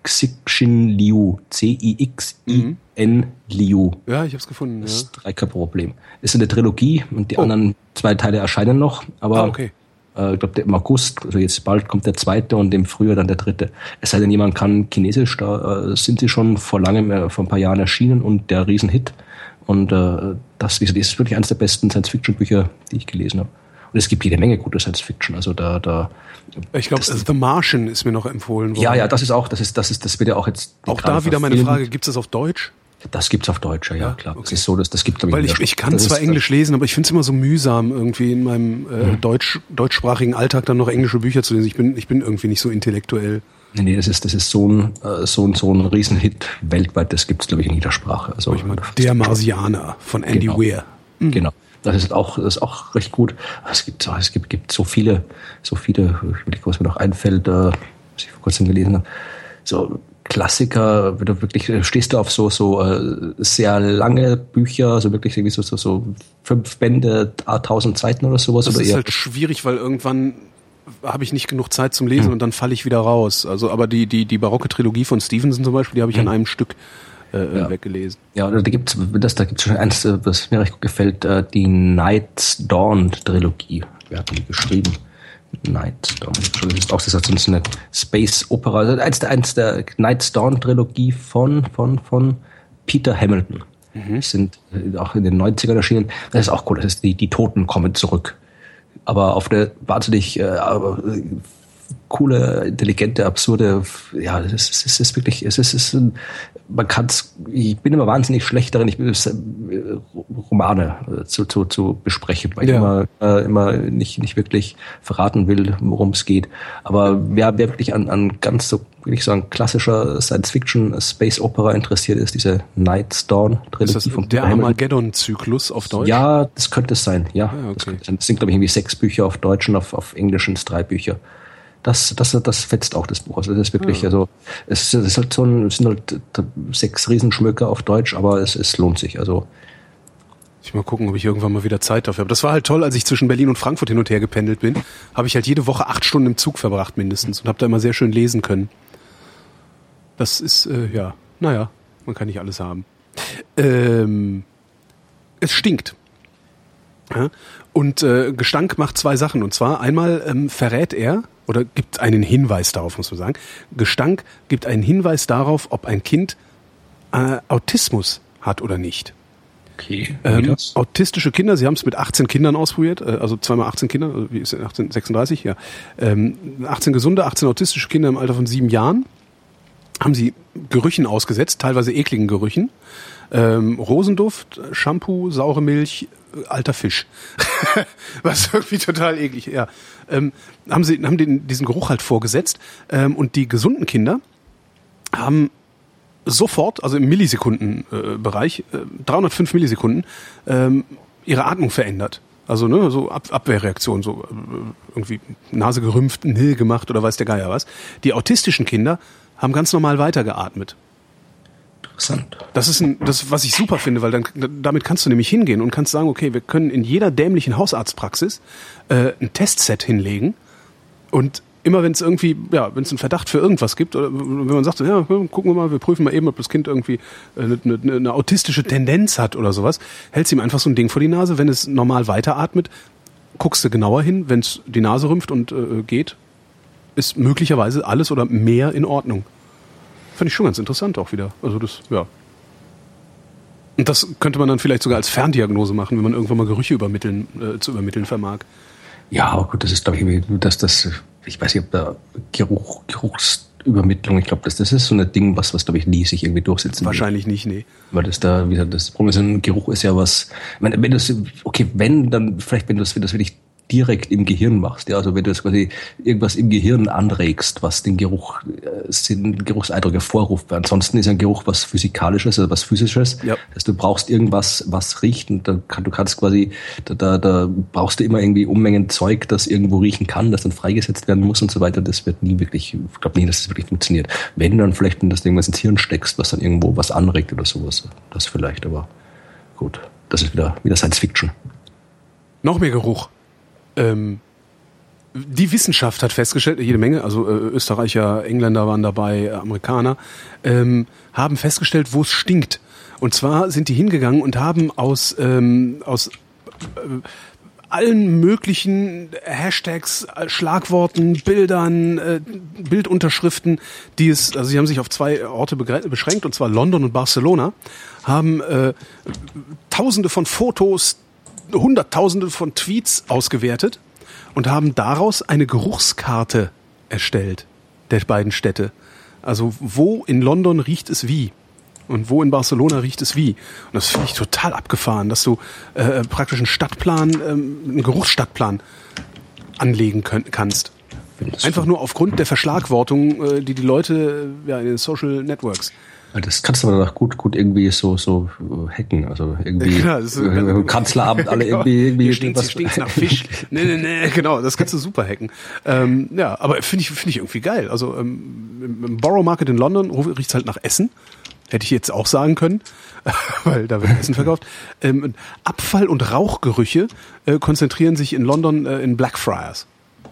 Cixin Liu, C I X I N Liu. Ja, ich habe es gefunden. Das ja. Dreikörperproblem. Ist eine Trilogie und die oh. anderen zwei Teile erscheinen noch, aber ah, okay. Ich glaube, im August, also jetzt bald, kommt der zweite und im Frühjahr dann der dritte. Es sei denn, jemand kann Chinesisch, da äh, sind sie schon vor langem, äh, vor ein paar Jahren erschienen und der Riesenhit. Und äh, das, das ist wirklich eines der besten Science-Fiction-Bücher, die ich gelesen habe. Und es gibt jede Menge gute Science-Fiction. Also da, da. Ich glaube, The Martian ist mir noch empfohlen worden. Ja, ja, das ist auch, das ist, das ist, das wird ja auch jetzt. Auch da wieder meine Frage: Gibt es das auf Deutsch? Das gibt's auf Deutsch, ja, ja klar. Okay. Das ist so, dass das gibt. Weil ich, ich kann das zwar ist, Englisch lesen, aber ich finde es immer so mühsam, irgendwie in meinem äh, mhm. Deutsch, deutschsprachigen Alltag dann noch englische Bücher zu lesen. Ich bin, ich bin irgendwie nicht so intellektuell. Nee, nee, das ist, das ist so ein, so ein, so ein Riesenhit weltweit. Das gibt's, glaube ich, in jeder Sprache. Also, ich meine, Der Marsianer von Andy genau. Weir. Mhm. Genau. Das ist auch, das ist auch recht gut. Es gibt, es gibt, gibt so viele, so viele, ich weiß nicht, was mir noch einfällt, was ich vor kurzem gelesen habe. So, Klassiker, wenn du wirklich, stehst du auf so, so äh, sehr lange Bücher, also wirklich irgendwie so, so, so fünf Bände, tausend Seiten oder sowas. Das oder ist eher halt schwierig, weil irgendwann habe ich nicht genug Zeit zum Lesen hm. und dann falle ich wieder raus. Also, aber die, die, die barocke Trilogie von Stevenson zum Beispiel, die habe ich hm. an einem Stück äh, ja. weggelesen. Ja, da gibt's, das, da gibt's schon eins, was mir recht gut gefällt, die Night's Dawn Trilogie. Wer hat die geschrieben? Night's Dawn. Das ist auch das ist eine Space Opera. Eins der, eins der Night's Dawn Trilogie von, von, von Peter Hamilton. Mhm. Sind auch in den neunzigern erschienen. Das ist auch cool. Das ist die, die Toten kommen zurück. Aber auf eine wahnsinnig äh, coole, intelligente, absurde, ja, es ist, es ist wirklich, es ist, es ist ein, man kann's, ich bin immer wahnsinnig schlecht darin, ich bin äh, Romane zu, zu, zu besprechen, weil ja. ich immer, äh, immer nicht, nicht wirklich verraten will, worum es geht. Aber wer, wer wirklich an, an ganz so, wirklich so ein klassischer Science-Fiction, Space-Opera interessiert ist, diese Night's Dawn Trilogie. Ist das vom der Armageddon-Zyklus auf Deutsch? Ja, das könnte es sein, ja. Ah, okay. Das, könnte sein. Das sind, glaube ich, irgendwie sechs Bücher auf Deutsch und auf, auf Englisch sind es drei Bücher. Das, das, das fetzt auch das Buch. Also das ist wirklich, ja. also es ist, es ist halt so ein, es sind halt sechs Riesenschmöcker auf Deutsch, aber es, es lohnt sich. Also ich mal gucken, ob ich irgendwann mal wieder Zeit dafür habe. Das war halt toll, als ich zwischen Berlin und Frankfurt hin und her gependelt bin, habe ich halt jede Woche acht Stunden im Zug verbracht mindestens und habe da immer sehr schön lesen können. Das ist, äh, ja, naja, man kann nicht alles haben. Ähm, es stinkt. Ja? Und äh, Gestank macht zwei Sachen. Und zwar einmal ähm, verrät er, oder gibt einen Hinweis darauf, muss man sagen. Gestank gibt einen Hinweis darauf, ob ein Kind äh, Autismus hat oder nicht. Okay. Ähm, autistische Kinder, sie haben es mit achtzehn Kindern ausprobiert, äh, also zweimal achtzehn Kinder, also wie ist es, achtzehn, sechsunddreißig, ja. Ähm, achtzehn gesunde, achtzehn autistische Kinder im Alter von sieben Jahren haben sie Gerüchen ausgesetzt, teilweise ekligen Gerüchen. Ähm, Rosenduft, Shampoo, saure Milch, alter Fisch. Was irgendwie total eklig, ja. Ähm, haben sie, haben den, diesen Geruch halt vorgesetzt, ähm, und die gesunden Kinder haben sofort, also im Millisekundenbereich, äh, dreihundertfünf Millisekunden, ähm, ihre Atmung verändert. Also, ne, so Ab- Abwehrreaktion, so äh, irgendwie Nase gerümpft, Nil gemacht oder weiß der Geier was. Die autistischen Kinder haben ganz normal weitergeatmet. Interessant. Das ist ein, das, was ich super finde, weil dann, damit kannst du nämlich hingehen und kannst sagen, okay, wir können in jeder dämlichen Hausarztpraxis äh, ein Testset hinlegen und immer wenn es irgendwie, ja, wenn es einen Verdacht für irgendwas gibt, oder wenn man sagt, ja, gucken wir mal, wir prüfen mal eben, ob das Kind irgendwie eine, eine, eine autistische Tendenz hat oder sowas, hältst ihm einfach so ein Ding vor die Nase, wenn es normal weiteratmet, guckst du genauer hin, wenn es die Nase rümpft und äh, geht, ist möglicherweise alles oder mehr in Ordnung. Fand ich schon ganz interessant auch wieder. Also das, ja. Und das könnte man dann vielleicht sogar als Ferndiagnose machen, wenn man irgendwann mal Gerüche übermitteln, äh, zu übermitteln vermag. Ja, aber gut, das ist, glaube ich, dass das, ich weiß nicht, ob da Geruch, Geruchsübermittlung, ich glaube, das, das ist so ein Ding, was, was glaube ich, nie sich irgendwie durchsetzen wird. Wahrscheinlich nicht, nee. Weil das da, wie gesagt, das Problem ist, ein Geruch ist ja was, wenn, wenn das, okay, wenn, dann vielleicht, wenn du das, wenn das wirklich direkt im Gehirn machst, ja, also wenn du das quasi irgendwas im Gehirn anregst, was den Geruch, äh, den Geruchseindruck hervorruft, weil ansonsten ist ein Geruch was Physikalisches, also was Physisches, ja. Dass du brauchst irgendwas, was riecht und dann kann, du kannst quasi, da, da, da brauchst du immer irgendwie Unmengen Zeug, das irgendwo riechen kann, das dann freigesetzt werden muss und so weiter, das wird nie wirklich, ich glaube nie, dass das wirklich funktioniert. Wenn dann vielleicht, wenn das irgendwas ins Hirn steckst, was dann irgendwo was anregt oder sowas, das vielleicht, aber gut, das ist wieder, wieder Science Fiction. Noch mehr Geruch. Ähm, die Wissenschaft hat festgestellt, jede Menge, also äh, Österreicher, Engländer waren dabei, äh, Amerikaner, ähm, haben festgestellt, wo es stinkt. Und zwar sind die hingegangen und haben aus, ähm, aus äh, allen möglichen Hashtags, Schlagworten, Bildern, äh, Bildunterschriften, die es, also sie haben sich auf zwei Orte begre- beschränkt, und zwar London und Barcelona, haben äh, Tausende von Fotos, Hunderttausende von Tweets ausgewertet und haben daraus eine Geruchskarte erstellt der beiden Städte. Also wo in London riecht es wie und wo in Barcelona riecht es wie. Und das finde ich total abgefahren, dass du äh, praktisch einen Stadtplan, ähm, einen Geruchsstadtplan anlegen könnt, kannst. Einfach nur aufgrund der Verschlagwortung, äh, die die Leute ja, in den Social Networks. Das kannst du aber doch gut, gut irgendwie so, so hacken. Also irgendwie ja, das ist äh, Kanzlerabend alle genau. irgendwie, irgendwie Hier stinkt es stinkt's nach Fisch. nee, nee, nee, genau, das kannst du super hacken. Ähm, ja, aber finde ich, finde ich irgendwie geil. Also ähm, im, im Borough Market in London riecht's halt nach Essen. Hätte ich jetzt auch sagen können, weil da wird Essen verkauft. Ähm, Abfall- und Rauchgerüche äh, konzentrieren sich in London äh, in Blackfriars.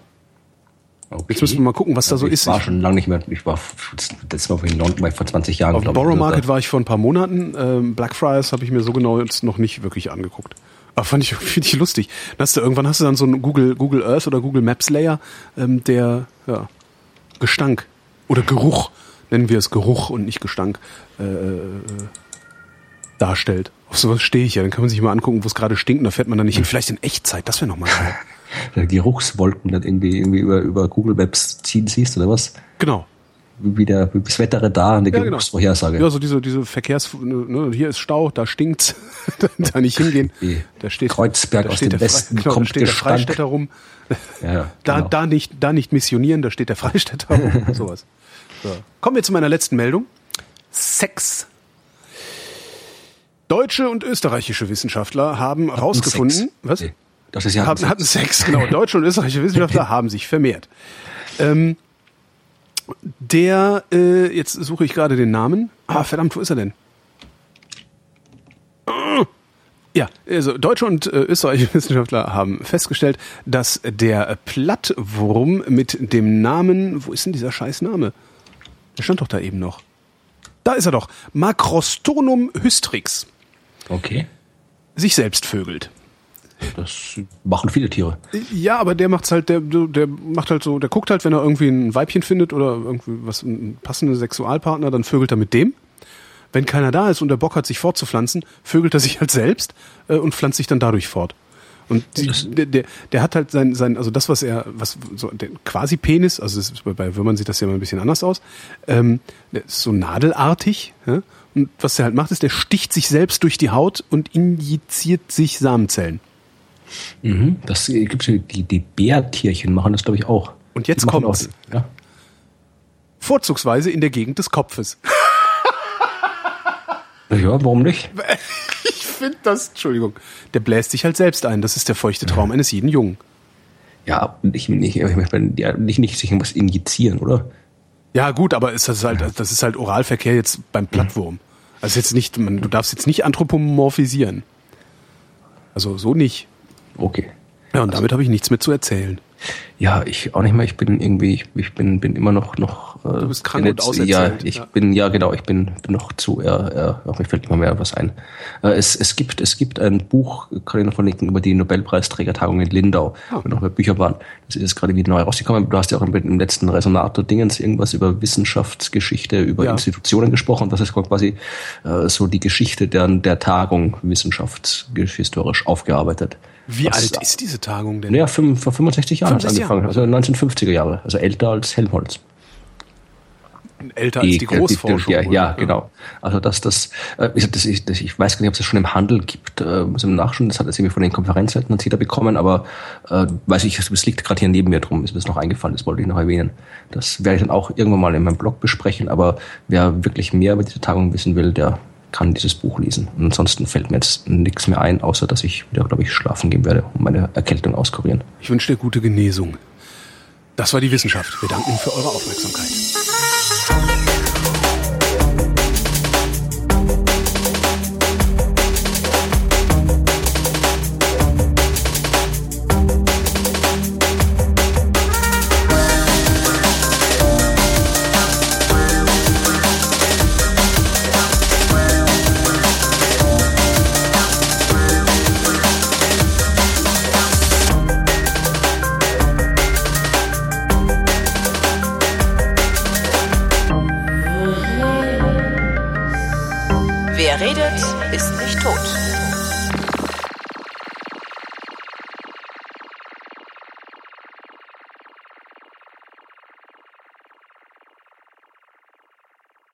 Okay. Jetzt müssen wir mal gucken, was da so ich ist. Ich war schon lange nicht mehr, ich war das war in London vor zwanzig Jahren. Auf dem Borough Market war ich vor ein paar Monaten. Ähm, Blackfriars habe ich mir so genau jetzt noch nicht wirklich angeguckt. Aber fand ich, finde ich lustig. Dann hast du, irgendwann hast du dann so einen Google, Google Earth oder Google Maps Layer, ähm, der ja, Gestank oder Geruch, nennen wir es Geruch und nicht Gestank, äh, darstellt. Auf sowas stehe ich ja. Dann kann man sich mal angucken, wo es gerade stinkt und da fährt man dann nicht hin. Vielleicht in Echtzeit, das wäre nochmal geil. Geruchswolken dann irgendwie, irgendwie über, über Google Maps ziehen siehst, oder was? Genau. Wie der wie das Wetterradar und die ja, Geruchsvorhersage. Ja, so diese, diese Verkehrs... Ne, hier ist Stau, da stinkt's. Da nicht hingehen. Da steht, Kreuzberg da aus steht dem der Westen Fre- genau, kommt da steht der Gestank. Freistädter rum. Ja, da, genau. da, nicht, da nicht missionieren, da steht der Freistädter rum. Sowas. So. Kommen wir zu meiner letzten Meldung. Sex. Deutsche und österreichische Wissenschaftler haben herausgefunden... Was? Nee, das ist ja haben, hatten Sex, genau. Deutsche und österreichische Wissenschaftler haben sich vermehrt. Ähm, der, äh, jetzt suche ich gerade den Namen. Ah, verdammt, wo ist er denn? Ja, also deutsche und äh, österreichische Wissenschaftler haben festgestellt, dass der Plattwurm mit dem Namen, wo ist denn dieser scheiß Name? Der stand doch da eben noch. Da ist er doch. Macrostonum hystrix. Okay. Sich selbst vögelt. Das machen viele Tiere. Ja, aber der macht's halt, der, der macht halt so, der guckt halt, wenn er irgendwie ein Weibchen findet oder irgendwie was, einen passenden Sexualpartner, dann vögelt er mit dem. Wenn keiner da ist und der Bock hat, sich fortzupflanzen, vögelt er sich halt selbst äh, und pflanzt sich dann dadurch fort. Und die, der, der, der hat halt sein, sein, also das, was er, was so der quasi Penis, also das ist, bei Würmern sieht das ja immer ein bisschen anders aus, ähm, der ist so nadelartig, ja? Und was der halt macht, ist, der sticht sich selbst durch die Haut und injiziert sich Samenzellen. Mhm, das gibt's die, die Bärtierchen machen das, glaube ich, auch. Und jetzt kommt's. Auch, ja. Vorzugsweise in der Gegend des Kopfes. Ja, warum nicht? Ich finde das, Entschuldigung, der bläst sich halt selbst ein. Das ist der feuchte Traum eines jeden Jungen. Ja, ich nicht, ich möchte nicht, nicht sich irgendwas injizieren, oder? Ja, gut, aber ist das halt, das ist halt Oralverkehr jetzt beim Plattwurm. Also jetzt nicht, man, du darfst jetzt nicht anthropomorphisieren. Also so nicht. Okay. Ja, und damit habe ich nichts mehr zu erzählen. Ja, ich auch nicht mehr. Ich bin irgendwie, ich, ich bin, bin immer noch, noch. Du bist krank jetzt, und auserzählt. Ja, ich ja. bin, ja genau, ich bin, bin noch zu, ja, ja, mir fällt immer mehr was ein. Äh, es, es gibt, es gibt ein Buch, kann ich noch verlinken, über die Nobelpreisträgertagung in Lindau, oh. wo noch mehr Bücher waren. Das ist gerade wieder neu rausgekommen. Du hast ja auch im letzten Resonator-Dingens irgendwas über Wissenschaftsgeschichte, über ja. Institutionen gesprochen. Das ist quasi äh, so die Geschichte der, der Tagung wissenschaftshistorisch aufgearbeitet. Wie Was, alt ist diese Tagung denn? Ja, vor fünfundsechzig Jahren fünfundsechzig angefangen, Jahre. also neunzehnhundertfünfziger Jahre, also älter als Helmholtz. Älter als die Großforschung. Ja, ja, ja, genau. Also das, das, äh, ich, das, ich, das, ich weiß gar nicht, ob es das schon im Handel gibt, äh, muss ich nachschauen, das hat jetzt irgendwie von den Konferenzleitern jeder bekommen, aber äh, weiß ich, es liegt gerade hier neben mir drum, ist mir das noch eingefallen, das wollte ich noch erwähnen. Das werde ich dann auch irgendwann mal in meinem Blog besprechen, aber wer wirklich mehr über diese Tagung wissen will, der kann dieses Buch lesen. Und ansonsten fällt mir jetzt nichts mehr ein, außer dass ich wieder, glaube ich, schlafen gehen werde, um meine Erkältung auskurieren. Ich wünsche dir gute Genesung. Das war die Wissenschaft. Wir danken für eure Aufmerksamkeit.